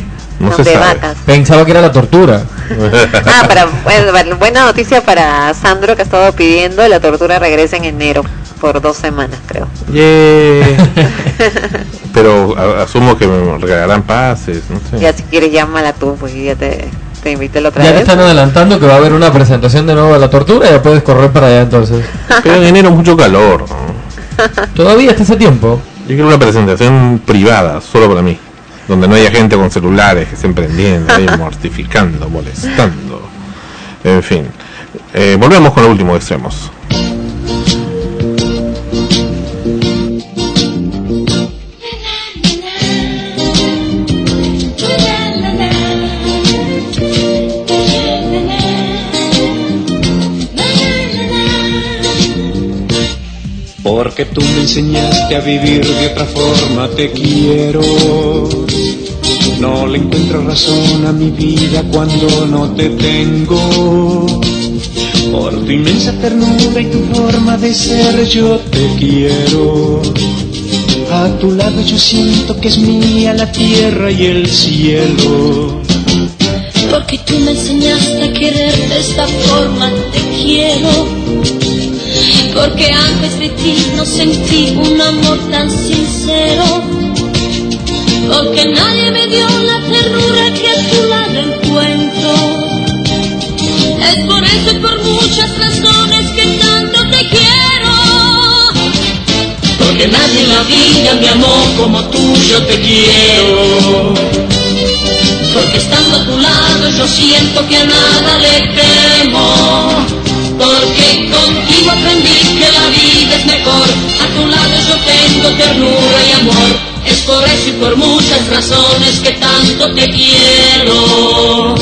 No Son se de sabe. vacas. Pensaba que era la tortura. Ah, para, bueno, buena noticia para Sandro, que ha estado pidiendo la tortura regresa en enero por dos semanas, creo. Yeah. Pero a- asumo que me regalarán pases, no sé. Ya si quieres llámala tú, pues ya te, te invité la otra Ya te vez. están adelantando que va a haber una presentación de nuevo de la tortura, ya puedes correr para allá entonces. Pero en enero mucho calor, ¿no? Todavía está ese tiempo. Yo quiero una presentación privada, solo para mí, donde no haya gente con celulares que estén prendiendo, ahí mortificando, molestando. En fin, eh, volvemos con el último de Extremos. Porque tú me enseñaste a vivir de otra forma, te quiero. No le encuentro razón a mi vida cuando no te tengo. Por tu inmensa ternura y tu forma de ser yo te quiero. A tu lado yo siento que es mía la tierra y el cielo. Porque tú me enseñaste a querer de esta forma, te quiero. Porque antes de ti no sentí un amor tan sincero. Porque nadie me dio la ternura que a tu lado encuentro. Es por eso y por muchas razones que tanto te quiero. Porque nadie en la vida me amó como tú, yo te quiero. Porque estando a tu lado yo siento que a nada le temo. Porque contigo aprendí que la vida es mejor. A tu lado yo tengo ternura y amor. Es por eso y por muchas razones que tanto te quiero.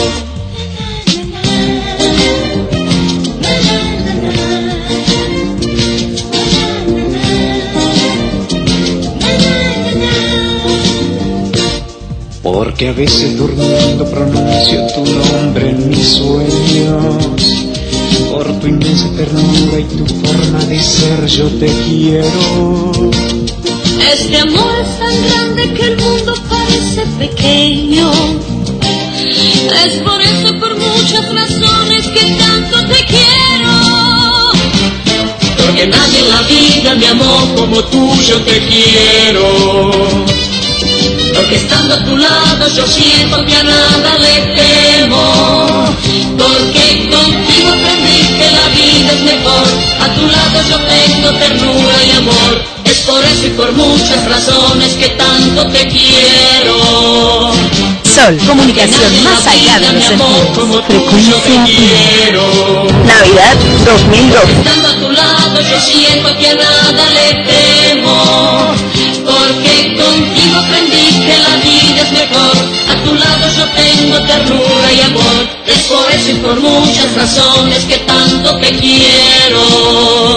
Porque a veces durmiendo pronuncio tu nombre en mis sueños. Por tu inmensa ternura y tu forma de ser yo te quiero. Este amor es tan grande que el mundo parece pequeño. Es por eso y por muchas razones que tanto te quiero. Porque nadie en la vida me amó como tú, yo te quiero. Porque estando a tu lado yo siento que a nada le temo. Porque contigo aprendí que la vida es mejor. A tu lado yo tengo ternura y amor. Es por eso y por muchas razones que tanto te quiero. Sol, comunicación más allá de los sentidos. Frecuencia Navidad dos mil doce. Estando a tu lado yo siento que a nada le temo. Porque contigo aprendí que la vida es mejor. A tu lado yo tengo ternura y amor. Es por eso y por muchas razones que tanto te quiero.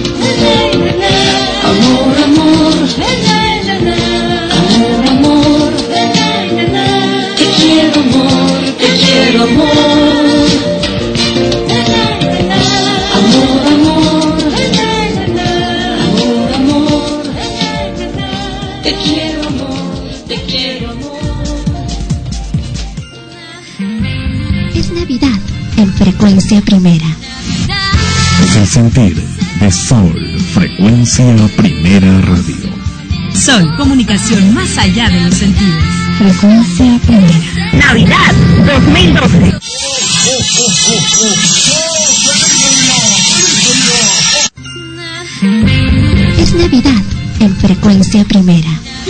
Amor, amor. Amor, amor. Te quiero, amor. Te quiero, amor. Amor, amor. Amor, amor. Te quiero, amor. Te quiero, amor. Es Navidad en Frecuencia Primera. Es el sentir de Sol, Frecuencia Primera Radio. Sol, comunicación más allá de los sentidos. Frecuencia Primera. Navidad dos mil doce. Es Navidad en Frecuencia Primera.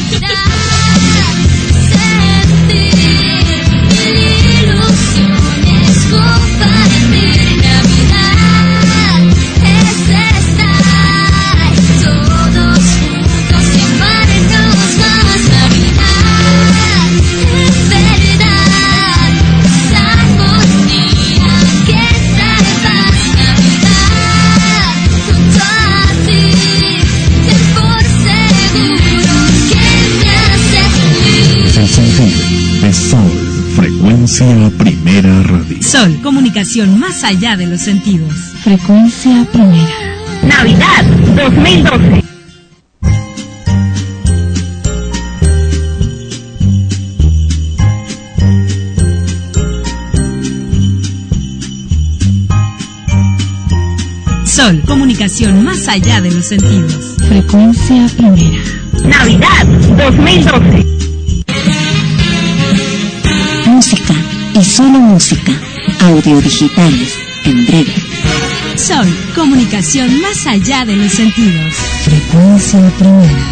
Compartir Navidad es estar todos juntos y amarnos más. Navidad en verdad es armonía que trae paz. Navidad junto a ti, ten por seguro que me hace feliz. Es el sentir de Sol, Frecuencia Primera Radio. Sol, comunicación más allá de los sentidos. Frecuencia Primera. Navidad dos mil doce. Sol, comunicación más allá de los sentidos. Frecuencia primera. Navidad dos mil doce. Música y solo música. Audio digitales en breve. Sol, comunicación más allá de los sentidos. Frecuencia primera.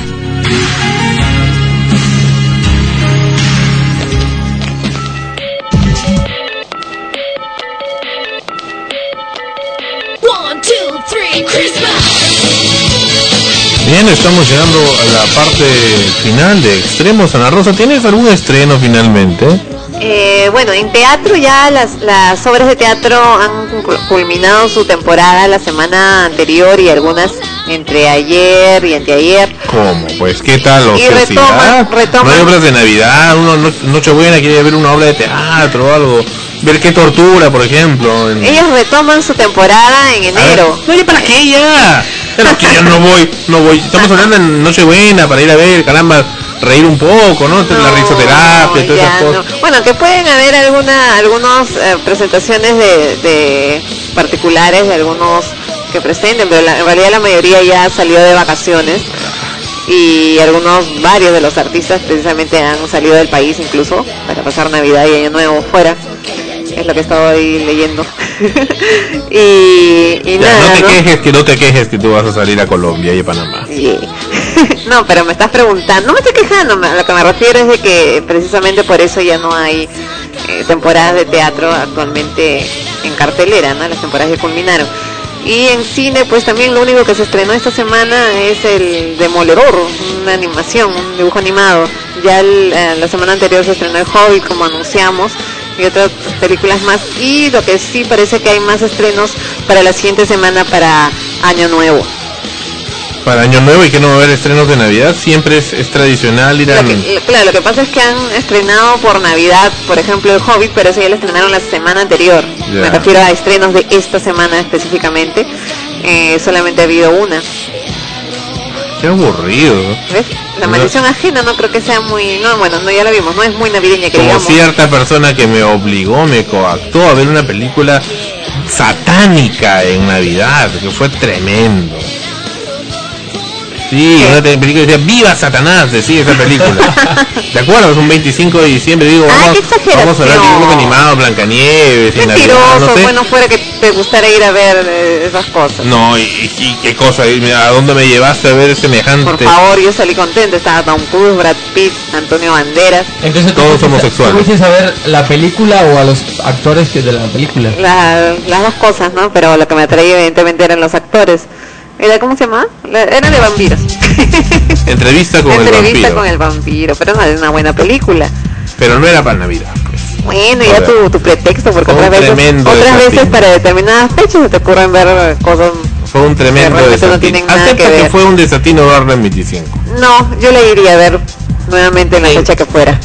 Bien, estamos llegando a la parte final de Extremos. Ana Rosa, ¿tienes algún estreno finalmente? Eh, bueno, en teatro ya las, las obras de teatro han culminado su temporada la semana anterior y algunas entre ayer y anteayer. ¿Cómo? Pues, ¿qué tal? Y retoman, retoman. No hay obras de Navidad, uno no, Nochebuena quiere ver una obra de teatro o algo. Ver qué tortura, por ejemplo. En... Ellos retoman su temporada en enero. No, ¿para qué ya? Pero que yo no voy, no voy. Estamos hablando en Nochebuena para ir a ver, caramba, reír un poco, ¿no? no la risoterapia, no, todas esas no. cosas. Bueno, que pueden haber alguna, algunas eh, presentaciones de, de particulares de algunos que presenten, pero la, en realidad la mayoría ya salió de vacaciones y algunos, varios de los artistas precisamente han salido del país incluso para pasar Navidad y Año Nuevo fuera. Es lo que estoy leyendo. y y ya, nada, no te ¿no? quejes que no te quejes que tú vas a salir a Colombia y a Panamá. Yeah. No, pero me estás preguntando, no me estoy quejando, a lo que me refiero es de que precisamente por eso ya no hay eh, temporadas de teatro actualmente en cartelera, ¿no? Las temporadas que culminaron. Y en cine, pues también lo único que se estrenó esta semana es el Demoledor, una animación, un dibujo animado. Ya el, eh, la semana anterior se estrenó El Hobbit, como anunciamos, y otras películas más. Y lo que sí parece que hay más estrenos para la siguiente semana, para Año Nuevo. Para Año Nuevo, y que no va a haber estrenos de Navidad, siempre es, es tradicional ir a... Lo que, claro, lo que pasa es que han estrenado por Navidad, por ejemplo, El Hobbit, pero eso ya lo estrenaron la semana anterior. Ya. Me refiero a estrenos de esta semana específicamente. Eh, solamente ha habido una. Qué aburrido. ¿Ves? La maldición ajena no creo que sea muy... No, bueno, no, ya la vimos, no es muy navideña que Como digamos. cierta persona que me obligó, me coactó a ver una película satánica en Navidad, que fue tremendo. Sí, una película que decía ¡Viva Satanás! Decía esa película. ¿Te acuerdas? Un veinticinco de diciembre digo, Ay, vamos, qué vamos a ver dibujos animados, Blancanieves, y Navidad, Mentiroso, no sé. bueno, fuera que te gustara ir a ver eh, esas cosas. No, y, y qué cosa, y ¿a dónde me llevaste a ver semejante? Por favor, yo salí contenta, estaba Tom Cruise, Brad Pitt, Antonio Banderas. Entonces, todos ¿tú homosexuales. fuiste a ver la película o a los actores que de la película? La, las dos cosas, ¿no? Pero lo que me atraía evidentemente eran los actores. Era, ¿cómo se llama? La, era de vampiros. Entrevista con Entrevista el vampiro. con el vampiro, pero no es una buena película. Pero no era para Navidad, pues. Bueno, ya tu, tu pretexto, porque Fue otras un veces, tremendo otras desafío. veces para determinadas fechas se te ocurren ver cosas. Fue un tremendo que realmente no desatino. tienen nada Acepta que que, ver. fue un desatino verlo en veinticinco. No, yo la iría a ver nuevamente en la fecha que fuera.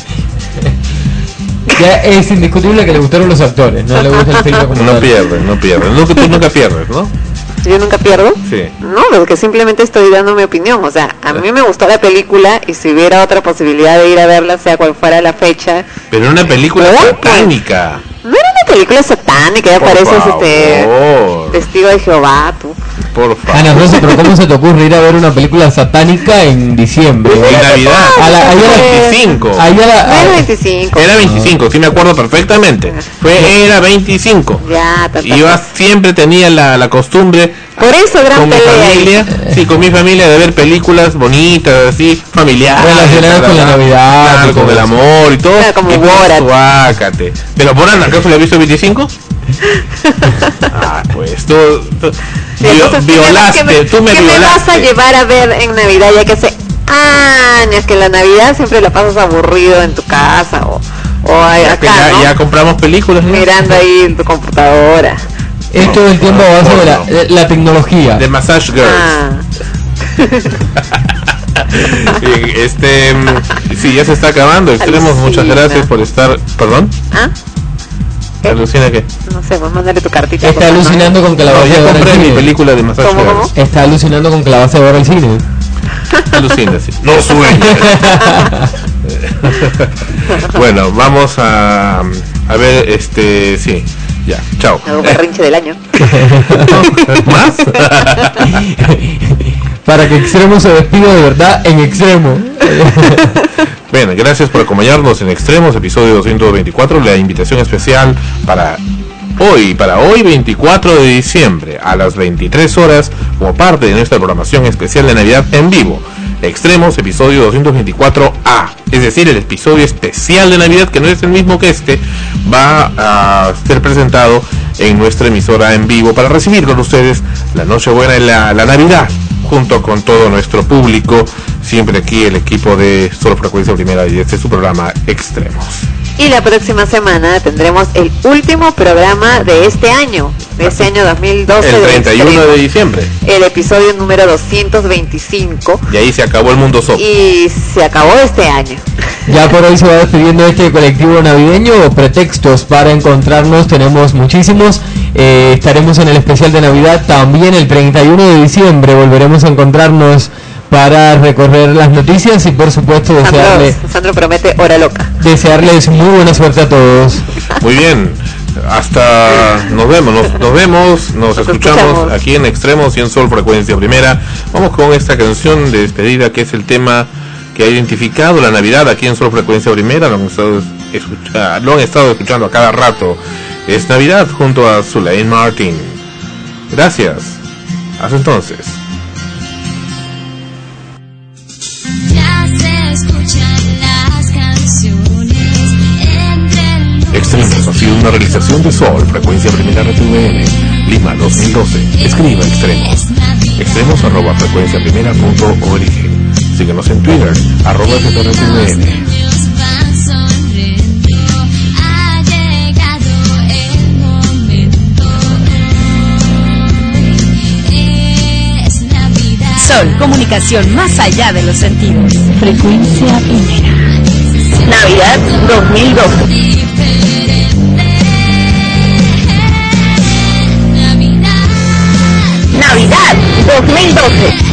Ya es indiscutible que le gustaron los actores, no le gusta el filme como No tal. pierdes, no pierdes. Nunca, tú nunca pierdes, ¿no? Yo nunca pierdo. Sí. No, porque simplemente estoy dando mi opinión. O sea, a mí me gustó la película y si hubiera otra posibilidad de ir a verla, sea cual fuera la fecha. Pero era una película Uy, satánica. No era una película satánica, ya Por pareces este favor. testigo de Jehová, tú. Por favor. Ana Rosa, pero ¿cómo se te ocurre ir a ver una película satánica en diciembre? En Navidad. A la, ahí a la- veinticinco. ahí a la- No a- era veinticinco. Era veinticinco, sí me acuerdo perfectamente. Fue, era veinticinco. Ya, ta, ta, Iba, ta. siempre tenía la, la costumbre Por eso, gran con mi pelea ahí. familia, sí, con mi familia de ver películas bonitas, así, familiares. Relacionadas con la Navidad, claro, y con todo el eso. amor y todo. Claro, como y pues, Borat. suácate. ¿Pero Borat acaso le has visto el veinticinco? Ah, pues tú, tú Sí, vio- entonces, ¿qué me- violaste, qué me- tú me ¿qué me vas a violaste. llevar a ver en Navidad ya que hace años que en la Navidad siempre la pasas aburrido en tu casa o, o ahí Ya, que acá, ya, ¿no? ya compramos películas, ¿no? Mirando ahí en tu computadora. Es todo el tiempo a base de la, de la tecnología. De Massage Girls. Ah, Eh, este, mm, sí, ya se está acabando. Extremos, muchas Alucina. gracias por estar. ¿Perdón? ¿ah? ¿Qué? ¿Alucina qué? No sé, pues mándale tu cartita. Está por favor. alucinando con que la No, vas a ya ver al compré mi cine. película de Massage ¿Cómo, Girls. cómo? Está alucinando con que la vas a ver al cine. Alucina, sí. No sueñes. Bueno, vamos a, a ver, este, sí. Ya, chao. El berrinche del año. ¿Más? Para que Extremo se despida de verdad en Extremo. Bien, gracias por acompañarnos en Extremos, episodio doscientos veinticuatro. La invitación especial para hoy, para hoy veinticuatro de diciembre, a las veintitrés horas, como parte de nuestra programación especial de Navidad en vivo. Extremos, episodio doscientos veinticuatro A, es decir, el episodio especial de Navidad, que no es el mismo que este, va a ser presentado en nuestra emisora en vivo para recibir con ustedes la Nochebuena y la, la Navidad, junto con todo nuestro público, siempre aquí el equipo de Solo Frecuencia Primera y este es su programa Extremos. Y la próxima semana tendremos el último programa de este año, de este año dos mil doce. El treinta y uno de diciembre. El episodio número doscientos veinticinco. Y ahí se acabó el mundo soft. Y se acabó este año. Ya por hoy se va despidiendo este colectivo navideño. Pretextos para encontrarnos tenemos muchísimos. Eh, estaremos en el especial de Navidad también el treinta y uno de diciembre. Volveremos a encontrarnos para recorrer las noticias y por supuesto desearle Sandro, Sandro promete hora loca. Desearles muy buena suerte a todos. Muy bien, hasta nos vemos, nos, nos vemos, nos, nos escuchamos, escuchamos aquí en Extremos y en Sol Frecuencia Primera. Vamos con esta canción de despedida que es el tema que ha identificado la Navidad aquí en Sol Frecuencia Primera. Lo han estado, escucha, lo han estado escuchando a cada rato. Es Navidad junto a Zulain Martin. Gracias. Hasta entonces. Extremos ha sido una realización de Sol Frecuencia Primera R T V N Lima dos mil doce. Escriba Extremos. Extremos arroba frecuencia primera punto org. Síguenos en Twitter arroba F T R T V N. Sol, comunicación más allá de los sentidos. Frecuencia Primera. Navidad dos mil doce. Navidad dos mil doce.